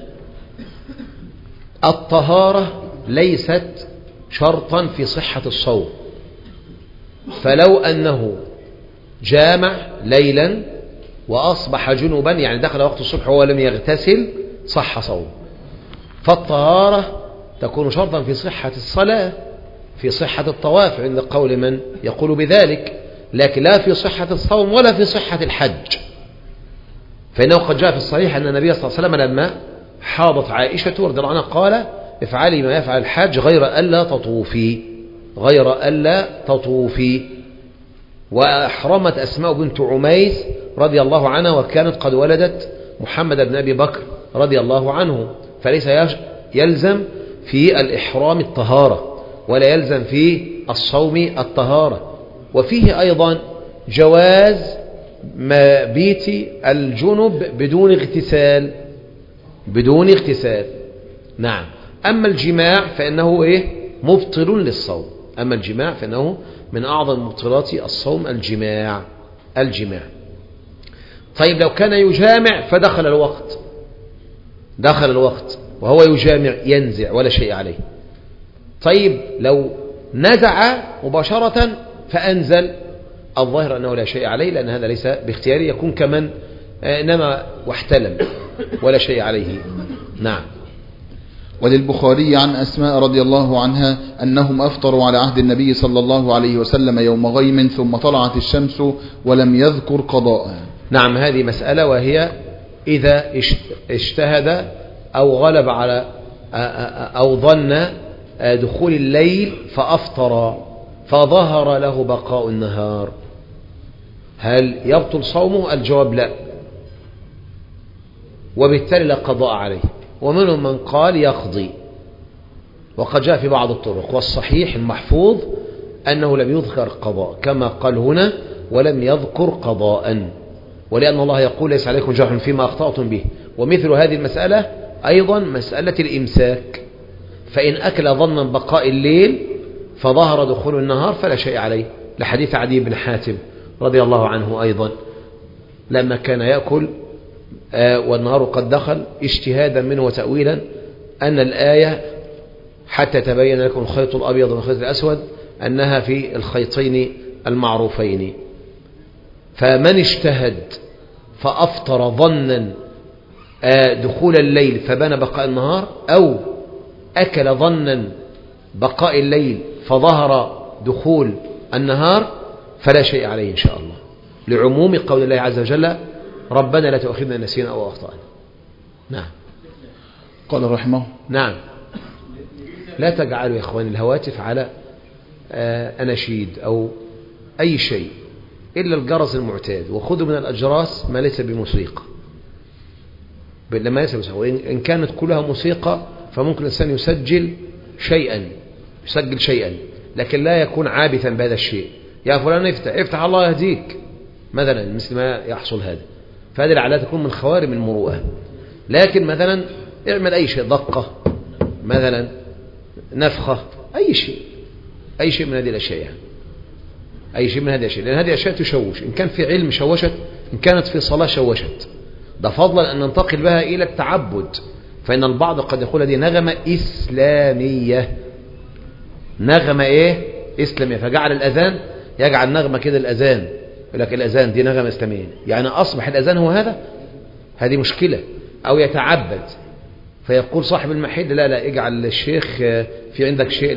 الطهارة ليست شرطا في صحة الصوم، فلو أنه جامع ليلا وأصبح جنبا، يعني دخل وقت الصبح وهو لم يغتسل، صح صوم. فالطهارة تكون شرطا في صحة الصلاة، في صحة الطواف عند قول من يقول بذلك، لكن لا في صحة الصوم ولا في صحة الحج. فإنه قد جاء في الصحيح أن النبي صلى الله عليه وسلم لما حاضت عائشة رضي الله عنها قال افعلي ما يفعل الحاج غير ألا تطوفي، غير ألا تطوفي. وأحرمت أسماء بنت عميس رضي الله عنها، وكانت قد ولدت محمد بن أبي بكر رضي الله عنه، فليس يلزم في الإحرام الطهارة ولا يلزم في الصوم الطهارة. وفيه أيضا جواز مبيت الجنب بدون اغتسال، بدون اغتسال. نعم. أما الجماع فإنه مبطل للصوم. أما الجماع فإنه من أعظم مبطلات الصوم الجماع. طيب لو كان يجامع فدخل الوقت وهو يجامع ينزع ولا شيء عليه. طيب لو نزع مباشرة فأنزل، الظاهر أنه لا شيء عليه، لأن هذا ليس باختياري، يكون كمن نما واحتلم ولا شيء عليه. نعم. وللبخاري عن أسماء رضي الله عنها أنهم أفطروا على عهد النبي صلى الله عليه وسلم يوم غيم ثم طلعت الشمس ولم يذكر قضاء. نعم. هذه مسألة، وهي إذا اجتهد أو غلب على أو ظن دخول الليل فأفطر فظهر له بقاء النهار، هل يبطل صومه؟ الجواب لا، وبالتالي لا قضاء عليه. ومنهم من قال يقضي، وقد جاء في بعض الطرق، والصحيح المحفوظ أنه لم يذكر قضاء كما قال هنا ولم يذكر قضاء، ولأن الله يقول ليس عليكم جرح فيما أخطأتم به. ومثل هذه المسألة أيضا مسألة الإمساك، فإن أكل ظنا بقاء الليل فظهر دخول النهار فلا شيء عليه، لحديث عدي بن حاتم رضي الله عنه أيضا لما كان يأكل والنهار قد دخل اجتهادا منه وتأويلا أن الآية حتى تبين لكم الخيط الأبيض من الخيط الأسود أنها في الخيطين المعروفين. فمن اجتهد فأفطر ظنا دخول الليل فبان بقاء النهار، أو أكل ظنا بقاء الليل فظهر دخول النهار، فلا شيء عليه إن شاء الله، لعموم قول الله عز وجل ربنا لا تؤاخذنا إن نسينا أو أخطأنا. نعم. قال رحمه. نعم. لا تجعلوا يا إخواني الهواتف على أناشيد أو أي شيء إلا الجرس المعتاد، وخذوا من الأجراس ما ليس بموسيقى، لما ليس بموسيقى. وإن كانت كلها موسيقى فممكن الإنسان يسجل شيئا، لكن لا يكون عابثا بهذا الشيء. يا فلان افتح الله يهديك مثلا، مثل ما يحصل هذا، فهذه العادات تكون من خوارم المروءة. لكن مثلا اعمل أي شيء، دقة مثلا، نفخة، أي شيء من هذه الأشياء يعني. أي شيء من هذه الأشياء، لأن هذه الأشياء تشوش، إن كان في علم شوشت، إن كانت في صلاة شوشت، ده فضلا أن ننتقل بها إلى التعبد. فإن البعض قد يقول هذه نغمة إسلامية، نغمة إسلامية، فجعل الأذان يجعل نغمة كده الأذان، يقول لك الأذان دي نغمة إسلامية، يعني أصبح الأذان هو هذا، هذه مشكلة. أو يتعبد فيقول صاحب المحل لا اجعل الشيخ في عندك شيء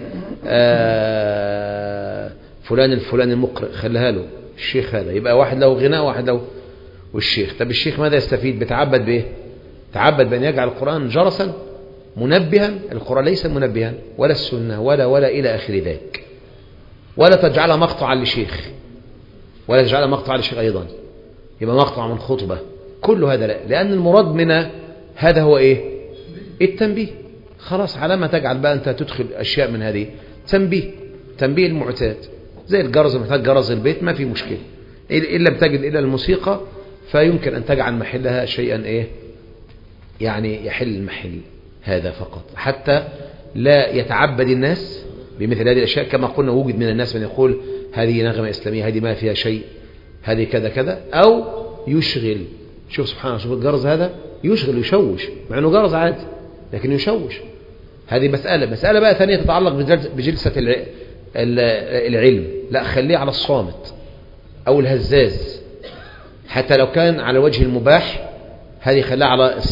فلان الفلاني المقرئ خليها له الشيخ، هذا يبقى واحد له غناء واحد له والشيخ. طب الشيخ ماذا يستفيد؟ بتعبد بإيه؟ تعبد بأن يجعل القرآن جرسا منبها. القرآن ليس منبها ولا السنة ولا إلى آخر ذلك. ولا تجعلها مقطعا لشيخ، ولا تجعلها مقطعا لشيخ أيضا، يبقى مقطع من خطبة، كل هذا لا، لأن المراد من هذا هو التنبيه. خلاص، على ما تجعل بقى أنت تدخل أشياء من هذه تنبيه المعتاد، زي الجرس محتاج جرس البيت ما في مشكلة، إن لم تجد إلا الموسيقى فيمكن أن تجعل محلها شيئا يعني يحل المحل هذا فقط، حتى لا يتعبد الناس بمثل هذه الأشياء. كما قلنا وجد من الناس من يقول هذه نغمة إسلامية، هذه ما فيها شيء، هذه كذا كذا، أو يشغل. شوف سبحان الله، شوف الجرس هذا يشغل يشوش، مع أنه جرس عادي لكن يشوش. هذه مسألة بقى ثانية تتعلق بجلسة العلم، لا خليه على الصامت أو الهزاز، حتى لو كان على وجه المباح هذه خليها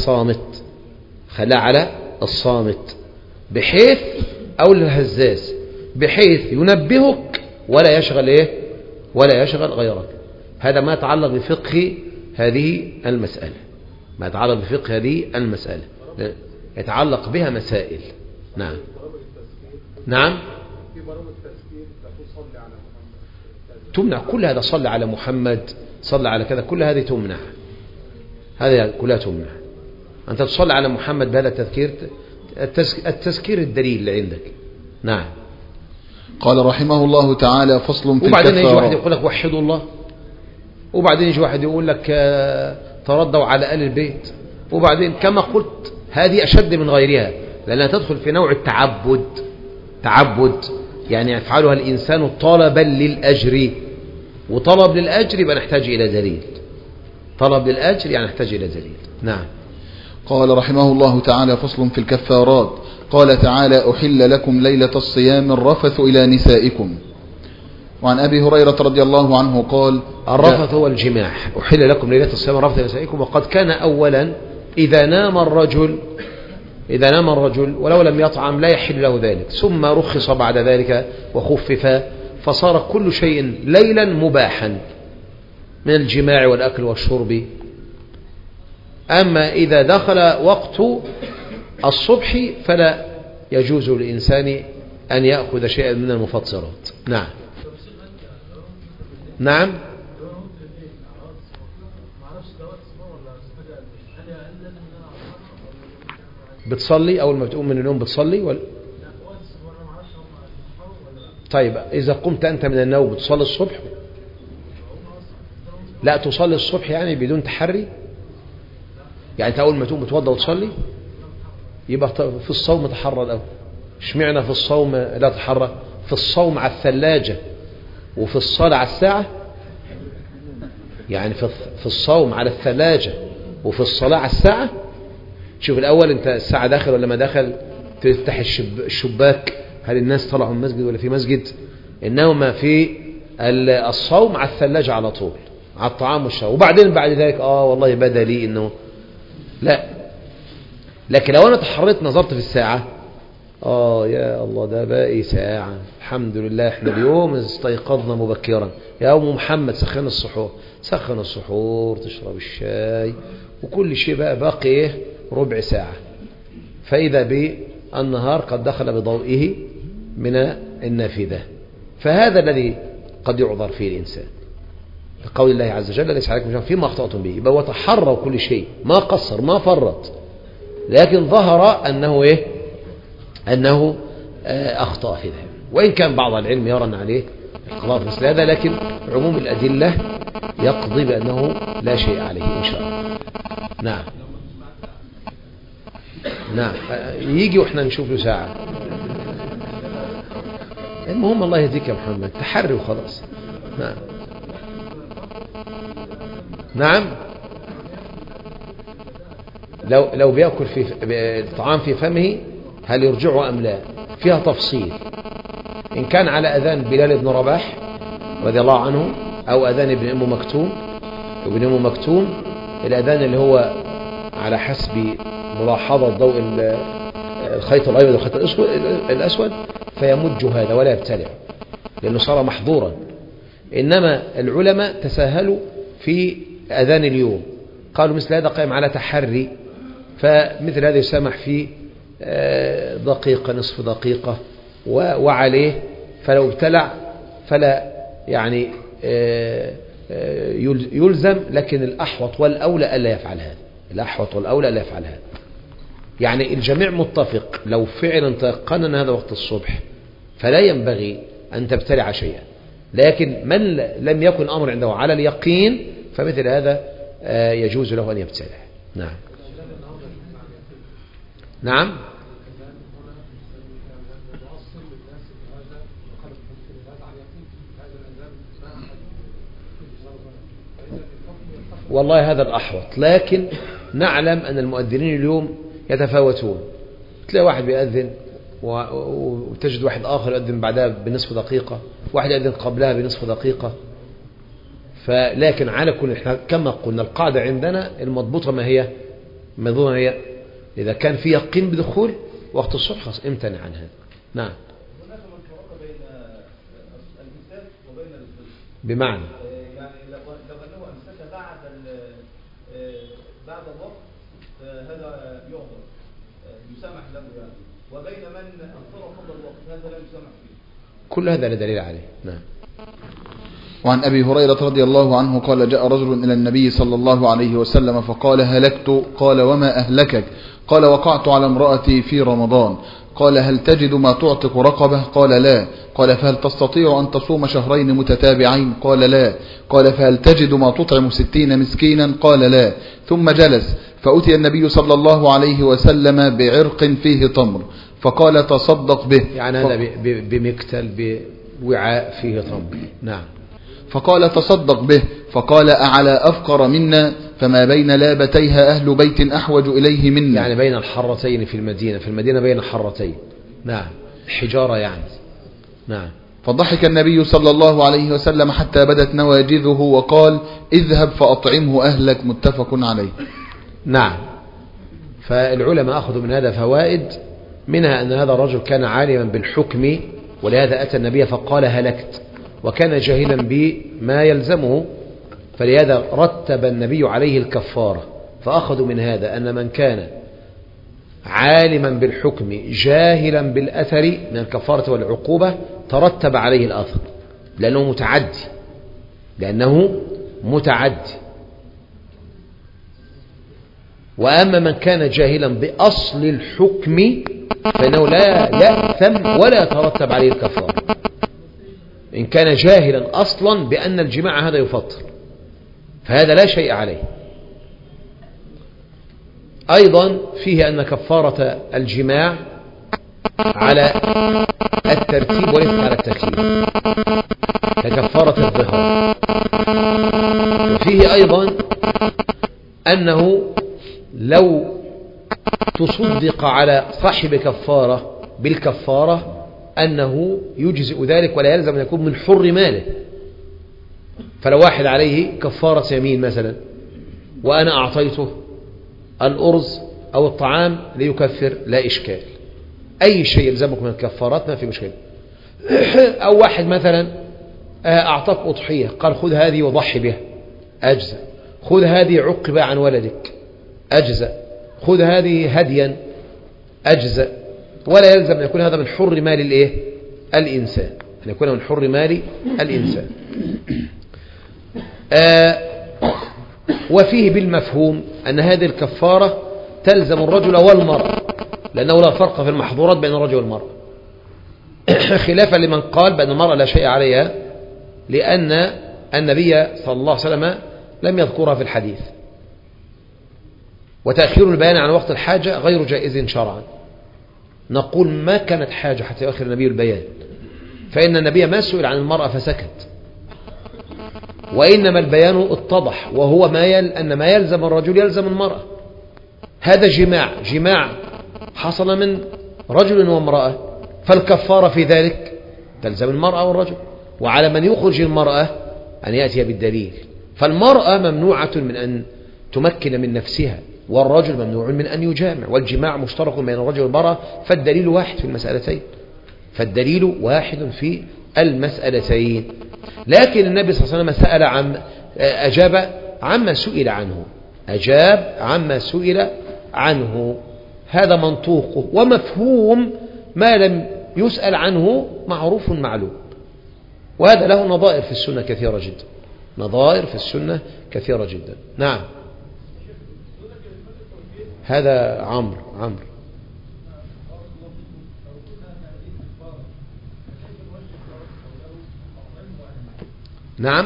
على الصامت، بحيث أو الهزاز، بحيث ينبهك ولا يشغل غيرك. هذا ما يتعلق بفقه هذه المسألة، يتعلق بها مسائل. نعم. في برامج التذكير تصلي على محمد، تمنع كل هذا، صلي على محمد، صلي على كذا، كل هذه تمنع، هذه كلها تمنع. أنت تصلي على محمد بهذا التذكير الدليل اللي عندك. نعم. قال رحمه الله تعالى فصل في وبعدين يجي واحد يقول لك وحدوا الله، وبعدين يجي واحد يقول لك تردوا على آل البيت، وبعدين كما قلت هذه أشد من غيرها، لأنها تدخل في نوع تعبد، يعني يفعلها الإنسان طلبا للأجر، وطلب للأجر يبقى نحتاج إلى دليل، طلب للأجر يعني نحتاج إلى دليل. نعم. قال رحمه الله تعالى: فصل في الكفارات. قال تعالى: أحل لكم ليلة الصيام الرفث إلى نسائكم. وعن أبي هريرة رضي الله عنه قال: الرفث هو الجماع. أحل لكم ليلة الصيام الرفث إلى نسائكم. وقد كان أولا إذا نام الرجل ولو لم يطعم لا يحل له ذلك، ثم رخص بعد ذلك وخفف، فصار كل شيء ليلا مباحا من الجماع والأكل والشرب. أما إذا دخل وقت الصبح فلا يجوز للإنسان أن يأخذ شيئا من المفطرات. نعم. نعم. بتصلي أول ما بتقوم من النوم بتصلي ولا؟ طيب إذا قمت أنت من النوم بتصلي الصبح؟ لا تصلي الصبح يعني بدون تحري، يعني أنت أول ما تقوم بتوضى وتصلي، يبقى في الصوم تحرى الأول. اشمعنى في الصوم لا تحرى؟ في الصوم على الثلاجة وفي الصلاة على الساعة، يعني في الصوم على الثلاجة وفي الصلاة على الساعة. شوف الأول أنت الساعة داخل ولا ما داخل، تفتح الشباك، هل الناس طلعوا من المسجد ولا في مسجد؟ إنما في الصوم على الثلاجة على طول، على الطعام والشراب، وبعدين بعد ذلك والله بدا لي إنه لا. لكن لو أنا تحريت نظرت في الساعة، يا الله ده باقي ساعة، الحمد لله احنا اليوم استيقظنا مبكرا، يا أم محمد سخن السحور، تشرب الشاي وكل شيء، بقى باقي ربع ساعة، فإذا بالنهار قد دخل بضوئه من النافذة. فهذا الذي قد يعذر فيه الإنسان لقول الله عز وجل: ليس عليكم جناح فيما أخطأتم به. يبقى وتحروا كل شيء، ما قصر ما فرط، لكن ظهر أنه أخطأ في ذلك، وإن كان بعض العلم يرى عليه القضاء في مثل هذا، لكن عموم الأدلة يقضي بأنه لا شيء عليه إن شاء الله. نعم. يجي وإحنا نشوف له ساعة. المهم الله يهديك يا محمد، تحري وخلاص. نعم. لو بيأكل في الطعام في فمه هل يرجعه أم لا؟ فيها تفصيل. إن كان على أذان بلال بن رباح رضي الله عنه أو أذان ابن أم مكتوم، الأذان اللي هو على حسب ملاحظة ضوء الخيط الأبيض والخيط الأسود، فيمج هذا ولا يبتلع لأنه صار محظورا. إنما العلماء تساهلوا في أذان اليوم، قالوا مثل هذا قائم على تحري، فمثل هذا يسمح في دقيقة نصف دقيقة وعليه، فلو ابتلع فلا يعني يلزم، لكن الأحوط والأولى ألا يفعل هذا. يعني الجميع متفق لو فعلا تيقن هذا وقت الصبح فلا ينبغي أن تبتلع شيئا، لكن من لم يكن أمر عنده على اليقين فمثل هذا يجوز له أن يبتلع. نعم. والله هذا الأحوط، لكن نعلم أن المؤذنين اليوم يتفاوتون، تلاقي واحد بيأذن وتجد واحد آخر يؤذن بعدها بنصف دقيقة، واحد يؤذن قبلها بنصف دقيقة. فلكن على كل احنا كما قلنا القاعدة عندنا المضبوطة ما هي إذا كان في يقين بدخول وقت الصبح خلاص امتنع عن هذا. نعم. بمعنى يعني لو أنه أمسك بعد الوقت هذا يعذر يسامح له يعني، وبين من أفطر قبل الوقت هذا لا يسامح فيه. كل هذا لا دليل عليه. نعم. وعن أبي هريرة رضي الله عنه قال: جاء رجل إلى النبي صلى الله عليه وسلم فقال: هلكت. قال: وما أهلكك؟ قال: وقعت على امرأتي في رمضان. قال: هل تجد ما تعتق رقبة؟ قال: لا. قال: فهل تستطيع أن تصوم شهرين متتابعين؟ قال: لا. قال: فهل تجد ما تطعم 60 مسكينا؟ قال: لا. ثم جلس فأتي النبي صلى الله عليه وسلم بعرق فيه تمر فقال تصدق به. يعني هذا بمكتل بوعاء فيه تمر. نعم. فقال تصدق به فقال أعلى أفقر منا فما بين لابتيها أهل بيت أحوج إليه منا. يعني بين الحرتين في المدينة بين الحرتين. نعم. حجارة يعني. نعم. فضحك النبي صلى الله عليه وسلم حتى بدت نواجذه وقال اذهب فأطعمه أهلك. متفق عليه. نعم. فالعلماء أخذوا من هذا فوائد، منها أن هذا الرجل كان عالما بالحكم، ولهذا أتى النبي فقال هلكت، وكان جاهلا بما يلزمه، فلهذا رتب النبي عليه الكفارة. فأخذوا من هذا أن من كان عالما بالحكم جاهلا بالأثر من الكفارة والعقوبة ترتب عليه الأثر، لأنه متعدي. وأما من كان جاهلا بأصل الحكم فإنه لا يأثم ولا يترتب عليه الكفارة، إن كان جاهلا أصلا بأن الجماع هذا يفطر فهذا لا شيء عليه. أيضا فيه أن كفارة الجماع على الترتيب وليس على التخيير ككفارة الظهر. وفيه أيضا أنه لو تصدق على صاحب كفارة بالكفارة أنه يجزئ ذلك ولا يلزم أن يكون من حر ماله. فلو واحد عليه كفارة يمين مثلا وأنا أعطيته الأرز أو الطعام ليكفر لا إشكال، أي شيء يلزمك من الكفارات ما في مشكلة. أو واحد مثلا أعطاك أضحية قال خذ هذه وضحي بها أجزأ، خذ هذه عقب عن ولدك أجزأ، خذ هذه هديا أجزأ، ولا يلزم أن يكون هذا من حر مال الإنسان، أن يكون من حر مال الإنسان. وفيه بالمفهوم أن هذه الكفارة تلزم الرجل والمرأة، لأنه لا فرق في المحظورات بين الرجل والمرأة، خلافا لمن قال بأن المرأة لا شيء عليها، لأن النبي صلى الله عليه وسلم لم يذكرها في الحديث. وتأخير البيان عن وقت الحاجة غير جائز شرعا. نقول ما كانت حاجة حتى يؤخر النبي البيان، فإن النبي ما سئل عن المرأة فسكت، وإنما البيان اتضح، وهو أن ما يلزم الرجل يلزم المرأة. هذا جماع حصل من رجل وامرأة، فالكفارة في ذلك تلزم المرأة والرجل، وعلى من يخرج المرأة أن يأتي بالدليل. فالمرأة ممنوعة من أن تمكن من نفسها، والرجل ممنوع من أن يجامع، والجماع مشترك بين الرجل والمرأة، فالدليل واحد في المسألتين. لكن النبي صلى الله عليه وسلم أجاب عما سئل عنه. هذا منطوقه، ومفهوم ما لم يسأل عنه معروف معلوم، وهذا له نظائر في السنة كثيرة جدا. نعم. هذا عمرو. نعم.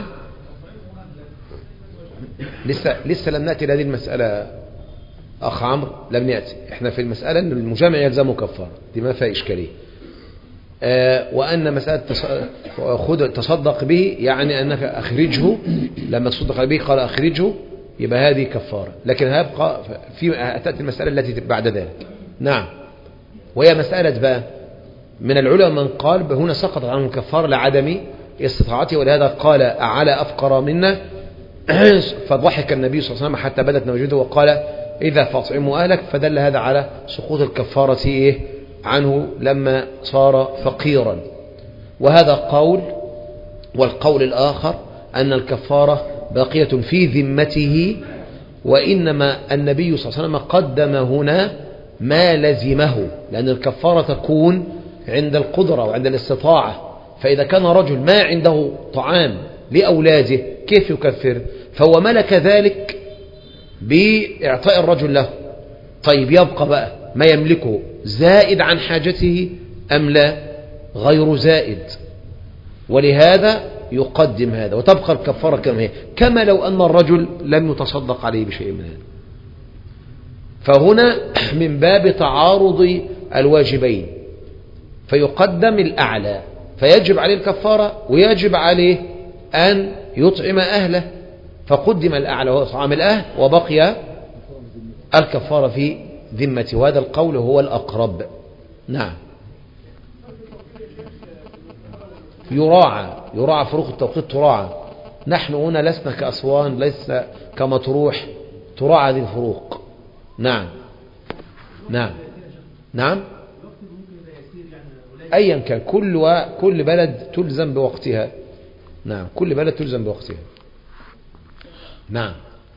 لسه لم نأتي لهذه المسألة أخ عمرو، لم نأتي. احنا في المسألة أن المجامع يلزمه كفارة، دي ما فيها إشكالية. وأن مسألة تصدق به يعني أنك أخرجه، لما تصدق به قال أخرجه يبقى هذه كفارة، لكن هيبقى تأتي المسألة التي بعد ذلك. نعم. وهي مسألة بقى من العلماء من قال هنا سقط عنه الكفارة لعدم استطاعته، ولهذا قال أعلى أفقر منا، فضحك النبي صلى الله عليه وسلم حتى بدت نوجده وقال إذا فاطعموا أهلك، فدل هذا على سقوط الكفارة عنه لما صار فقيرا. وهذا قول. والقول الآخر أن الكفارة باقية في ذمته، وإنما النبي صلى الله عليه وسلم قدم هنا ما لزمه، لأن الكفارة تكون عند القدرة وعند الاستطاعة. فإذا كان رجل ما عنده طعام لأولاده كيف يكفر؟ فهو ملك ذلك بإعطاء الرجل له. طيب يبقى بقى ما يملكه زائد عن حاجته أم لا؟ غير زائد، ولهذا يقدم هذا، وتبقى الكفارة كما هي، كما لو أن الرجل لم يتصدق عليه بشيء من هذا. فهنا من باب تعارض الواجبين، فيقدم الأعلى، فيجب عليه الكفارة ويجب عليه أن يطعم أهله، فقدم الأعلى وهو إطعام الأهل وبقي الكفارة في ذمته، وهذا القول هو الأقرب. نعم. يراعى فروق التوقيت، تراعى. نحن هنا لسنا كأسوان، ليس كمطروح، تراعى هذه الفروق. نعم. أيا كان كل بلد تلزم بوقتها. نعم، كل بلد تلزم بوقتها. نعم.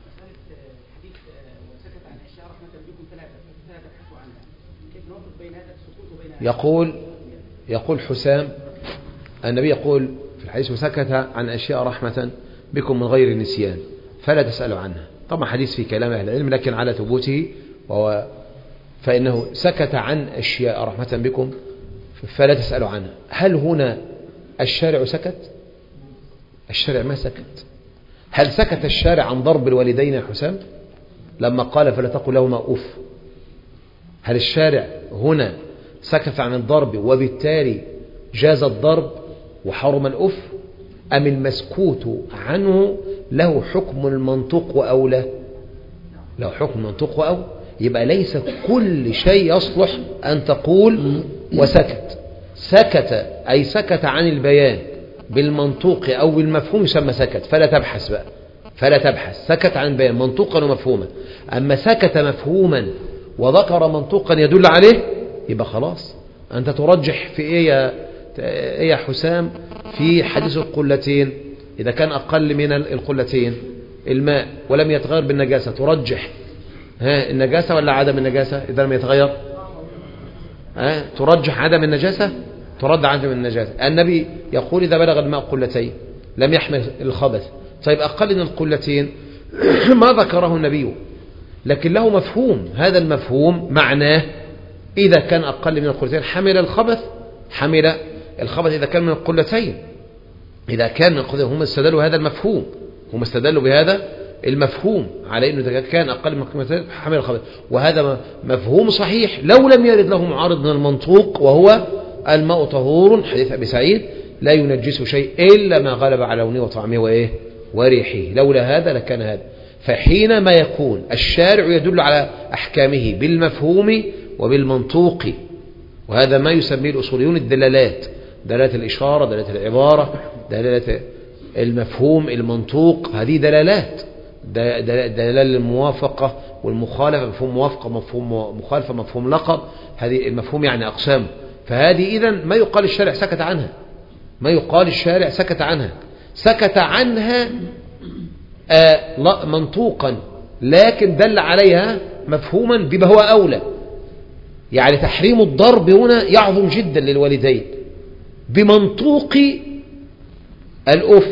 يقول حسام، النبي يقول في الحديث: وسكت عن أشياء رحمة بكم من غير نسيان فلا تسألوا عنها. طبعا حديث في كلام أهل العلم، لكن على ثبوته فإنه سكت عن أشياء رحمة بكم فلا تسألوا عنها. هل هنا الشارع سكت؟ الشارع ما سكت. هل سكت الشارع عن ضرب الوالدين يا حسام لما قال فلا تقل لهما أف؟ هل الشارع هنا سكت عن الضرب وبالتالي جاز الضرب وحرم الأف، أم المسكوت عنه له حكم المنطق وأولى؟ له حكم المنطق وأولى. يبقى ليس كل شيء يصلح أن تقول وسكت. سكت أي سكت عن البيان بالمنطوق أو بالمفهوم يسمى سكت، فلا تبحث بقى، فلا تبحث. سكت عن البيان منطوقا ومفهوما. أما سكت مفهوما وذكر منطوقا يدل عليه، يبقى خلاص أنت ترجح في إيه يا حسام في حديث القلتين؟ إذا كان أقل من القلتين الماء ولم يتغير بالنجاسة، ترجح النجاسة ولا عدم النجاسة إذا لم يتغير؟ ترجح عدم النجاسة، ترد عدم النجاسة. النبي يقول إذا بلغ الماء قلتين لم يحمل الخبث. طيب أقل من القلتين ما ذكره النبي، لكن له مفهوم. هذا المفهوم معناه إذا كان أقل من القلتين حمل الخبث، حمل الخبث إذا كان من القلتين. إذا كان من القلتين هم استدلوا هذا المفهوم، هم استدلوا بهذا المفهوم على أنه إذا كان أقل من القلتين حمل الخبث، وهذا مفهوم صحيح لو لم يرد له معارض من المنطوق، وهو الماء طهور، حديث أبي سعيد لا ينجس شيء إلا ما غلب على لونه وطعمه وريحه. لولا هذا لكان هذا. فحينما يكون الشارع يدل على أحكامه بالمفهوم وبالمنطوق، وهذا ما يسميه الأصوليون الدلالات، دلالة الإشارة، دلالة العبارة، دلالة المفهوم، المنطوق، هذه دلالات. دلالة الموافقة والمخالفة، مفهوم موافقة، مفهوم مخالفة، مفهوم لقب، هذه المفهوم يعني أقسام. فهذه إذن ما يقال الشارع سكت عنها، ما يقال الشارع سكت عنها، سكت عنها منطوقا، لكن دل عليها مفهوما بما هو أولى. يعني تحريم الضرب هنا يعظم جدا للوالدين بمنطوق الأف،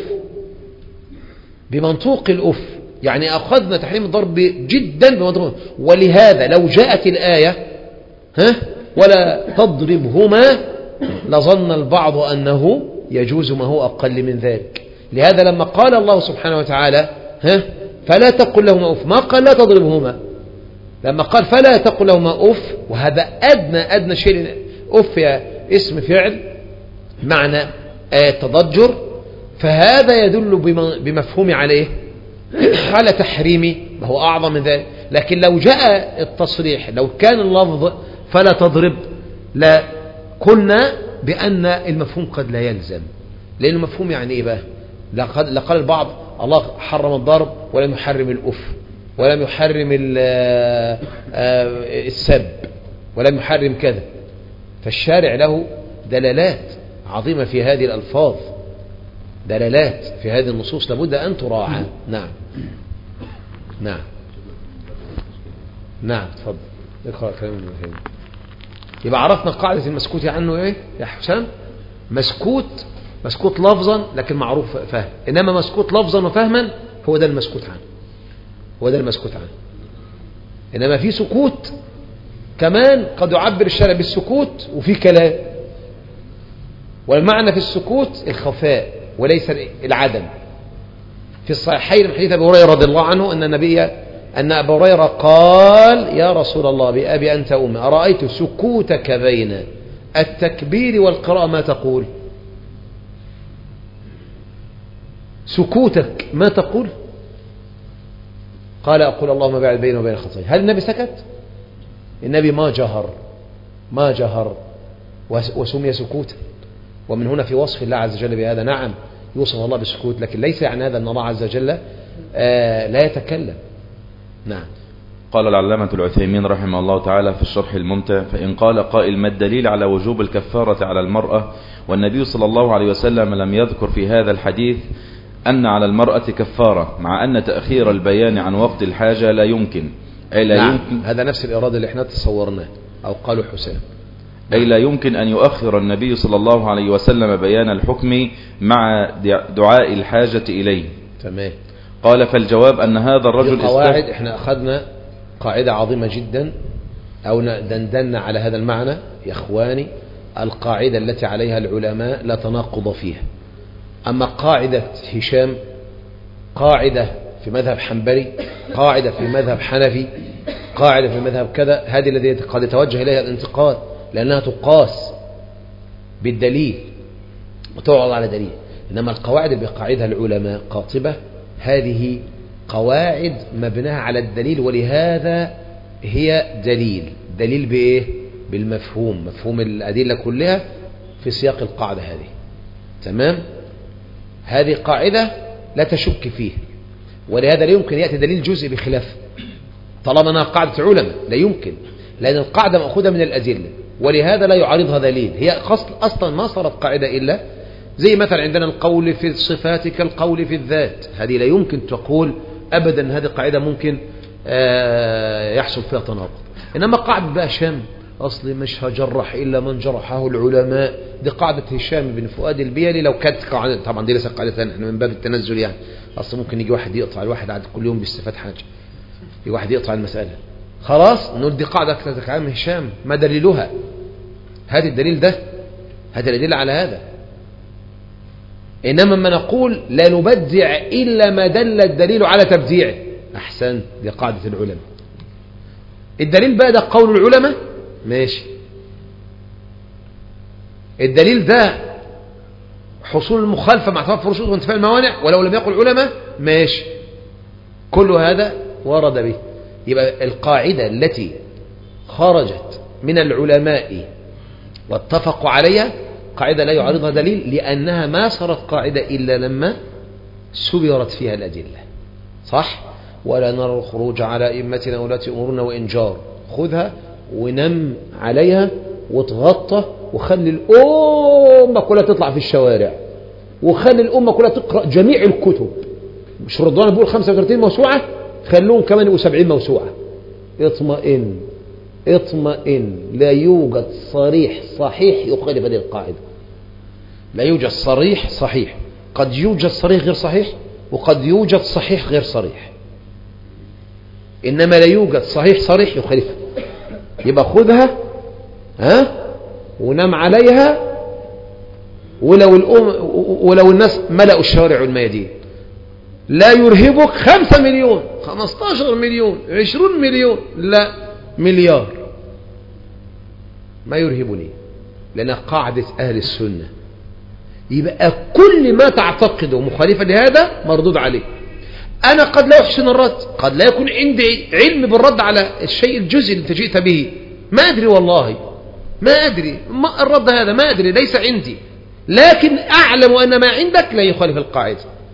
بمنطوق الأف. يعني أخذنا تحريم الضرب جدا بمنطوق. ولهذا لو جاءت الآية ولا تضربهما لظن البعض أنه يجوز ما هو أقل من ذلك. لهذا لما قال الله سبحانه وتعالى فلا تقل لهما أف، ما قال لا تضربهما. لما قال فلا تقل لهما أف، وهذا أدنى شيء. أف اسم فعل معنى تضجر، فهذا يدل بمفهوم عليه على تحريم ما هو أعظم من ذلك. لكن لو جاء التصريح، لو كان اللفظ فلا تضرب، لا قلنا بأن المفهوم قد لا يلزم. لأن المفهوم يعني إيه بقى؟ لقال البعض الله حرم الضرب ولم يحرم الأف، ولم يحرم السب، ولم يحرم كذا. فالشارع له دلالات عظيمة في هذه الألفاظ، دلالات في هذه النصوص لابد أن تراعى. نعم تفضل اقرأ كلام ابن تيمية. يبقى عرفنا قاعدة المسكوت عنه ايه يا حسام؟ مسكوت لفظا لكن معروف فهم. انما مسكوت لفظا وفهما هو ده المسكوت عنه، انما في سكوت كمان قد يعبر الشارع بالسكوت وفي كلام، والمعنى في السكوت الخفاء وليس العدم. في الصحيحين من حديث ابي هريره رضي الله عنه ان النبي أن أبا هريرة قال يا رسول الله بأبي أنت أمي أرأيت سكوتك بين التكبير والقراءة ما تقول؟ سكوتك ما تقول؟ قال أقول اللهم باعد بيني وبين خطاياي. هل النبي سكت؟ النبي ما جهر وسمي سكوتا. ومن هنا في وصف الله عز وجل بهذا نعم يوصف الله بالسكوت، لكن ليس يعني هذا أن الله عز وجل لا يتكلم. نعم. قال العلامة العثيمين رحمه الله تعالى في الشرح الممتع: فإن قال قائل ما الدليل على وجوب الكفارة على المرأة والنبي صلى الله عليه وسلم لم يذكر في هذا الحديث أن على المرأة كفارة، مع أن تأخير البيان عن وقت الحاجة لا يمكن، أي لا نعم. يمكن، هذا نفس الإرادة اللي احنا تصورناه أو قالوا حسام، أي لا يمكن أن يؤخر النبي صلى الله عليه وسلم بيان الحكم مع دعاء الحاجة إليه. تمام. قال فالجواب أن هذا الرجل قواعد احنا أخذنا قاعدة عظيمة جدا أو دندنا على هذا المعنى يا إخواني. القاعدة التي عليها العلماء لا تناقض فيها. أما قاعدة هشام قاعدة في مذهب حنبلي، قاعدة في مذهب حنفي، قاعدة في مذهب كذا، هذه التي قد يتوجه إليها الانتقاد لأنها تقاس بالدليل وتعرض على دليل. إنما القواعد اللي بقاعدها العلماء قاطبة هذه قواعد مبناها على الدليل، ولهذا هي دليل بإيه؟ بالمفهوم، مفهوم الأدلة كلها في سياق القاعدة هذه. تمام. هذه قاعدة لا تشك فيه، ولهذا لا يمكن يأتي دليل جزئي بخلاف طالما أنها قاعدة علماء، لا يمكن، لأن القاعدة مأخوذة من الأدلة، ولهذا لا يعارضها دليل. هي أصلا ما صارت قاعدة إلا زي مثلا عندنا القول في الصفات كالقول في الذات، هذه لا يمكن تقول أبدا هذه قاعدة ممكن يحصل فيها تناقض. إنما قاعدة بقى هشام أصلي مش هجرح إلا من جرحه العلماء، دي قاعدة هشام بن فؤاد البيلي. لو كانت قاعدة، طبعا دي ليست قاعدة ثانية، احنا من باب التنزل يعني، أصلا ممكن يجي واحد يقطع الواحد عاد كل يوم بيستفاد حاجة، يجي واحد يقطع المسألة خلاص نقول دي قاعدة كلام هشام. ما دليلها؟ هذا الدليل ده، هذا الدليل على هذا. إنما ما نقول لا نبدع إلا ما دل الدليل على تبديعه. أحسن، دي قاعدة العلماء. الدليل بقى ده قول العلماء ماشي، الدليل ده حصول المخالفة مع توفر الشروط وانتفاء الموانع ولو لم يقل علماء ماشي، كل هذا ورد به. يبقى القاعدة التي خرجت من العلماء واتفقوا عليها قاعدة لا يعارضها دليل، لأنها ما صارت قاعدة إلا لما سبرت فيها الأدلة. صح؟ ولا نرى الخروج على أئمتنا ولاة أمورنا وإن جار. خذها ونم عليها وتغطى وخلي الأمة كلها تطلع في الشوارع، وخلي الأمة كلها تقرأ جميع الكتب. مش رضوان بيقول 35 موسوعة، خلوهم كمان يبقوا 70 موسوعة. اطمئن، لا يوجد صريح صحيح يخالف هذه القاعدة. لا يوجد صريح صحيح، قد يوجد صريح غير صحيح وقد يوجد صحيح غير صريح، إنما لا يوجد صحيح صريح يخالفها. يبقى خذها ونام عليها. ولو الناس ملأوا الشوارع والميادين لا يرهبك 5 مليون 15 مليون 20 مليون، لا مليار ما يرهبني، لأنها قاعدة أهل السنة. يبقى كل ما تعتقده مخالفا لهذا مردود عليه. أنا قد لا أحسن الرد، قد لا يكون عندي علم بالرد على الشيء الجزئي اللي جئت به، ما أدري والله، ما أدري الرد هذا، ما أدري، ليس عندي، لكن أعلم أن ما عندك لا يخالف القاعدة.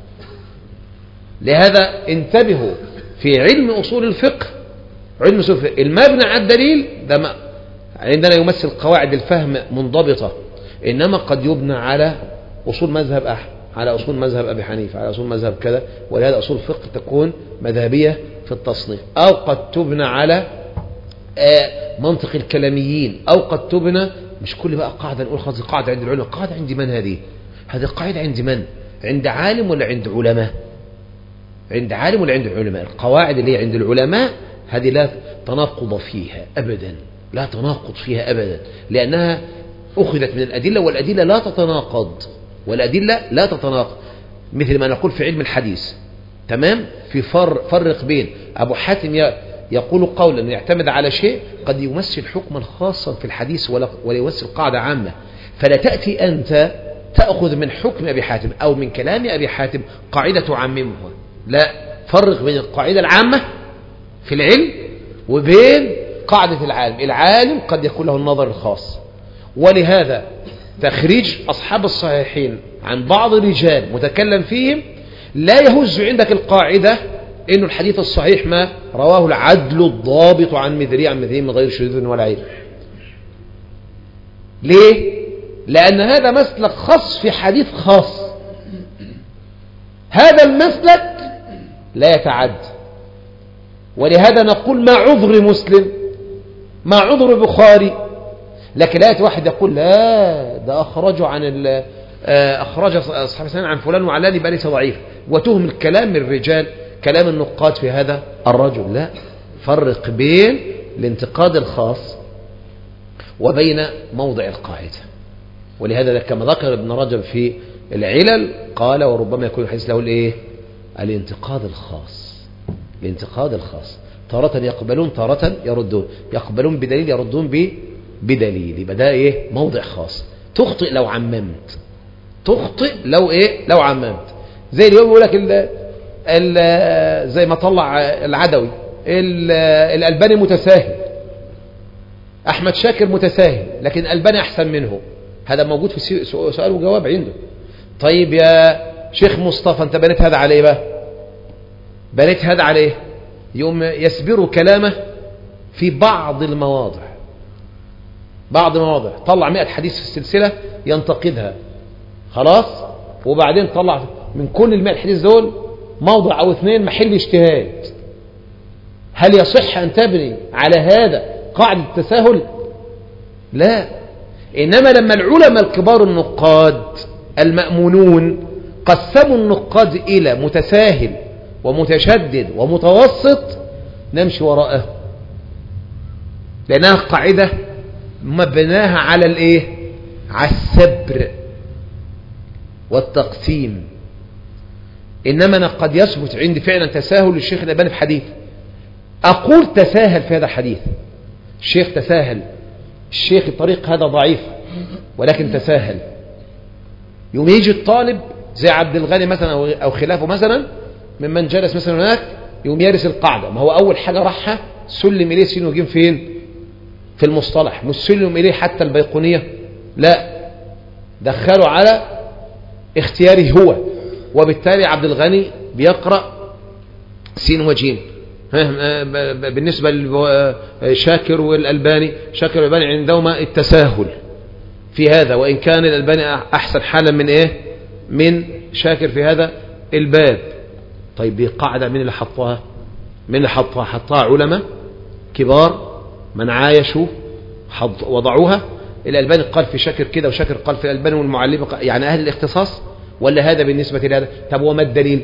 لهذا انتبهوا في علم أصول الفقه، علم أصول الفقه المبنى على الدليل ده عندنا يمثل قواعد الفهم منضبطة، إنما قد يبنى على أصول مذهب أحمد، على أصول مذهب أبي حنيفة، على أصول مذهب كذا، ولهذا أصول الفقه تكون مذهبية في التصنيف، أو قد تبنى على منطق الكلاميين، أو قد تبنى مش كل بقى قاعدة نقول خلاص قاعدة عند العلماء. قاعدة عند من هذه؟ هذه القاعدة عند من؟ عند عالم ولا عند علماء؟ عند عالم ولا عند علماء؟ القواعد اللي هي عند العلماء هذه لا تناقض فيها أبدا، لا تناقض فيها أبدا، لأنها أخذت من الأدلة، والأدلة لا تتناقض، والأدلة لا تتناقض. مثل ما نقول في علم الحديث، تمام. في فرق بين أبو حاتم يقول قولا يعتمد على شيء قد يمثل حكما خاصا في الحديث ولا يمثل قاعدة عامة، فلا تأتي أنت تأخذ من حكم أبي حاتم أو من كلام أبي حاتم قاعدة تعممها، لا، فرق بين القاعدة العامة في العلم وبين قاعدة العالم. العالم قد يكون له النظر الخاص، ولهذا تخريج أصحاب الصحيحين عن بعض الرجال متكلم فيهم لا يهز عندك القاعدة إنه الحديث الصحيح ما رواه العدل الضابط عن مثله من غير شذوذ ولا عيب. ليه؟ لأن هذا مسلك خاص في حديث خاص، هذا المسلك لا يتعد. ولهذا نقول ما عذر مسلم، ما عذر بخاري، لكن لا واحد يقول لا ده أخرجوا عن أخرج أصحاب السنن عن فلان وعلان يبقى ليس ضعيف، وتهم الكلام من الرجال كلام النقاد في هذا الرجل. لا، فرق بين الانتقاد الخاص وبين موضع القاعدة. ولهذا كما ذكر ابن رجب في العلل قال وربما يكون الحديث له الايه؟ الانتقاد الخاص. الانتقاد الخاص تارة يقبلون تارة يردون، يقبلون بدليل يردون بدليل، يبقى ده ايه؟ موضع خاص. تخطئ لو عممت، تخطئ لو ايه؟ لو عممت. زي اليوم يقول لك زي ما طلع العدوي الألباني متساهل، أحمد شاكر متساهل، لكن الألباني أحسن منه. هذا موجود في سؤال وجواب عنده. طيب يا شيخ مصطفى أنت بنيت هذا عليه بقى؟ بنيت هذا عليه؟ يوم يسبر كلامه في بعض المواضع، بعض المواضع طلع 100 حديث في السلسلة ينتقدها خلاص، وبعدين طلع من كل 100 حديث دول موضع أو 2 محل اجتهاد. هل يصح أن تبني على هذا قاعدة التساهل؟ لا. إنما لما العلماء الكبار النقاد المأمونون قسموا النقاد إلى متساهل ومتشدد ومتوسط نمشي وراءه، لأنها قاعدة مبناها على الإيه؟ على السبر والتقسيم. إنما أنا قد يثبت عندي فعلا تساهل للشيخ الألباني في حديث، أقول تساهل في هذا الحديث، الشيخ تساهل، الشيخ الطريق هذا ضعيف ولكن تساهل. يوم يجي الطالب زي عبد الغني مثلا أو خلافه مثلا ممن جلس مثلا هناك، يوم يرث القاعدة. ما هو أول حاجة راحها سلم إليه سين وجيم فين؟ في المصطلح، مش سلم إليه حتى البيقونية، لا، دخلوا على اختياره هو، وبالتالي عبد الغني بيقرأ سين وجيم. بالنسبة لشاكر والألباني، شاكر والألباني عندهما التساهل في هذا، وإن كان الألباني أحسن حالا من إيه؟ من شاكر في هذا الباب. طيب دي قاعدة من اللي حطها؟ من اللي حطها؟ حطها علماء كبار من عايشوا وضعوها. الألباني قال في شاكر كده وشاكر قال في الألباني، والمعلم يعني أهل الاختصاص، ولا هذا بالنسبة لهذا؟ طب وما الدليل؟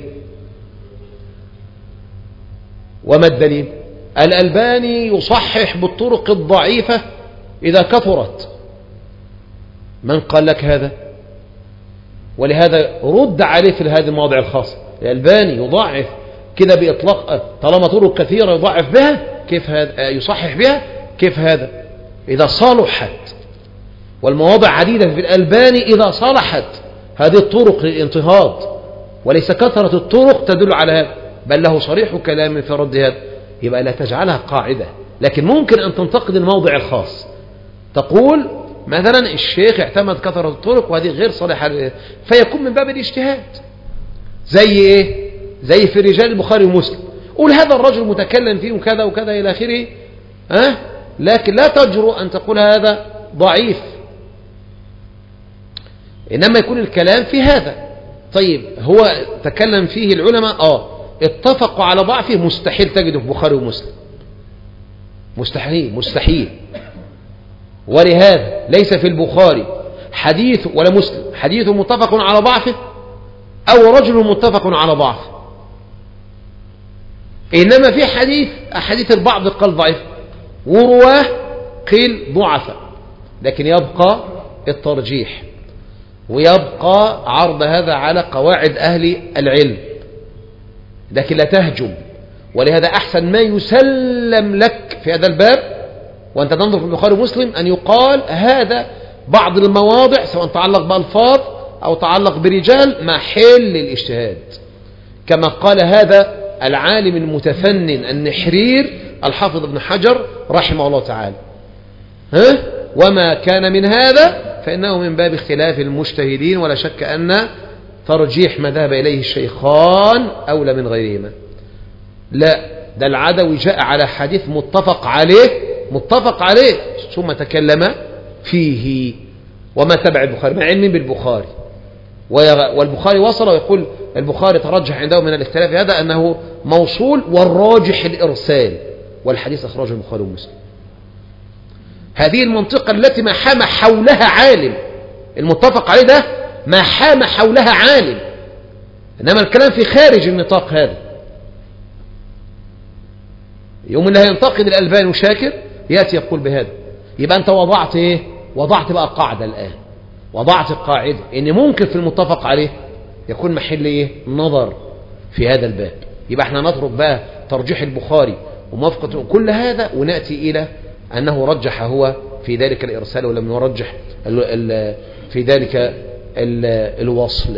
وما الدليل؟ الألباني يصحح بالطرق الضعيفة إذا كثرت. من قال لك هذا؟ ولهذا رد عليه في هذه المواضع الخاصة. الألباني يضعف كده بإطلاق، طالما طرق كثيرة يضعف بها، كيف هذا؟ يصحح بها، كيف هذا؟ إذا صلحت، والمواضع عديدة في الألباني إذا صلحت هذه الطرق للانتهاض، وليس كثرة الطرق تدل على هذا، بل له صريح كلام في رد هذا. يبقى لا تجعلها قاعدة، لكن ممكن أن تنتقد الموضع الخاص، تقول مثلا الشيخ اعتمد كثرة الطرق وهذه غير صالحة، فيكون من باب الاجتهاد. زي ايه؟ زي في رجال البخاري ومسلم، قول هذا الرجل متكلم فيه وكذا وكذا إلى آخره، لكن لا تجرؤ أن تقول هذا ضعيف، إنما يكون الكلام في هذا. طيب هو تكلم فيه العلماء اتفقوا على ضعفه، مستحيل تجده في بخاري ومسلم، مستحيل مستحيل. ولهذا ليس في البخاري حديث ولا مسلم حديث متفق على ضعفه أو رجل متفق على ضعفه، إنما في أحاديث البعض قال ضعيف ورواه قيل ضعف، لكن يبقى الترجيح ويبقى عرض هذا على قواعد أهل العلم. لكن لا تهجم. ولهذا أحسن ما يسلم لك في هذا الباب وأنت تنظر في البخاري ومسلم أن يقال هذا بعض المواضع سواء تعلق بألفاظ أو تعلق برجال محل الاجتهاد، كما قال هذا العالم المتفنن النحرير الحافظ ابن حجر رحمه الله تعالى. وما كان من هذا فإنه من باب اختلاف المجتهدين، ولا شك أن ترجيح ما ذهب إليه الشيخان أولى من غيرهما. لا، ده العدوي جاء على حديث متفق عليه ثم تكلم فيه وما تبع البخاري مع علم بالبخاري، والبخاري وصل ويقول البخاري ترجح عنده من الاختلاف هذا أنه موصول والراجح الإرسال، والحديث أخرجه البخاري ومسلم. هذه المنطقة التي ما حام حولها عالم، المتفق عليه ده ما حام حولها عالم، إنما الكلام في خارج النطاق هذا. يوم اللي هينتقد الألباني وشاكر يأتي يقول بهذا، يبقى أنت وضعت إيه؟ وضعت بقى قاعدة الآن، وضعت قاعدة إن ممكن في المتفق عليه يكون محل إيه؟ نظر في هذا الباب. يبقى احنا نترك بقى ترجيح البخاري وموافقة كل هذا ونأتي إلى أنه رجح هو في ذلك الإرسال ولم يرجح في ذلك الوصل.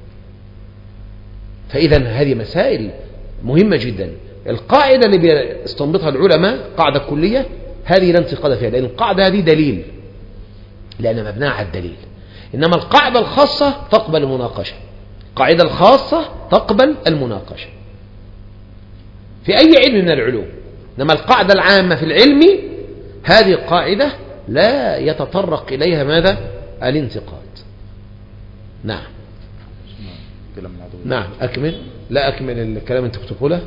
فإذا هذه مسائل مهمة جدا. القاعدة اللي بيستنبطها العلماء قاعدة كلية هذه لا انتقاد فيها، لأن القاعدة هذه دليل، لأنها مبناء على الدليل. إنما القاعدة الخاصة تقبل المناقشة، القاعدة الخاصة تقبل المناقشة في أي علم من العلوم. إنما القاعدة العامة في العلم هذه قاعدة لا يتطرق إليها ماذا؟ الانتقاد. نعم أكمل. لا أكمل الكلام أنت تقوله.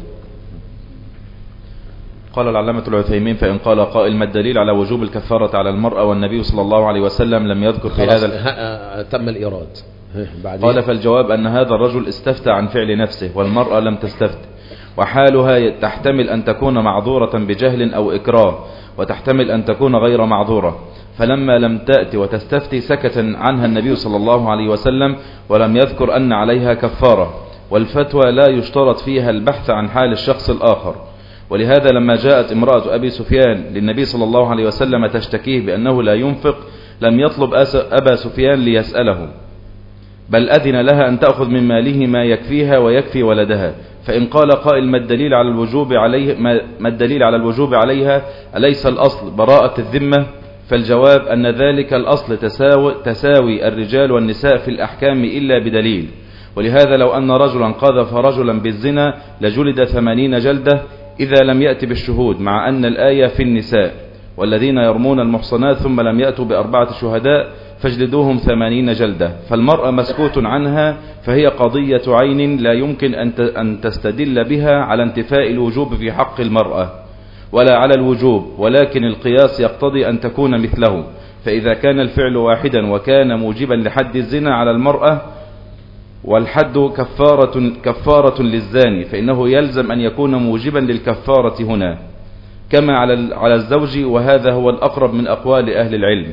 قال العلامة العثيمين: فإن قال قائل ما الدليل على وجوب الكفارة على المرأة والنبي صلى الله عليه وسلم لم يذكر في هذا تم الإيراد. قال: فالجواب أن هذا الرجل استفتى عن فعل نفسه والمرأة لم تستفت، وحالها تحتمل أن تكون معذورة بجهل أو إكراه، وتحتمل أن تكون غير معذورة. فلما لم تأتي وتستفتي سكت عنها النبي صلى الله عليه وسلم ولم يذكر أن عليها كفارة. والفتوى لا يشترط فيها البحث عن حال الشخص الآخر. ولهذا لما جاءت امرأة أبي سفيان للنبي صلى الله عليه وسلم تشتكيه بأنه لا ينفق لم يطلب أبا سفيان ليسأله، بل أذن لها أن تأخذ من ماله ما يكفيها ويكفي ولدها. فإن قال قائل ما الدليل على الوجوب عليها أليس الأصل براءة الذمة؟ فالجواب أن ذلك الأصل تساوي الرجال والنساء في الأحكام إلا بدليل. ولهذا لو أن رجلا قذف رجلا بالزنا لجلد 80 جلدة إذا لم يأتي بالشهود، مع أن الآية في النساء: والذين يرمون المحصنات ثم لم يأتوا ب4 شهداء فاجلدوهم 80 جلدة. فالمرأة مسكوت عنها، فهي قضية عين لا يمكن أن تستدل بها على انتفاء الوجوب في حق المرأة ولا على الوجوب، ولكن القياس يقتضي أن تكون مثله. فإذا كان الفعل واحدا وكان موجبا لحد الزنا على المرأة والحد كفارة للزاني، فإنه يلزم أن يكون موجبا للكفارة هنا كما على الزوج، وهذا هو الأقرب من أقوال أهل العلم.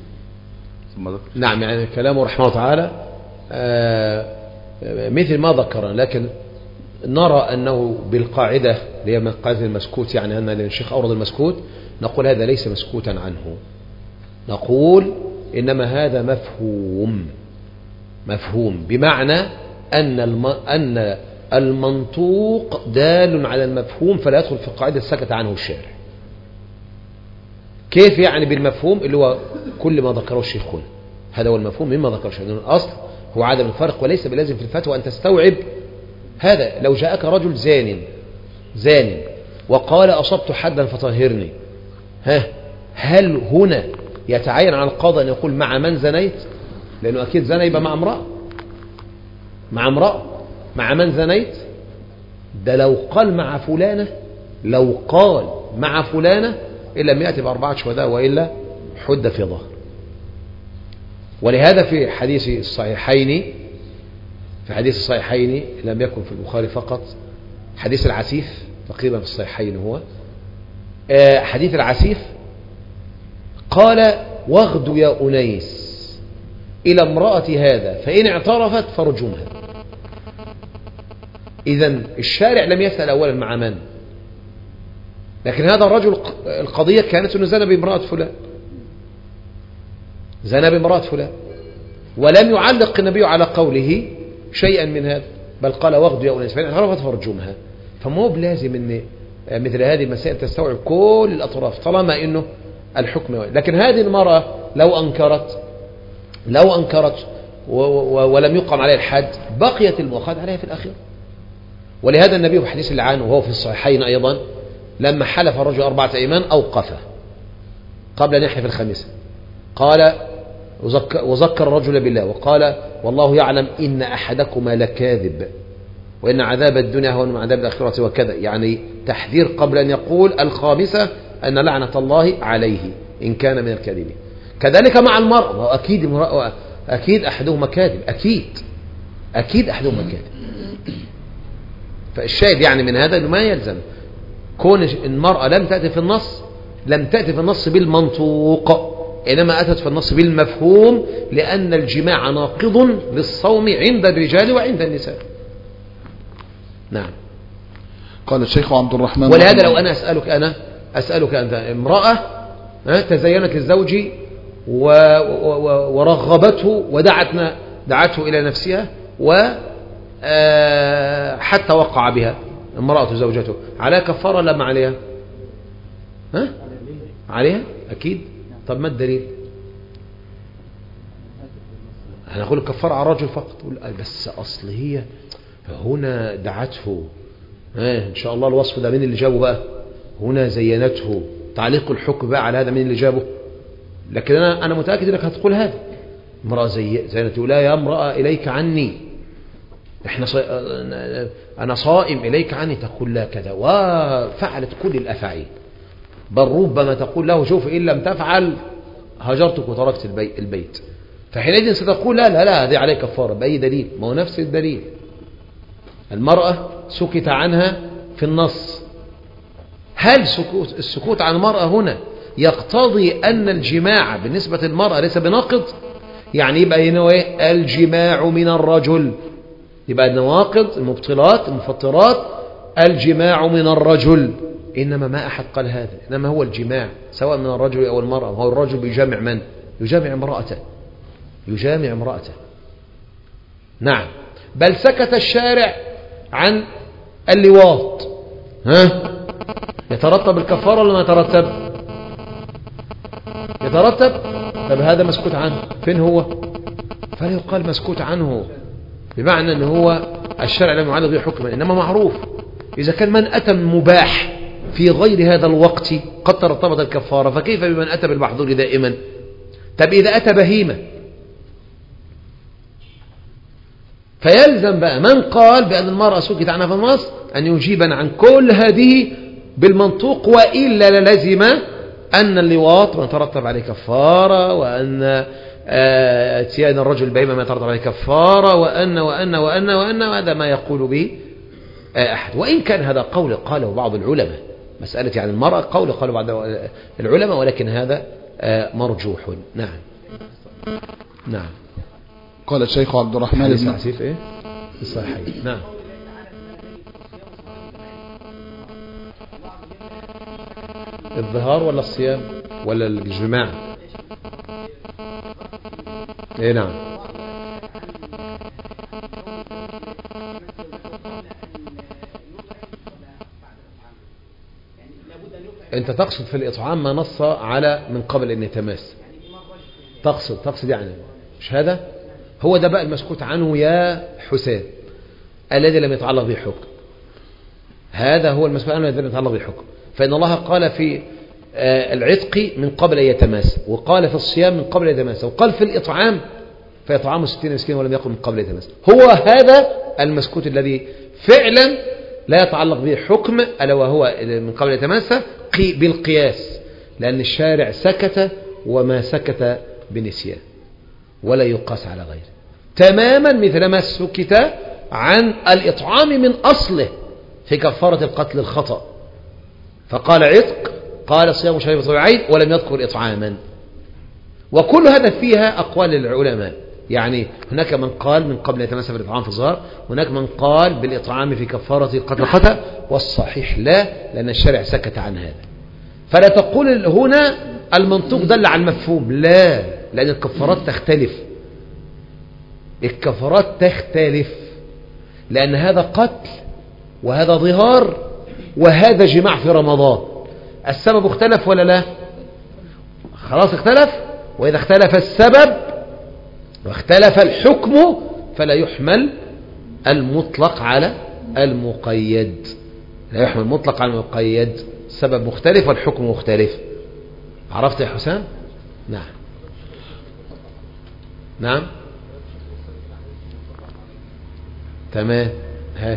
نعم، يعني كلامه رحمه الله تعالى مثل ما ذكر، لكن نرى أنه بالقاعدة اللي هي من قاعدة المسكوت، يعني أن الشيخ أورد المسكوت، نقول هذا ليس مسكوتا عنه، نقول إنما هذا مفهوم بمعنى أن المنطوق دال على المفهوم فلا يدخل في قاعدة سكت عنه الشارع. كيف يعني بالمفهوم؟ اللي هو كل ما ذكره الشيخ هنا، هذا هو المفهوم مما ذكره الشيخ. الأصل هو عدم الفرق، وليس بلازم في الفتوى أن تستوعب هذا. لو جاءك رجل زان وقال أصبت حدا فطهرني، هل هنا يتعين على القاضي أن يقول مع من زنيت؟ لأنه أكيد زنى يبقى مع امرأة. مع من زنيت؟ ده لو قال مع فلانة إن لم يأتي ب4 شهداء وإلا حد في ظهر. ولهذا في حديث الصحيحين لم يكن في البخاري فقط، حديث العسيف تقريبا في الصحيحين هو حديث العسيف، قال: واغد يا أنيس إلى امرأة هذا فإن اعترفت فارجمها. إذن الشارع لم يسأل أولا مع من، لكن هذا الرجل القضية كانت أنه زنى بامرأة فلان، زنى بامرأة فلان، ولم يعلق النبي على قوله شيئا من هذا، بل قال واغدوا يا أناس فإن اعترفت فارجمها. فمو بلازم أن مثل هذه المسائل تستوعب كل الأطراف طالما أنه الحكم واحد. لكن هذه المرأة لو أنكرت ولم يقم عليها الحد بقيت المؤاخذة عليها في الأخير. ولهذا النبي في حديث اللعان وهو في الصحيحين أيضا لما حلف الرجل 4 أيمان أوقفه قبل أن يحلف الخامسة، قال وذكر الرجل بالله وقال والله يعلم إن أحدكما لكاذب وإن عذاب الدنيا هو من عذاب الآخرة وكذا، يعني تحذير قبل أن يقول الخامسة أن لعنة الله عليه إن كان من الكاذبين. كذلك مع المرأة، أكيد أحدهما كاذب، أكيد أحدهما كاذب. فالشاهد يعني من هذا أنه ما يلزم كون المرأة لم تأتي في النص بالمنطوق، إنما أتت في النص بالمفهوم، لأن الجماع ناقض للصوم عند الرجال وعند النساء. نعم. قال الشيخ عبد الرحمن ولهذا لو أنا أسألك أنت امرأة تزينت للزوج ورغبته ودعته إلى نفسها حتى وقع بها امرأة زوجته، عليها كفارة لما عليها؟ عليها أكيد. طب ما الدليل؟ هنقول الكفارة على الرجل فقط، بس أصل هي هنا دعته، إن شاء الله الوصف ده مين اللي جابه بقى؟ هنا زينته، تعليق الحكم بقى على هذا مين اللي جابه؟ لكن أنا متأكد أنك هتقول هذا امرأة زينته، لا يا امرأة إليك عني، أنا صائم إليك عني، تقول لا كذا، وفعلت كل الأفعال، بل ربما تقول له شوف إن لم تفعل هجرتك وتركت البيت. فحينئذ ستقول لا هذه عليك كفارة بأي دليل؟ ما هو نفس الدليل. المرأة سكت عنها في النص، هل السكوت عن المرأة هنا يقتضي أن الجماع بالنسبة للمرأة ليس بناقض؟ يعني يبقى هنا الجماع من الرجل، يبقى النواقض المبطلات المفطرات الجماع من الرجل، إنما ما أحد قال هذا، إنما هو الجماع سواء من الرجل أو المرأة. هو الرجل بيجامع من؟ يجامع امرأته. نعم. بل سكت الشارع عن اللواط، يترتب الكفارة ولا ما يترتب؟ طب هذا مسكوت عنه، فين هو؟ فلا يقال مسكوت عنه بمعنى أنه هو الشرع لم يعلق به حكما، إنما معروف إذا كان من أتى مباح في غير هذا الوقت قد ترتبط الكفارة، فكيف بمن أتى بالمحظور دائما؟ طب إذا أتى بهيمة فيلزم بقى من قال بأن المرأة سكت عنها في النص أن يجيبنا عن كل هذه بالمنطوق، وإلا للزم أن اللواط ما ترتب عليه كفارة، وأن اتيان الرجل بهيمة ما ترتب عليه كفارة، وأن هذا ما يقول به أحد. وإن كان هذا قول قاله بعض العلماء، مسألة يعني المرأة قول قاله بعض العلماء، ولكن هذا مرجوح. نعم. قال الشيخ عبد الرحمن بن عسيف إيه؟ الصحيح. نعم. الظهار ولا الصيام ولا الجماع؟ ايه نعم. انت تقصد في الاطعام ما نص على من قبل ان يتماس، تقصد يعني مش هذا هو ده بقى المسكوت عنه يا حسين الذي لم يتعلق به حكم، هذا هو المسكوت عنه الذي لم يتعلق به حكم. فإن الله قال في العتق من قبل أن يتماس، وقال في الصيام من قبل أن يتماس، وقال في الإطعام فيطعام 60 مسكين ولم يقل من قبل أن يتماس. هو هذا المسكوت الذي فعلا لا يتعلق به حكم، ألا وهو من قبل أن يتماس بالقياس، لأن الشارع سكت وما سكت بنسيان ولا يقاس على غيره، تماما مثل ما سكت عن الإطعام من أصله في كفارة القتل الخطأ، فقال عتق، قال صيام شهرين متتابعين ولم يذكر إطعاما. وكل هذا فيها أقوال العلماء، يعني هناك من قال من قبل يتمسك بالإطعام في الظهر، هناك من قال بالإطعام في كفارة قتل الخطأ، والصحيح لا، لأن الشارع سكت عن هذا. فلا تقول هنا المنطوق دل على المفهوم، لا، لأن الكفارات تختلف، الكفارات تختلف، لأن هذا قتل وهذا ظهار وهذا جماع في رمضان. السبب اختلف ولا لا؟ خلاص اختلف. وإذا اختلف السبب واختلف الحكم فلا يحمل المطلق على المقيد، لا يحمل المطلق على المقيد، السبب مختلف والحكم مختلف. عرفت يا حسام؟ نعم نعم تمام. هات.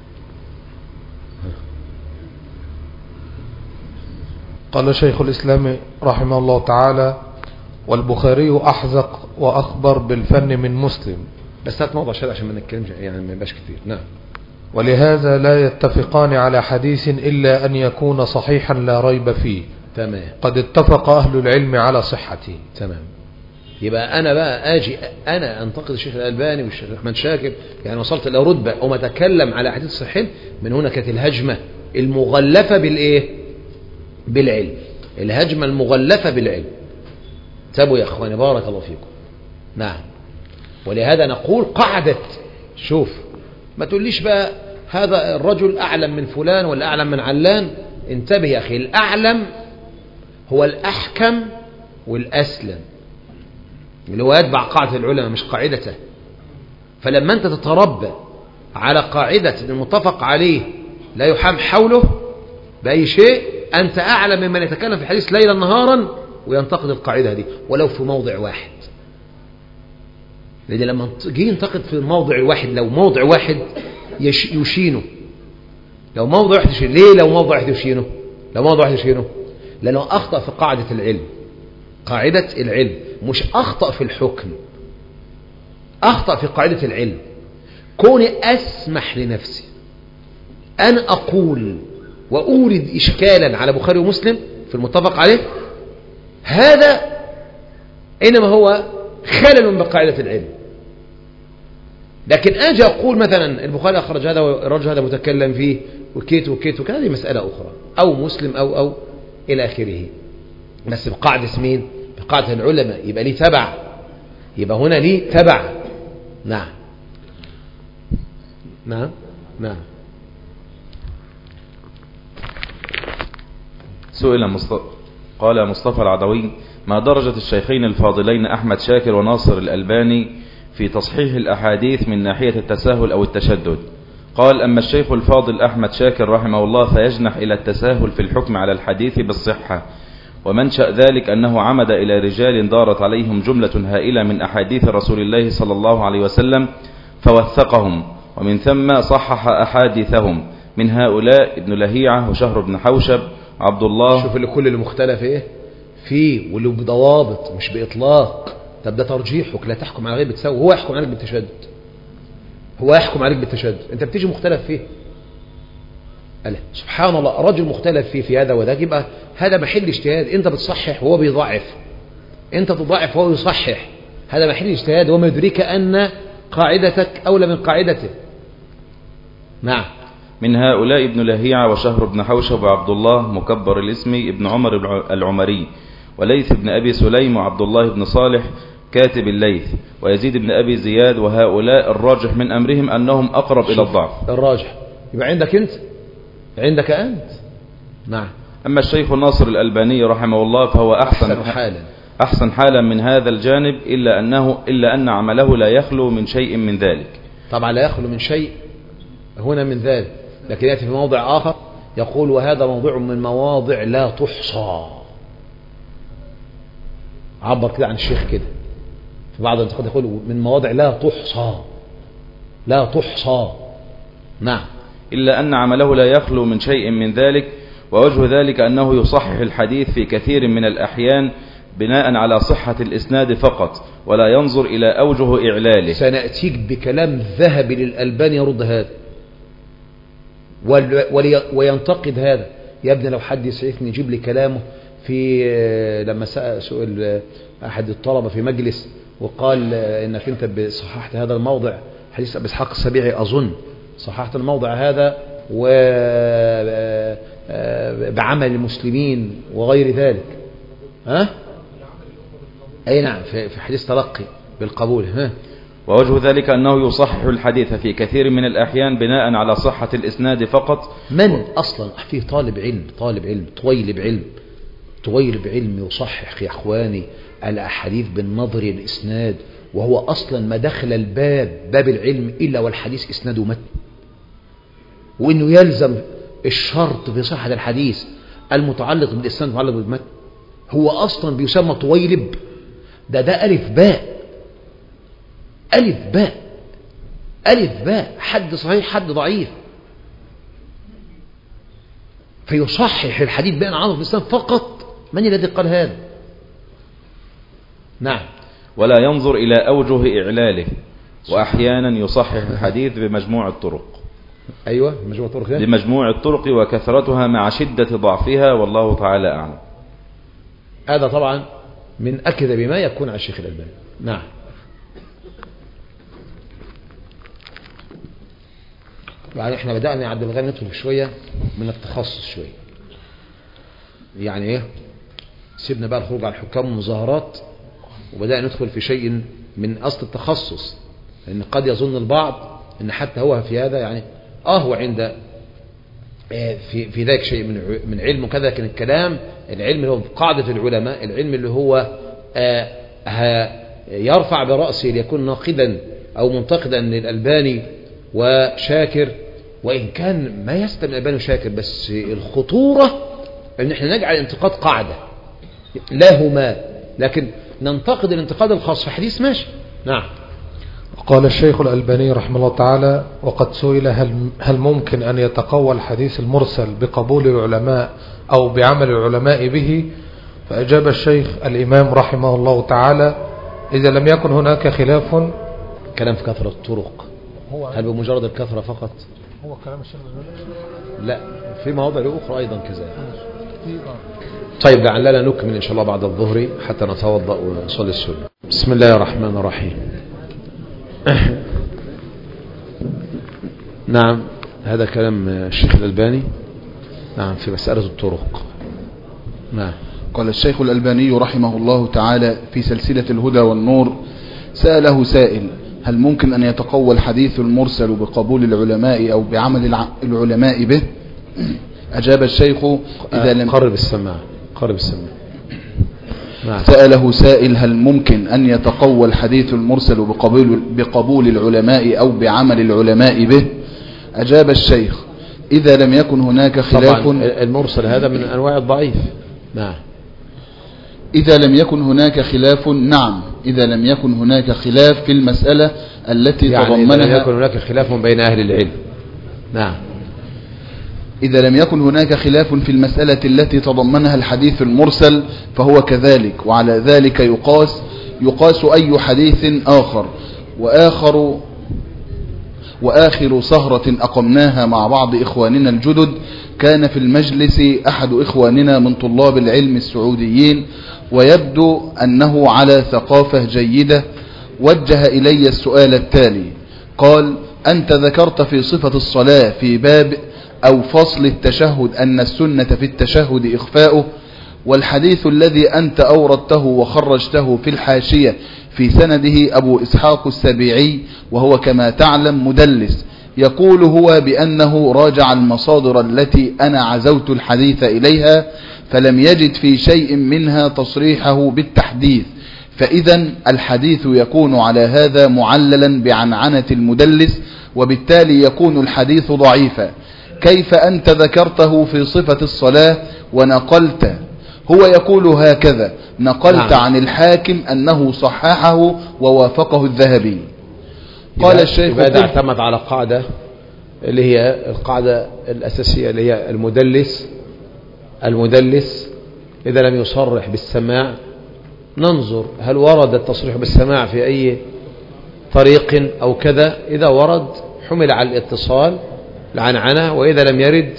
قال شيخ الإسلام رحمه الله تعالى: والبخاري أحزق وأخبر بالفن من مسلم. بس هات موضع شهادة عشان ما نتكلمش يعني ما يبقاش كتير. نعم. ولهذا لا يتفقان على حديث إلا أن يكون صحيحا لا ريب فيه. تمام. قد اتفق أهل العلم على صحته. تمام. يبقى أنا بقى أجي أنا أنتقد الشيخ الألباني والشيخ أحمد شاكر، يعني وصلت إلى رتبة وما أتكلم على حديث صحيح. من هنا كانت الهجمة المغلفة بالإيه؟ بالعلم. الهجمة المغلفة بالعلم. تابوا يا أخواني بارك الله فيكم. نعم. ولهذا نقول قاعدة، شوف ما تقوليش بقى هذا الرجل أعلم من فلان ولا أعلم من علان. انتبه يا أخي، الأعلم هو الأحكم والأسلم، اللي هو يتبع قاعدة العلماء مش قاعدته. فلما أنت تتربى على قاعدة المتفق عليه لا يحام حوله بأي شيء، أنت أعلم ممن يتكلم في الحديث ليلا نهارا وينتقد القاعدة دي ولو في موضع واحد. لأن لما تجي ينتقد في الموضع واحد، لو موضع واحد يشينه، لو موضع واحد يشينه. ليه لو موضع واحد يشينه؟ لو موضع واحد يشينه لأنه أخطأ في قاعدة العلم. قاعدة العلم مش أخطأ في الحكم، أخطأ في قاعدة العلم. كوني أسمح لنفسي أن أقول وأورد إشكالا على بخاري ومسلم في المتفق عليه، هذا إنما هو خلل بقاعدة العلم. لكن أجي أقول مثلا البخاري أخرج هذا والرجل هذا متكلم فيه وكيت وكيت وكذا، هذه مسألة أخرى، أو مسلم أو إلى آخره، بس بقاعدة مين؟ بقاعدة العلماء، يبقى ليه تبع، يبقى هنا ليه تبع. نعم نعم نعم. قال مصطفى العدوي: ما درجة الشيخين الفاضلين أحمد شاكر وناصر الألباني في تصحيح الأحاديث من ناحية التساهل أو التشدد؟ قال: أما الشيخ الفاضل أحمد شاكر رحمه الله فيجنح إلى التساهل في الحكم على الحديث بالصحة، ومنشأ ذلك أنه عمد إلى رجال دارت عليهم جملة هائلة من أحاديث رسول الله صلى الله عليه وسلم فوثقهم، ومن ثم صحح أحاديثهم، من هؤلاء ابن لهيعة وشهر بن حوشب عبد الله. شوف اللي كل اللي مختلف ايه فيه واللي بضوابط مش بإطلاق. طب ده ترجيحك، لا تحكم على غير بتساوي، هو يحكم عليك بالتشدد، هو يحكم عليك بالتشدد، انت بتيجي مختلف فيه. ألا سبحان الله، رجل مختلف فيه في هذا وذاك، يبقى هذا محل اجتهاد. انت بتصحح وهو بيضعف، انت تضعف وهو يصحح، هذا محل اجتهاد، وما يدريك أن قاعدتك أولى من قاعدته. نعم. من هؤلاء ابن لهيعة وشهر بن حوشب وعبد الله مكبر الاسم ابن عمر العمري، وليث بن أبي سليم وعبد الله بن صالح كاتب الليث، ويزيد بن أبي زياد، وهؤلاء الراجح من أمرهم أنهم أقرب إلى الضعف. الراجح يبقى عندك أنت، عندك أنت. نعم. أما الشيخ الناصر الألباني رحمه الله فهو أحسن حالا من هذا الجانب، إلا أن عمله لا يخلو من شيء من ذلك. طبعا لا يخلو من شيء هنا من ذلك، لكن يأتي في موضع آخر يقول: وهذا موضوع من مواضع لا تحصى. عبر كده عن الشيخ كده في بعض الانتقاد، يقول من مواضع لا تحصى، لا تحصى. نعم. إلا أن عمله لا يخلو من شيء من ذلك، ووجه ذلك أنه يصحح الحديث في كثير من الأحيان بناء على صحة الإسناد فقط، ولا ينظر إلى أوجه إعلاله. سنأتيك بكلام ذهبي للألباني يرد هذا وينتقد هذا. يا ابني لو حد يسعفني يجيب لي كلامه في لما سئل أحد الطلبة في مجلس وقال إنك أنت صححت هذا الموضع، حديث أبي إسحاق السبيعي أظن، صححت الموضع هذا وبعمل المسلمين وغير ذلك. ها؟ أي نعم، في حديث تلقي بالقبول. ها؟ ووجه ذلك أنه يصحح الحديث في كثير من الأحيان بناء على صحة الإسناد فقط. من أصلا فيه طالب علم طويلب علم يصحح يا إخواني الأحاديث بالنظر الإسناد، وهو أصلا ما دخل باب العلم إلا والحديث إسناده متن، وإنه يلزم الشرط في صحة الحديث المتعلق بالإسناد المتعلق بالمتن. هو أصلا بيسمى طويلب، ده ألف باء، حد صحيح حد ضعيف، فيصحح الحديث بين عرض الإسلام فقط. من الذي قال هذا؟ نعم. ولا ينظر إلى أوجه إعلاله، وأحيانا يصحح الحديث بمجموع الطرق. أيوة، مجموع الطرق، بمجموع الطرق وكثرتها مع شدة ضعفها، والله تعالى أعلم. هذا طبعا من أكد بما يكون على الشيخ الألباني. نعم. يعني احنا بدأنا يا عبد الغني ندخل شوية من التخصص شوية، يعني ايه، سيبنا بقى الخروج على الحكام والمظاهرات، وبدأنا ندخل في شيء من أصل التخصص، لأن قد يظن البعض أن حتى هو في هذا يعني هو عند في ذلك شيء من علم وكذا، لكن الكلام العلم اللي هو قاعدة العلماء، العلم اللي هو يرفع برأسه ليكون ناقدا أو منتقدا للألباني وشاكر، وإن كان ما يستمع الألباني وشاكر، بس الخطورة أن احنا نجعل الانتقاد قاعدة لهما، لكن ننتقد الانتقاد الخاص في حديث ماشي. نعم. قال الشيخ الألباني رحمه الله تعالى: وقد سئل هل ممكن أن يتقوى الحديث المرسل بقبول العلماء أو بعمل العلماء به؟ فأجاب الشيخ الإمام رحمه الله تعالى: إذا لم يكن هناك خلاف. كلام في كثرة الطرق، هل بمجرد الكثرة فقط؟ هو كلام الشيخ لا، في مواضع أخرى أيضا كذلك. طيب لعلنا نكمل إن شاء الله بعد الظهر حتى نتوضأ ونصلي السنة. بسم الله الرحمن الرحيم. نعم، هذا كلام الشيخ الألباني. نعم، في مسألة الطرق. نعم. قال الشيخ الألباني رحمه الله تعالى في سلسلة الهدى والنور: سأله سائل: هل ممكن أن يتقوى الحديث المرسل بقبول العلماء أو بعمل العلماء به؟ أجاب الشيخ: إذا لم قرب السماع. نعم. سأله سائل: هل ممكن أن يتقوى الحديث المرسل بقبول العلماء أو بعمل العلماء به؟ أجاب الشيخ: إذا لم يكن هناك خلاف. طبعا المرسل هذا من أنواع الضعيف. نعم. إذا لم يكن هناك خلاف. نعم، إذا لم يكن هناك خلاف في المسألة التي تضمنها. إذا لم يكن هناك خلاف بين أهل العلم. نعم. إذا لم يكن هناك خلاف في المسألة التي تضمنها الحديث المرسل فهو كذلك، وعلى ذلك يقاس أي حديث آخر. وآخر سهرة أقمناها مع بعض إخواننا الجدد كان في المجلس أحد إخواننا من طلاب العلم السعوديين، ويبدو أنه على ثقافة جيدة، وجه إلي السؤال التالي: قال: أنت ذكرت في صفة الصلاة في باب أو فصل التشهد أن السنة في التشهد إخفاؤه، والحديث الذي أنت أوردته وخرجته في الحاشية في سنده أبو إسحاق السبيعي، وهو كما تعلم مدلس، يقول هو بأنه راجع المصادر التي أنا عزوت الحديث إليها فلم يجد في شيء منها تصريحه بالتحديث، فإذا الحديث يكون على هذا معللا بعنعنة المدلس، وبالتالي يكون الحديث ضعيفا. كيف أنت ذكرته في صفة الصلاة ونقلت، هو يقول هكذا: نقلت عن الحاكم أنه صححه ووافقه الذهبي. قال الشيخ: هذا اعتمد على قاعدة اللي هي القاعدة الأساسية اللي هي المدلس إذا لم يصرح بالسماع ننظر هل ورد التصريح بالسماع في أي طريق أو كذا، إذا ورد حمل على الاتصال العنعنة، وإذا لم يرد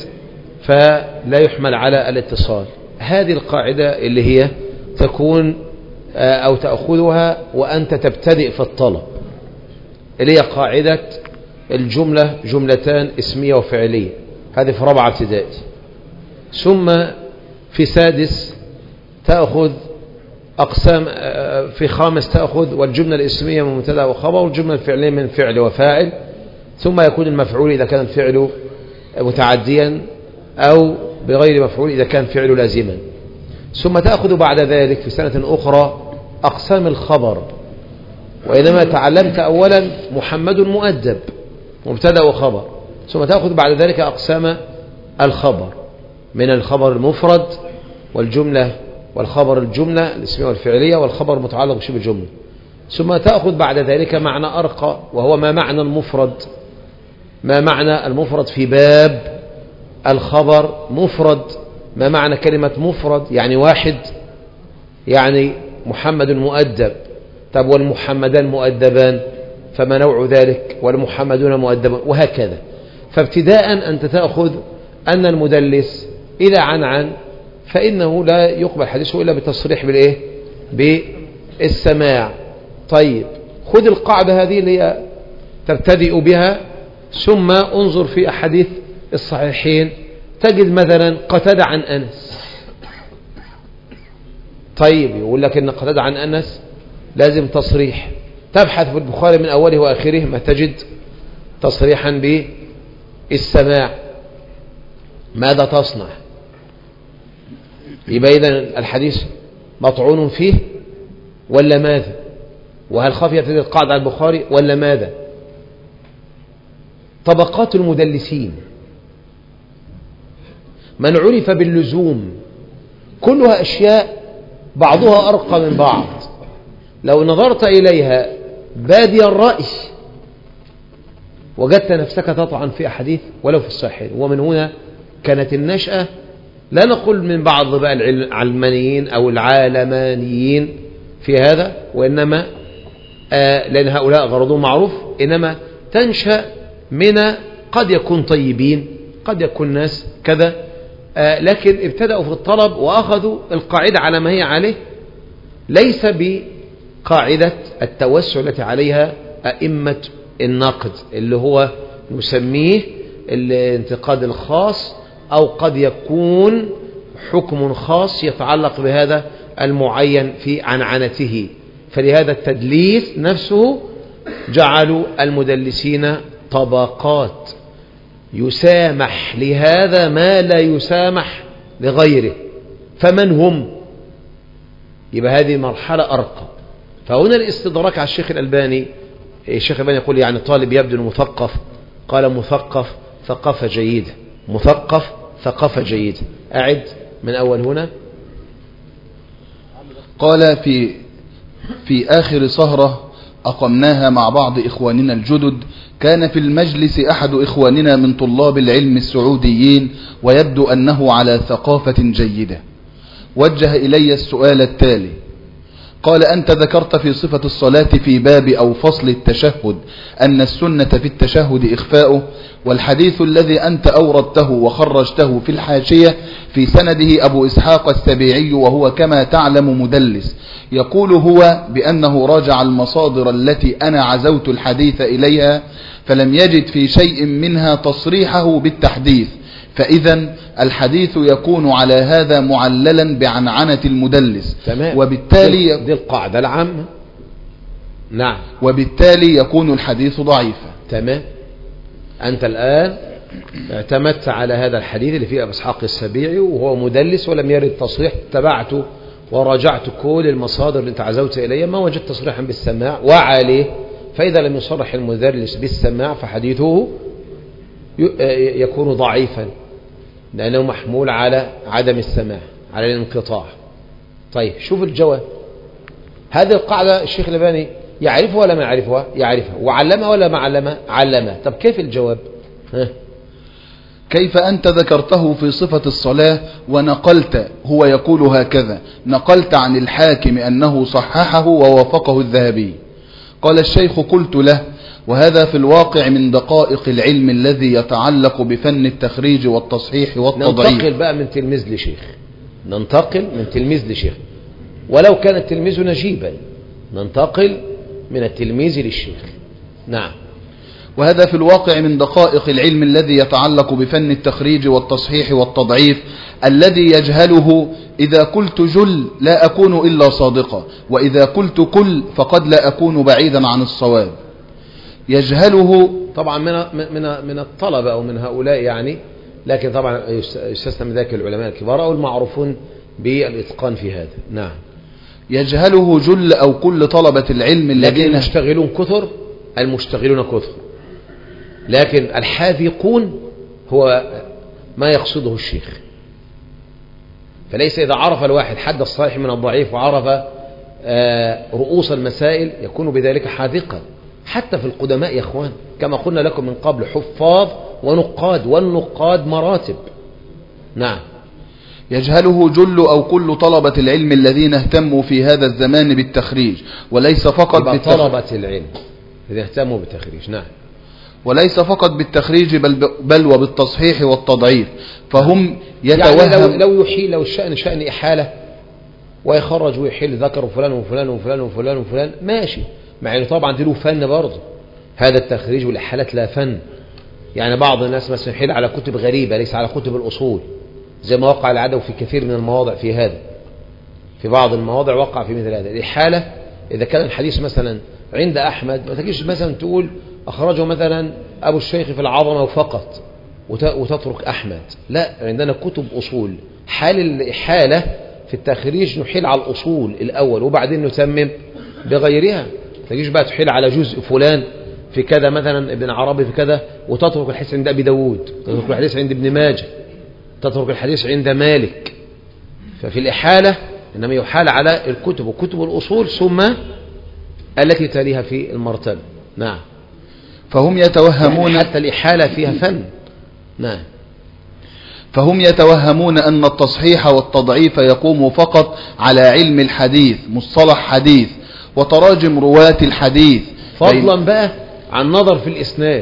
فلا يحمل على الاتصال. هذه القاعدة اللي هي تكون أو تأخذها وأنت تبتدئ في الطلب، اللي هي قاعدة الجملة جملتان اسمية وفعلية، هذه في رابعة ابتدائي. ثم في سادس تأخذ أقسام، في خامس تأخذ والجملة الاسمية من مبتدأ وخبر، والجملة الفعلية من فعل وفاعل، ثم يكون المفعول إذا كان الفعل متعديا أو بغير مفعول إذا كان فعل لازما. ثم تأخذ بعد ذلك في سنة أخرى أقسام الخبر، وإنما تعلمت أولا محمد مؤدب مبتدأ وخبر، ثم تأخذ بعد ذلك أقسام الخبر من الخبر المفرد والجملة والخبر الجملة الاسمية والفعلية والخبر المتعلق بشبه الجملة. ثم تأخذ بعد ذلك معنى أرقى، وهو ما معنى المفرد، ما معنى المفرد في باب الخبر مفرد، ما معنى كلمة مفرد يعني واحد، يعني محمد مؤدب. طب والمحمدان مؤدبان فما نوع ذلك، والمحمدون مؤدبان، وهكذا. فابتداء أنت تأخذ أن المدلس إذا عن فإنه لا يقبل حديثه إلا بتصريح بالإيه؟ بالسماع. طيب خذ القاعدة هذه اللي هي تبتدئ بها، ثم انظر في أحاديث الصحيحين تجد مثلا قتادة عن أنس. طيب يقول لك إن قتادة عن أنس لازم تصريح، تبحث في البخاري من أوله وآخره ما تجد تصريحا بالسماع، ماذا تصنع؟ يبقى إذن الحديث مطعون فيه ولا ماذا؟ وهل خفيت هذه القاعدة على البخاري ولا ماذا؟ طبقات المدلسين من عرف باللزوم كلها أشياء بعضها أرقى من بعض، لو نظرت إليها بادي الرأي وجدت نفسك تطعن في أحاديث ولو في الصحيح. ومن هنا كانت النشأة، لا نقول من بعض بقى العلمانيين أو العالمانيين في هذا، وإنما لأن هؤلاء غرضهم معروف، إنما تنشأ من قد يكون طيبين قد يكون ناس كذا، لكن ابتدأوا في الطلب وأخذوا القاعدة على ما هي عليه، ليس بقاعدة التوسع التي عليها أئمة النقد اللي هو نسميه الانتقاد الخاص، أو قد يكون حكم خاص يتعلق بهذا المعين في عنعنته. فلهذا التدليس نفسه جعلوا المدلسين طبقات، يسامح لهذا ما لا يسامح لغيره. فمن هم؟ يبقى هذه مرحلة أرقى. فهنا الاستدراك على الشيخ الألباني، الشيخ الألباني يقول يعني طالب يبدو مثقف، قال مثقف ثقافة جيدة، مثقف ثقافة جيدة. أعد من أول هنا. قال في آخر سهرة أقمناها مع بعض إخواننا الجدد، كان في المجلس أحد إخواننا من طلاب العلم السعوديين، ويبدو أنه على ثقافة جيدة. وجه إلي السؤال التالي، قال: أنت ذكرت في صفة الصلاة في باب أو فصل التشهد أن السنة في التشهد إخفاؤه، والحديث الذي أنت أوردته وخرجته في الحاشية في سنده أبو إسحاق السبيعي، وهو كما تعلم مدلس، يقول هو بأنه راجع المصادر التي أنا عزوت الحديث إليها فلم يجد في شيء منها تصريحه بالتحديث، فإذا الحديث يكون على هذا معللا بعنعنة المدلس. تمام. وبالتالي دي القاعدة العامة. نعم. وبالتالي يكون الحديث ضعيفا. تمام. أنت الآن اعتمدت على هذا الحديث اللي فيه أبو إسحاق السبيعي وهو مدلس ولم يرد تصريح، تبعته وراجعت كل المصادر اللي انت عزوت إليها، ما وجدت تصريحا بالسماع وعليه. فإذا لم يصرح المدلس بالسماع فحديثه يكون ضعيفا، لأنه محمول على عدم السماع، على الانقطاع. طيب شوف الجواب. هذه القاعدة الشيخ الألباني يعرفها ولا ما يعرفها؟ يعرفها. وعلمها ولا ما علمها؟ علمها. طب كيف الجواب؟ كيف أنت ذكرته في صفة الصلاة ونقلت، هو يقول هكذا، نقلت عن الحاكم أنه صححه ووافقه الذهبي. قال الشيخ: قلت له: وهذا في الواقع من دقائق العلم الذي يتعلق بفن التخريج والتصحيح والتضعيف. ننتقل بقى من تلميذ لشيخ، ننتقل من تلميذ لشيخ. ولو كان التلميذ نجيبا ننتقل من التلميذ للشيخ. نعم. وهذا في الواقع من دقائق العلم الذي يتعلق بفن التخريج والتصحيح والتضعيف، الذي يجهله إذا قلت جل لا أكون إلا صادقا، وإذا قلت كل فقد لا أكون بعيدا عن الصواب. يجهله طبعا من الطلبة أو من هؤلاء يعني، لكن طبعا يستثنى من ذلك العلماء الكبار أو المعروفون بالإتقان في هذا. نعم. يجهله جل أو كل طلبة العلم لكن الذين المشتغلون كثر، لكن الحاذقون هو ما يقصده الشيخ. فليس إذا عرف الواحد حد الصحيح من الضعيف وعرف رؤوس المسائل يكون بذلك حاذقا. حتى في القدماء يا اخوان كما قلنا لكم من قبل حفاظ ونقاد، والنقاد مراتب. نعم. يجهله جل أو كل طلبة العلم الذين اهتموا في هذا الزمان بالتخريج، وليس فقط طلبة العلم الذين اهتموا بالتخريج. نعم. وليس فقط بالتخريج بل وبالتصحيح والتضعيف، فهم يتوهم يعني لو يحيل، لو الشأن شأن إحالة ويخرج ويحيل ذكر فلان وفلان وفلان وفلان وفلان ماشي، مع انه طبعا دي له فن برضه. هذا التخريج والإحالات لا فن. يعني بعض الناس مثلا يحيل على كتب غريبة ليس على كتب الأصول، زي ما وقع العدو في كثير من المواضع في هذا. في بعض المواضع وقع في مثل هذا. الإحالة إذا كان الحديث مثلا عند أحمد ما تجيش مثلا تقول أخرجه مثلا أبو الشيخ في العظمة فقط وتترك أحمد. لا، عندنا كتب أصول. حال الإحالة في التخريج نحيل على الأصول الأول وبعدين نتمم بغيرها. ما تجيش بقى تحيل على جزء فلان في كذا، مثلا ابن عربي في كذا، وتترك الحديث عند أبي داود، تترك الحديث عند ابن ماجه، تترك الحديث عند مالك. ففي الإحالة إنما يحال على الكتب وكتب الأصول ثم التي تليها في المرتبة. نعم. فهم يتوهمون حتى الإحالة فيها فن. نعم. فهم يتوهمون أن التصحيح والتضعيف يقوم فقط على علم الحديث، مصطلح حديث وتراجم رواة الحديث، فضلا بقى عن نظر في الإسناد.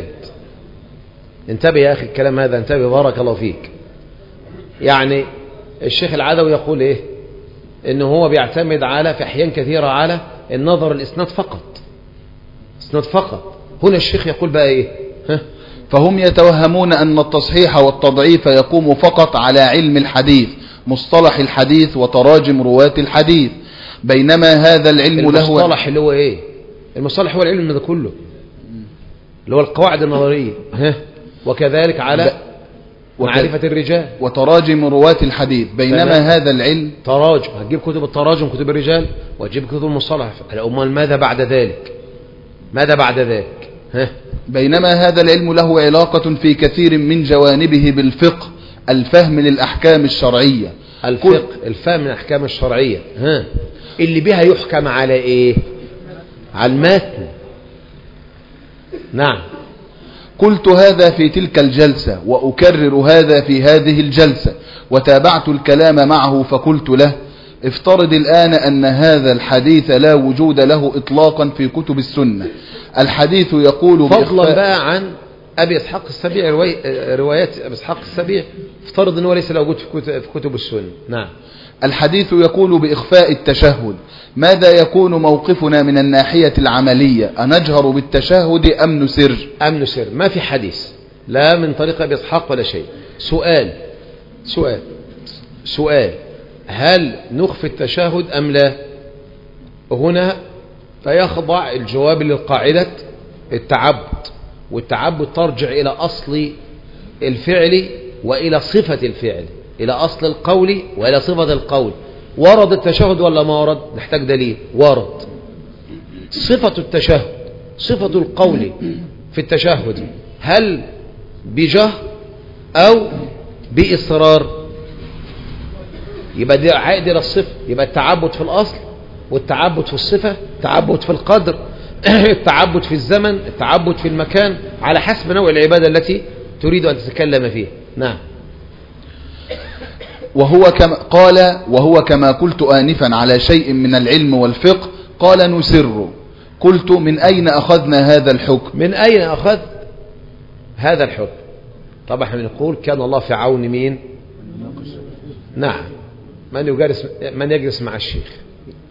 انتبه يا أخي الكلام هذا، انتبه بارك الله فيك. يعني الشيخ العدوي يقول إيه؟ إنه هو بيعتمد على في أحيان كثيرة على النظر الإسناد فقط، إسناد فقط. هنا الشيخ يقول بقى إيه؟ فهم يتوهمون أن التصحيح والتضعيف يقوم فقط على علم الحديث، مصطلح الحديث وتراجم رواة الحديث، بينما هذا العلم له المصطلح اللي هو إيه؟ المصطلح هو العلم ده كله اللي هو القواعد النظرية، وكذلك على معرفة الرجال وتراجم رواة الحديث، بينما هذا العلم تراجم. هتجيب كتب التراجم كتب الرجال، وتجيب كتب المصطلح. أمال ماذا بعد ذلك؟ ماذا بعد ذلك؟ بينما هذا العلم له علاقة في كثير من جوانبه بالفقه، الفهم للأحكام الشرعية. الفهم من الأحكام الشرعية اللي بها يحكم على إيه؟ على المتن. نعم. قلت هذا في تلك الجلسة وأكرر هذا في هذه الجلسة، وتابعت الكلام معه فقلت له: افترض الآن أن هذا الحديث لا وجود له إطلاقا في كتب السنة. الحديث يقول فضلا بقى عن أبي إسحاق السبيع، روايات أبي إسحاق السبيع، افترض أنه ليس له وجود في كتب السنة. نعم. الحديث يقول بإخفاء التشهد. ماذا يكون موقفنا من الناحية العملية؟ أنجهر بالتشهد أم نسر؟ أم نسر. ما في حديث لا من طريق أبي إسحاق ولا شيء. سؤال هل نخفي التشهد أم لا؟ هنا فيخضع الجواب للقاعدة التعبد، والتعبد ترجع إلى أصل الفعل وإلى صفة الفعل، إلى أصل القول وإلى صفة القول. ورد التشهد ولا ما ورد؟ نحتاج دليل. ورد. صفة التشهد، صفة القول في التشهد، هل بجهر أو بإصرار؟ يبقى دي عائد إلى الصفة. يبقى التعبد في الأصل، والتعبد في الصفة، التعبد في القدر، التعبد في الزمن، التعبد في المكان، على حسب نوع العبادة التي تريد أن تتكلم فيها. نعم. وهو كما قلت آنفا على شيء من العلم والفقه. قال: نسر. قلت: من أين أخذنا هذا الحكم؟ من أين أخذ هذا الحكم؟ طبعا احنا نقول كان الله في عون مين؟ نعم، من يجلس مع الشيخ.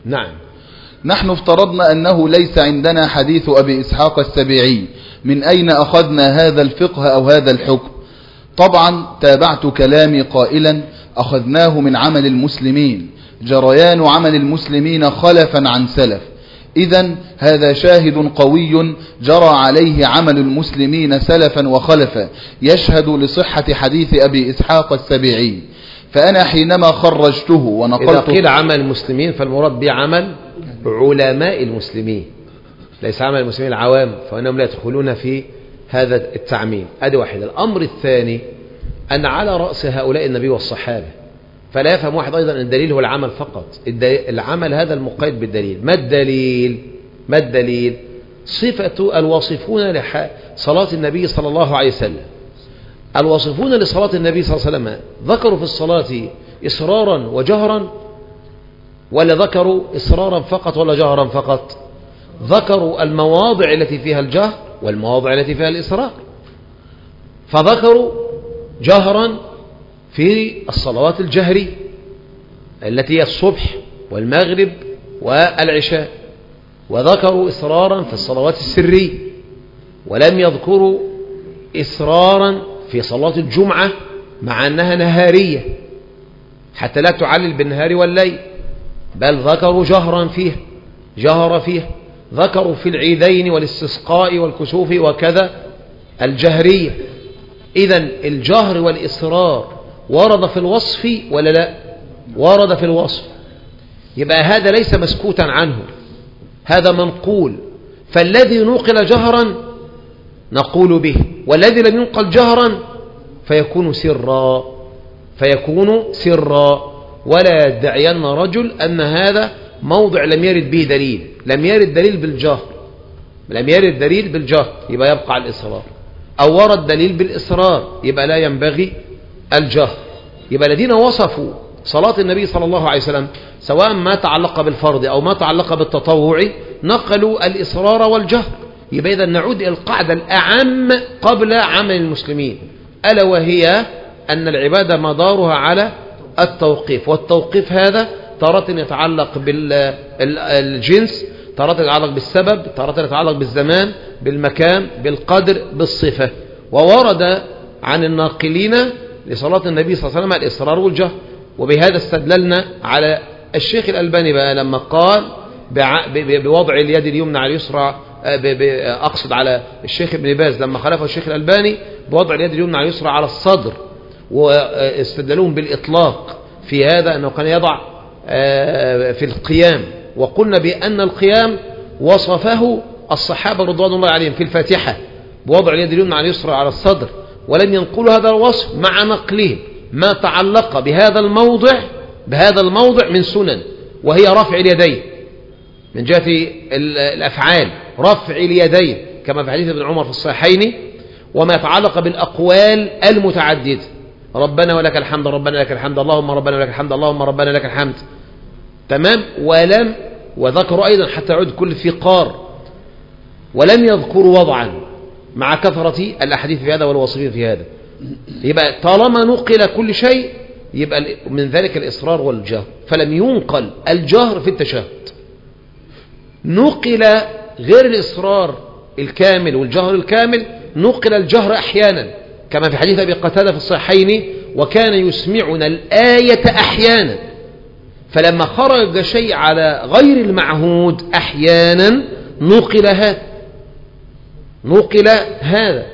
نعم. نحن افترضنا أنه ليس عندنا حديث أبي إسحاق السبيعي، من أين أخذنا هذا الفقه أو هذا الحكم؟ طبعا تابعت كلامي قائلا أخذناه من عمل المسلمين، جريان عمل المسلمين خلفا عن سلف، إذن هذا شاهد قوي جرى عليه عمل المسلمين سلفا وخلفا يشهد لصحة حديث أبي إسحاق السبيعي. فأنا حينما خرجته ونقلته، إذا قيل عمل المسلمين فالمراد بعمل علماء المسلمين، ليس عمل المسلمين العوام، فإنهم لا يدخلون في هذا التعميم. أدي واحد. الأمر الثاني أن على رأس هؤلاء النبي والصحابة، فلا يفهم واحد أيضا أن الدليل هو العمل فقط. العمل هذا المقيد بالدليل. ما الدليل؟ صفة الواصفون لصلاة النبي صلى الله عليه وسلم. الواصفون لصلاة النبي صلى الله عليه وسلم ذكروا في الصلاة إصرارا وجهرا، ولا ذكروا إصرارا فقط ولا جهرا فقط؟ ذكروا المواضع التي فيها الجهر والمواضع التي فيها الإصرار، فذكروا جهرا في الصلوات الجهرية التي هي الصبح والمغرب والعشاء، وذكروا إصرارا في الصلوات السرية، ولم يذكروا إصرارا في صلاة الجمعة مع أنها نهارية حتى لا تعلل بالنهار والليل، بل ذكروا جهرا فيها، جهر فيها. ذكروا في العيدين والاستسقاء والكسوف وكذا الجهرية. إذن الجهر والإصرار ورد في الوصف ولا لا؟ ورد في الوصف. يبقى هذا ليس مسكوتا عنه، هذا منقول. فالذي نقل جهرا نقول به، والذي لم ينقل جهرا فيكون سرا. ولا يدعين رجل أن هذا موضع لم يرد به دليل، لم يرد دليل بالجهر، يبقى يبقى الإصرار. أو ورد دليل بالإصرار يبقى لا ينبغي الجهر. يبقى الذين وصفوا صلاة النبي صلى الله عليه وسلم سواء ما تعلق بالفرض أو ما تعلق بالتطوع نقلوا الإصرار والجهر. يبقى إذا نعود إلى القاعدة الأعم قبل عمل المسلمين، ألا وهي أن العبادة مدارها على التوقيف، والتوقيف هذا تارة يتعلق بالجنس، تارة يتعلق بالسبب، تارة يتعلق بالزمان، بالمكان، بالقدر، بالصفة. وورد عن الناقلين لصلاة النبي صلى الله عليه وسلم الإصرار والجهر. وبهذا استدللنا على الشيخ الألباني بقى لما قال بوضع اليد اليمنى على اليسرى، أقصد على الشيخ ابن باز لما خالفه الشيخ الألباني بوضع اليد اليمنى على اليسرى على الصدر، واستدلون بالإطلاق في هذا أنه كان يضع في القيام. وقلنا بأن القيام وصفه الصحابة رضوان الله عليهم في الفاتحة بوضع اليد اليمنى على اليسرى على الصدر، ولم ينقلوا هذا الوصف مع نقلهم ما تعلق بهذا الموضع من سنن، وهي رفع اليدين من جهة الأفعال، رفع اليدين كما في حديث ابن عمر في الصحيحين، وما يتعلق بالأقوال المتعددة، ربنا ولك الحمد، ربنا لك الحمد، اللهم ربنا لك الحمد، اللهم ربنا لك الحمد. تمام. وذكروا أيضا حتى يعود كل فقار، ولم يذكروا وضعا مع كثرة الأحاديث في هذا والواصفين في هذا. يبقى طالما نقل كل شيء يبقى من ذلك الإصرار والجهر، فلم ينقل الجهر في التشهد. نقل غير الإصرار الكامل والجهر الكامل، نقل الجهر أحيانا كما في حديث أبي قتادة في الصحيحين، وكان يسمعنا الآية أحيانا. فلما خرج شيء على غير المعهود أحيانا نقل هذا.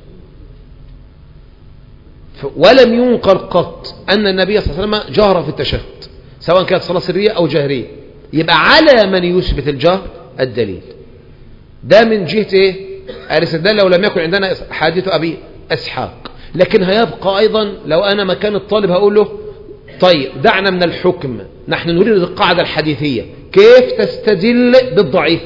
ولم ينقل قط أن النبي صلى الله عليه وسلم جهر في التشهد سواء كانت صلاة سرية أو جهرية. يبقى على من يثبت الجهر الدليل ده من جهة ايه؟ الاستدلال لو لم يكن عندنا حديث أبي إسحاق. لكن هيبقى أيضا لو أنا مكان الطالب هقول له طيب دعنا من الحكم، نحن نريد القاعدة الحديثية، كيف تستدل بالضعيف؟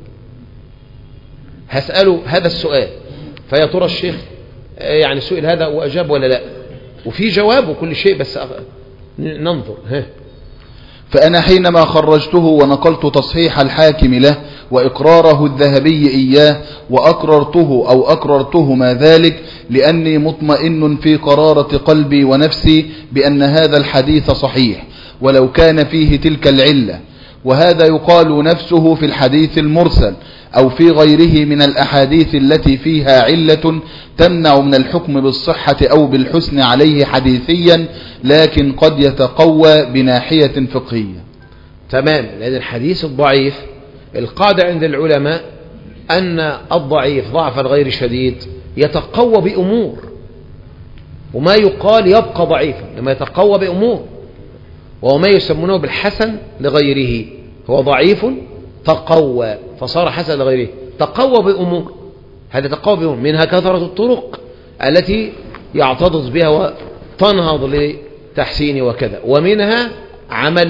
هسأله هذا السؤال، فيا ترى الشيخ يعني سئل هذا وأجاب ولا لا؟ وفي جواب وكل شيء، بس ننظر. فأنا حينما خرجته ونقلت تصحيح الحاكم له وإقراره الذهبي إياه وأقررتهما ذلك لأني مطمئن في قرارة قلبي ونفسي بأن هذا الحديث صحيح ولو كان فيه تلك العلة، وهذا يقال نفسه في الحديث المرسل أو في غيره من الأحاديث التي فيها علة تمنع من الحكم بالصحة أو بالحسن عليه حديثيا، لكن قد يتقوى بناحية فقهية. تمام. لأن الحديث الضعيف القاعدة عند العلماء أن الضعيف ضعفا غير شديد يتقوى بأمور، وما يقال يبقى ضعيفا لما يتقوى بأمور، وما يسمونه بالحسن لغيره. هو ضعيف تقوى فصار حسن لغيره، تقوى بأمور. هذا تقوى بأمور، منها كثرة الطرق التي يعتضد بها وتنهض لتحسين وكذا، ومنها عمل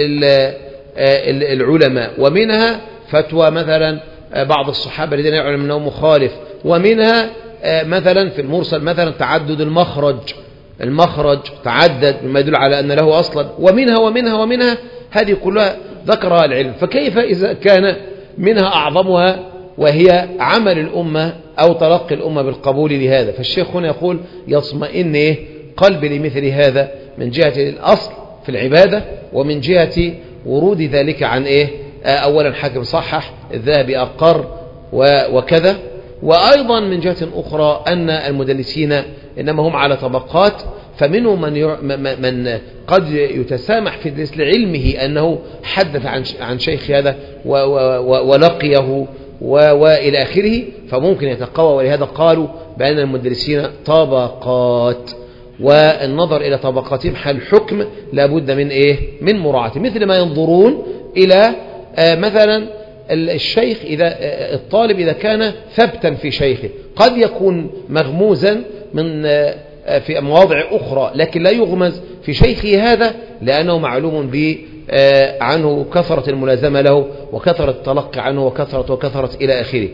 العلماء، ومنها فتوى مثلا بعض الصحابة الذين يعلم أنه مخالف، ومنها مثلا في المرسل مثلا تعدد المخرج تعدد مما يدل على أن له أصلا، ومنها هذه كلها ذكرها العلم. فكيف إذا كان منها أعظمها وهي عمل الأمة أو تلقي الأمة بالقبول لهذا؟ فالشيخ هنا يقول يطمئن قلبي لمثل هذا من جهة الأصل في العبادة، ومن جهة ورود ذلك عن أولا حاكم صحح، الذهبي أقر وكذا، وأيضا من جهة أخرى أن المدلسين إنما هم على طبقات، فمنهم من قد يتسامح في الدلس لعلمه أنه حدث عن شيخ هذا ولقيه وإلى آخره، فممكن يتقوى. ولهذا قالوا بأن المدلسين طبقات، والنظر إلى طبقاتهم حال الحكم لابد من مراعاة، مثل ما ينظرون إلى مثلا الشيخ إذا الطالب إذا كان ثبتا في شيخه قد يكون مغموزا من في مواضع أخرى، لكن لا يغمز في شيخه هذا لأنه معلوم عنه كثرة الملازمة له وكثرة التلقي عنه وكثرة إلى آخره.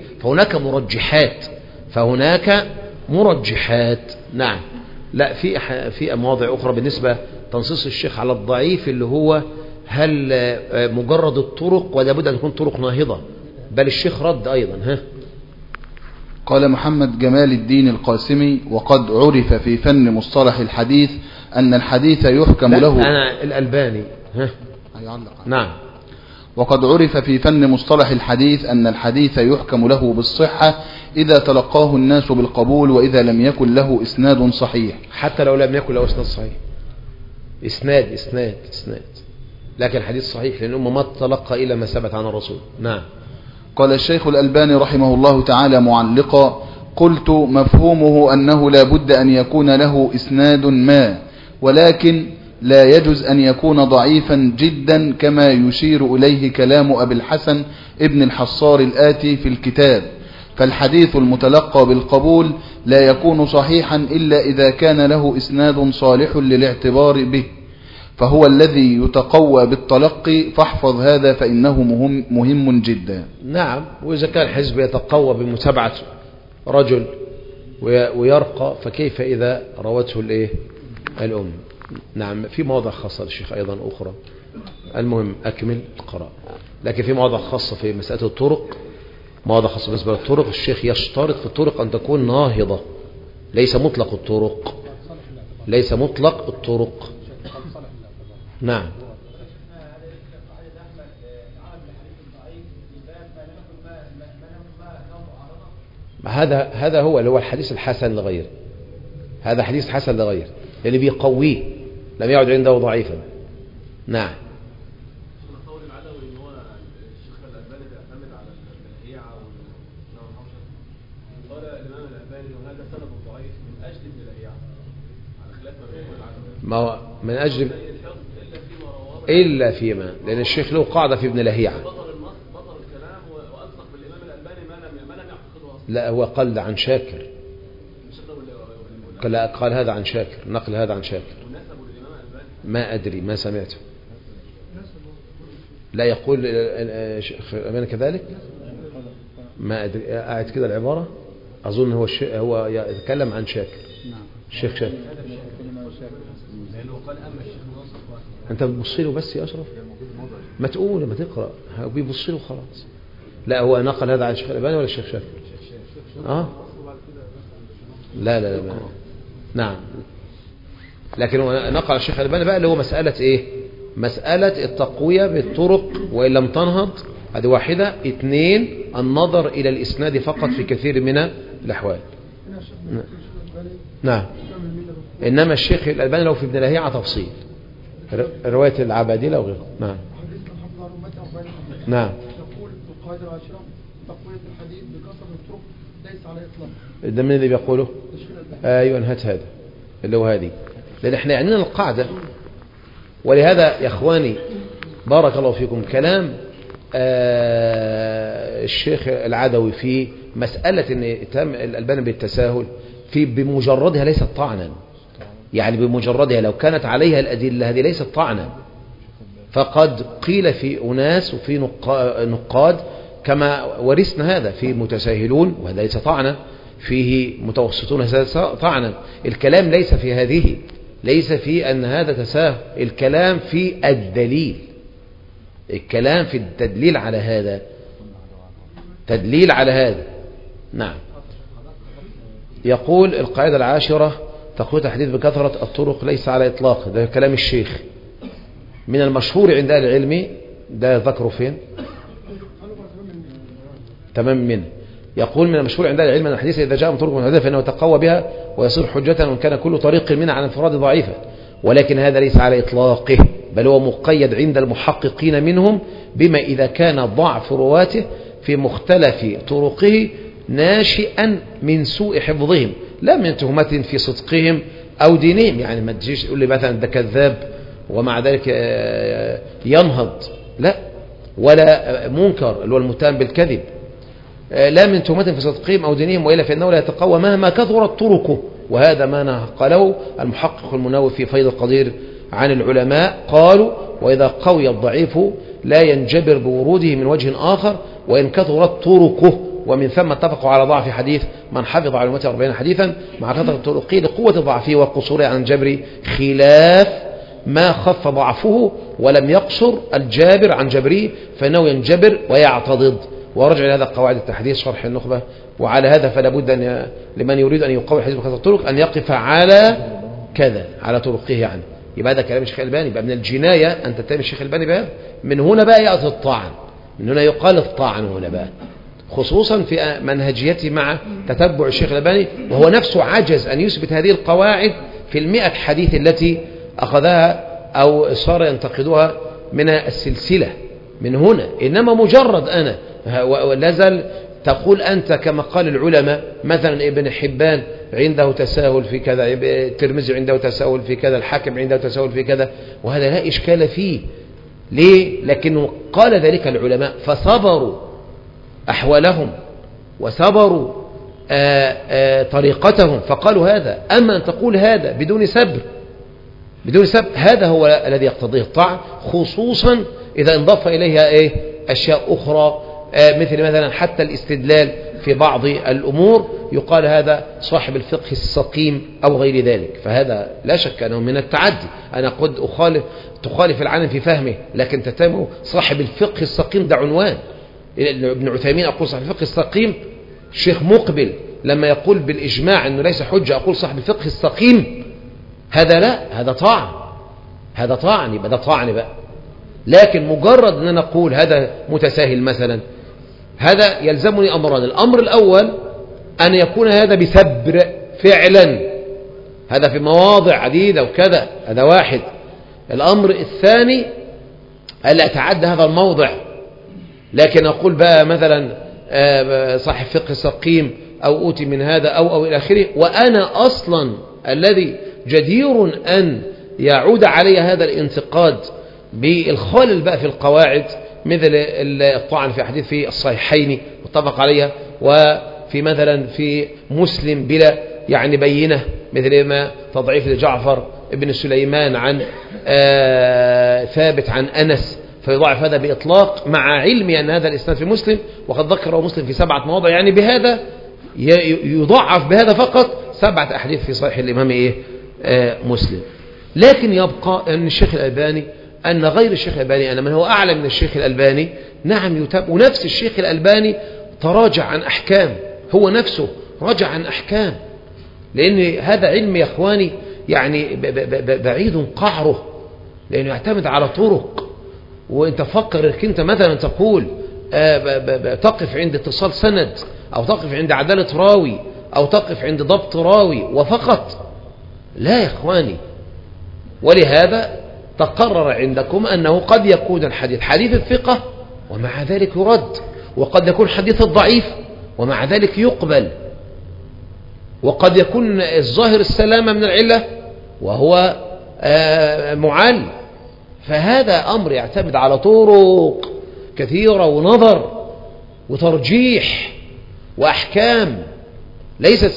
فهناك مرجحات. نعم. لا، في مواضع أخرى بالنسبة تنصيص الشيخ على الضعيف اللي هو هل مجرد الطرق ولا بد أن تكون طرق ناهضة، بل الشيخ رد أيضا. قال محمد جمال الدين القاسمي: وقد عرف في فن مصطلح الحديث أن الحديث يحكم له. أنا الألباني. نعم. وقد عرف في فن مصطلح الحديث أن الحديث يحكم له بالصحة إذا تلقاه الناس بالقبول، وإذا لم يكن له إسناد صحيح. حتى لو لم يكن له إسناد صحيح، إسناد لكن الحديث صحيح، لأن الأمة ما تتلقى إلا ما ثبت عن الرسول. نعم. قال الشيخ الألباني رحمه الله تعالى معلقا: قلت مفهومه أنه لا بد أن يكون له إسناد ما، ولكن لا يجوز أن يكون ضعيفا جدا، كما يشير إليه كلام أبي الحسن ابن الحصار الآتي في الكتاب. فالحديث المتلقى بالقبول لا يكون صحيحا إلا إذا كان له إسناد صالح للاعتبار به، فهو الذي يتقوى بالتلقي، فاحفظ هذا فإنه مهم جدا. نعم. وإذا كان الحزب يتقوى بمتابعة رجل ويرقى، فكيف إذا روته الأم؟ نعم. في مواضع خاصة للشيخ أيضا أخرى. المهم أكمل القراءة. لكن في مواضع خاصة في مسألة الطرق، مواضع خاصة بالنسبة للطرق. الشيخ يشترط في الطرق أن تكون ناهضة، ليس مطلق الطرق. نعم. هذا هو اللي هو الحديث الحسن لغير، هذا حديث حسن لغير اللي بيقويه، لم يعد عنده ضعيفا. نعم. القول العدوي ان هو الشيخ الألباني بيعتمد على البهيعة قال الإمام الألباني وهذا سند ضعيف من أجل البهيعة، على خلاف ما بيقول العدوي. ما هو من أجل إلا فيما، لأن الشيخ له قاعدة في ابن لهيعة. بطل الكلام وألصق بالإمام الألباني ما لم يعتقده أصلا. لا، هو قال عن شاكر، قال هذا عن شاكر، نقل هذا عن شاكر. ما أدري، ما سمعته. لا يقول شيخ الألباني كذلك، ما أدري. قاعد كده العبارة أظن هو يتكلم عن شاكر. الشيخ شاكر. أنت بتبص له بس يا أشرف، ما تقول ما تقرأ، بيبص له خلاص. لا، هو نقل هذا عن الشيخ الألباني ولا الشيخ شاكر؟ لا. نعم. لكن هو نقل الشيخ الألباني بقى اللي هو مسألة مسألة التقوية بالطرق وإن لم تنهض، هذه واحدة. 2 النظر إلى الإسناد فقط في كثير من الأحوال. نعم. إنما الشيخ الألباني لو في ابن لهيعة تفصيل رواية العبادلة وغيره. نعم. نعم. يقول القاعدة العاشرة تقوية الحديث بكثرة الطرق ليس على إطلاق. ده من اللي بيقوله؟ أيوة هات هذا اللي هو هذه، لأن احنا يعنينا القاعدة. ولهذا يا إخواني بارك الله فيكم كلام الشيخ العدوي في مسألة أن تم الألباني بالتساهل في بمجردها ليست طعنا، يعني بمجردها لو كانت عليها الأدلة هذه ليست طعنا. فقد قيل في أناس وفي نقاد كما ورثنا هذا، في متساهلون وهذا ليس طعنا، فيه متوسطون هذا طعنا. الكلام ليس في هذه، ليس في أن هذا تساهل، الكلام في الدليل، الكلام في التدليل على هذا، تدليل على هذا. نعم. يقول القاعدة العاشرة تقوية الحديث بكثرة الطرق ليس على إطلاق، ده كلام الشيخ. من المشهور عند أهل العلم، ده ذكره فين؟ تمام منه. يقول من المشهور عند أهل العلم أن الحديث إذا جاء من طرق متعددة فإنه يتقوى بها ويصير حجة وإن كان كل طريق منها على انفراد ضعيفة، ولكن هذا ليس على إطلاقه، بل هو مقيد عند المحققين منهم بما إذا كان ضعف رواته في مختلف طرقه ناشئا من سوء حفظهم لا من تهمة في صدقهم أو دينهم. يعني ما تجيش تقول لي مثلا ده كذاب ومع ذلك ينهض، لا، ولا منكر اللي هو المتهم بالكذب، لا من تهمة في صدقهم أو دينهم، وإلا فإنه لا يتقوى مهما كثرت طرقه. وهذا ما نقله المحقق المنووي في فيض القدير عن العلماء، قالوا وإذا قوي الضعيف لا ينجبر بوروده من وجه آخر وإن كثرت طرقه، ومن ثم اتفقوا على ضعف حديث من حفظ على 40 حديثا مع كثرة طرقه لقوة ضعفه وقصوره عن الجبر، خلاف ما خف ضعفه ولم يقصر الجابر عن جبره فإنه ينجبر ويعتضد. ورجع لهذا قواعد التحديث شرح النخبة. وعلى هذا فلا بد أن لمن يريد أن يقوي الحديث بكثرة الطرق أن يقف على كذا، على طرقه. يعني يبقى هذا كلام الشيخ الألباني، يبقى من الجناية أن تتهم الشيخ الألباني بهذا. من هنا بقى يأتي الطعن، من هنا يقال الطعن هنا بقى، خصوصا في منهجيته مع تتبع الشيخ الألباني، وهو نفسه عجز أن يثبت هذه القواعد في 100 حديث التي أخذها أو صار ينتقدها من السلسلة من هنا. إنما مجرد أنا ولازل تقول أنت كما قال العلماء، مثلا ابن حبان عنده تساهل في كذا، الترمذي عنده تساهل في كذا، الحاكم عنده تساهل في كذا، وهذا لا إشكال فيه. ليه؟ لكنه قال ذلك العلماء فصبروا أحوالهم وصبروا طريقتهم فقالوا هذا. أما أن تقول هذا بدون سبر، بدون سبب، هذا هو الذي يقتضيه الطعن، خصوصا إذا انضاف إليها أشياء أخرى، مثلا حتى الاستدلال في بعض الأمور يقال هذا صاحب الفقه السقيم أو غير ذلك، فهذا لا شك أنه من التعدي. أنا قد تخالف العالم في فهمه، لكن تتهم صاحب الفقه السقيم ده عنوان. ابن عثيمين أقول صاحب الفقه السقيم، الشيخ مقبل لما يقول بالإجماع أنه ليس حجة أقول صاحب الفقه السقيم، هذا لا، هذا طعن، هذا طعن، يبقى ده طعن بقى. لكن مجرد أن أنا أقول هذا متساهل مثلا، هذا يلزمني أمران. الأمر الأول أن يكون هذا بسبر فعلا، هذا في مواضع عديدة وكذا، هذا واحد. الأمر الثاني ألا أتعدى هذا الموضع، لكن أقول بقى مثلا صاحب فقه سقيم أو أوتي من هذا أو إلى آخره، وأنا أصلا الذي جدير أن يعود علي هذا الانتقاد بالخلل بقى في القواعد، مثل الطعن في أحاديث في الصحيحين متفق عليها، وفي مثلا في مسلم بلا يعني بينة، مثل ما تضعيف لجعفر ابن سليمان عن ثابت عن أنس، فيضاعف هذا بإطلاق مع علمي أن هذا الإسناد في مسلم، وقد ذكره مسلم في 7 مواضع، يعني بهذا يضعف بهذا فقط 7 أحاديث في صحيح الإمام مسلم. لكن يبقى أن الشيخ الألباني، أن غير الشيخ الألباني، أن من هو أعلى من الشيخ الألباني نعم يتاب، ونفس الشيخ الألباني تراجع عن أحكام، هو نفسه رجع عن أحكام، لأن هذا علم يا أخواني يعني بعيد قعره، لأنه يعتمد على طرق. وانت فكر انك انت مثلا تقول تقف عند اتصال سند، أو تقف عند عدالة راوي، أو تقف عند ضبط راوي وفقط. لا يا إخواني. ولهذا تقرر عندكم أنه قد يكون الحديث حديث الثقة ومع ذلك يرد، وقد يكون حديث الضعيف ومع ذلك يقبل، وقد يكون الظاهر السلامة من العلة وهو معل. فهذا أمر يعتمد على طرق كثيرة ونظر وترجيح وأحكام ليست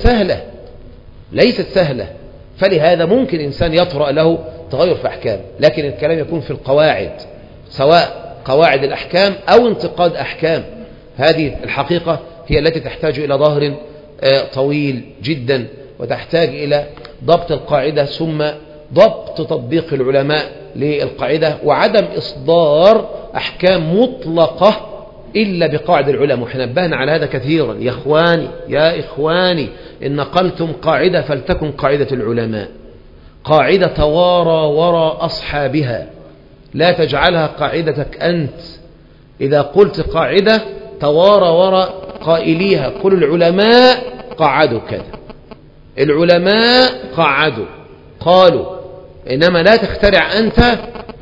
سهلة. فلهذا ممكن إنسان يطرأ له تغير في أحكام، لكن الكلام يكون في القواعد، سواء قواعد الأحكام أو انتقاد أحكام. هذه الحقيقة هي التي تحتاج إلى ظهر طويل جدا، وتحتاج إلى ضبط القاعدة ثم ضبط تطبيق العلماء للقاعدة، وعدم إصدار أحكام مطلقة إلا بقاعدة العلماء. وإحنا نبهنا على هذا كثيرا. يا إخواني إن نقلتم قاعدة فلتكن قاعدة العلماء، قاعدة توارى وراء أصحابها، لا تجعلها قاعدتك أنت. إذا قلت قاعدة توارى وراء قائليها، قل العلماء قعدوا كذا، العلماء قالوا، إنما لا تخترع أنت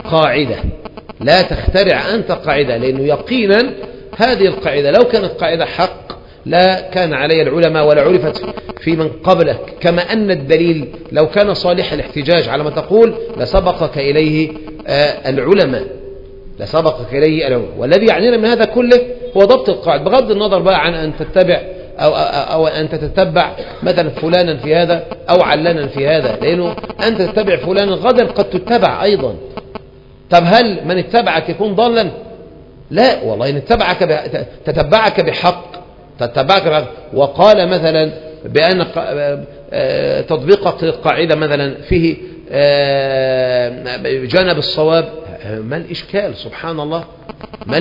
قاعدة، لأنه يقينا هذه القاعدة لو كانت قاعدة حق لا كان علي العلماء ولا عرفت في من قبلك، كما أن الدليل لو كان صالح الاحتجاج على ما تقول لسبقك إليه العلماء. والذي يعنينا من هذا كله هو ضبط القاعدة، بغض النظر بقى عن أن تتبع أو أن تتبع مثلا فلانا في هذا أو علنا في هذا، لأنه أنت تتبع فلانا غدا قد تتبع أيضا. طب هل من اتبعك يكون ضالا؟ لا والله، إن تتبعك بحق. وقال مثلا بأن تطبيقك للقاعدة مثلا فيه جانب الصواب، ما الإشكال؟ سبحان الله، ما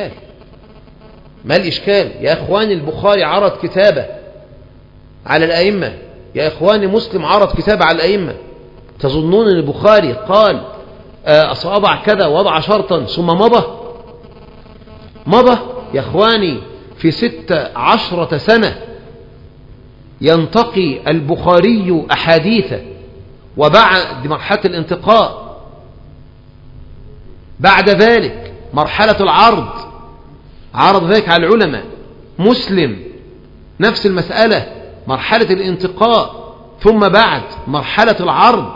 الإشكال؟ يا إخواني البخاري عرض كتابة على الأئمة، يا إخواني مسلم عرض كتابة على الأئمة. تظنون أن البخاري قال أضع كذا وضع شرطا ثم مضى؟ يا إخواني في 16 سنة ينتقي البخاري أحاديثه، وبعد مرحلة الانتقاء، بعد ذلك مرحلة العرض، عرض ذلك على العلماء. مسلم نفس المسألة، مرحلة الانتقاء ثم بعد مرحلة العرض.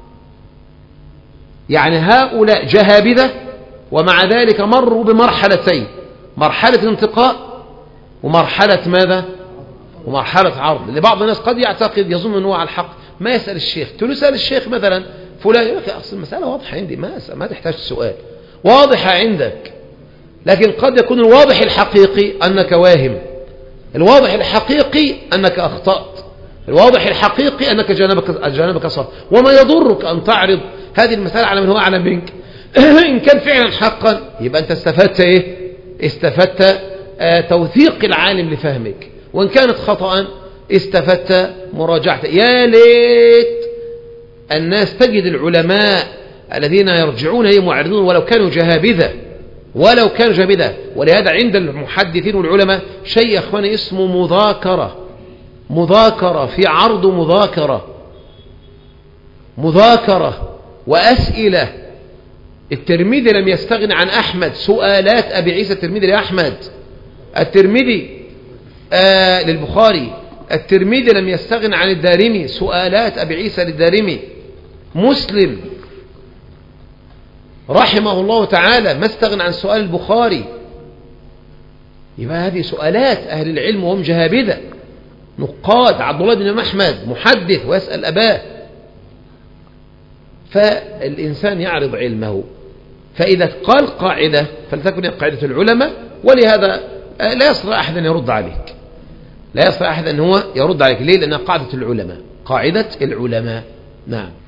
يعني هؤلاء جهابذة، ومع ذلك مروا بمرحلتين، مرحلة انتقاء ومرحلة ماذا؟ ومرحلة عرض. لبعض الناس قد يعتقد يظن أنه على الحق، ما يسأل الشيخ. تسأل الشيخ مثلا فلان، يقول لك أصل المسألة واضحة عندي، ما تحتاج السؤال، واضحة عندك. لكن قد يكون الواضح الحقيقي أنك واهم، الواضح الحقيقي أنك أخطأت، الواضح الحقيقي أنك جانبك صار. وما يضرك أن تعرض هذه المسألة على من هو أعلم منك. إن كان فعلا حقا يبقى أنت استفدت إيه؟ استفدت توثيق العالم لفهمك، وإن كانت خطأ استفدت مراجعته. يا ليت الناس تجد العلماء الذين يرجعون إليه معرضون ولو كانوا جهابذة. ولهذا عند المحدثين والعلماء شيء يا أخواني اسمه مذاكرة في عرض مذاكرة وأسئلة. الترمذي لم يستغن عن أحمد، سؤالات أبي عيسى الترمذي لأحمد، الترمذي للبخاري، الترمذي لم يستغن عن الدارمي، سؤالات أبي عيسى للدارمي. مسلم رحمه الله تعالى ما استغنى عن سؤال البخاري. يبقى هذه سؤالات أهل العلم وهم جهابذة نقاد. عبد الله بن أحمد محدث ويسأل أباه. فالإنسان يعرض علمه، فإذا قال قاعدة فلتكن قاعدة العلماء. ولهذا لا يستطيع أحد أن يرد عليك، لا يستطيع أحد أن هو يرد عليك. ليه؟ لأنها قاعدة العلماء، قاعدة العلماء. نعم.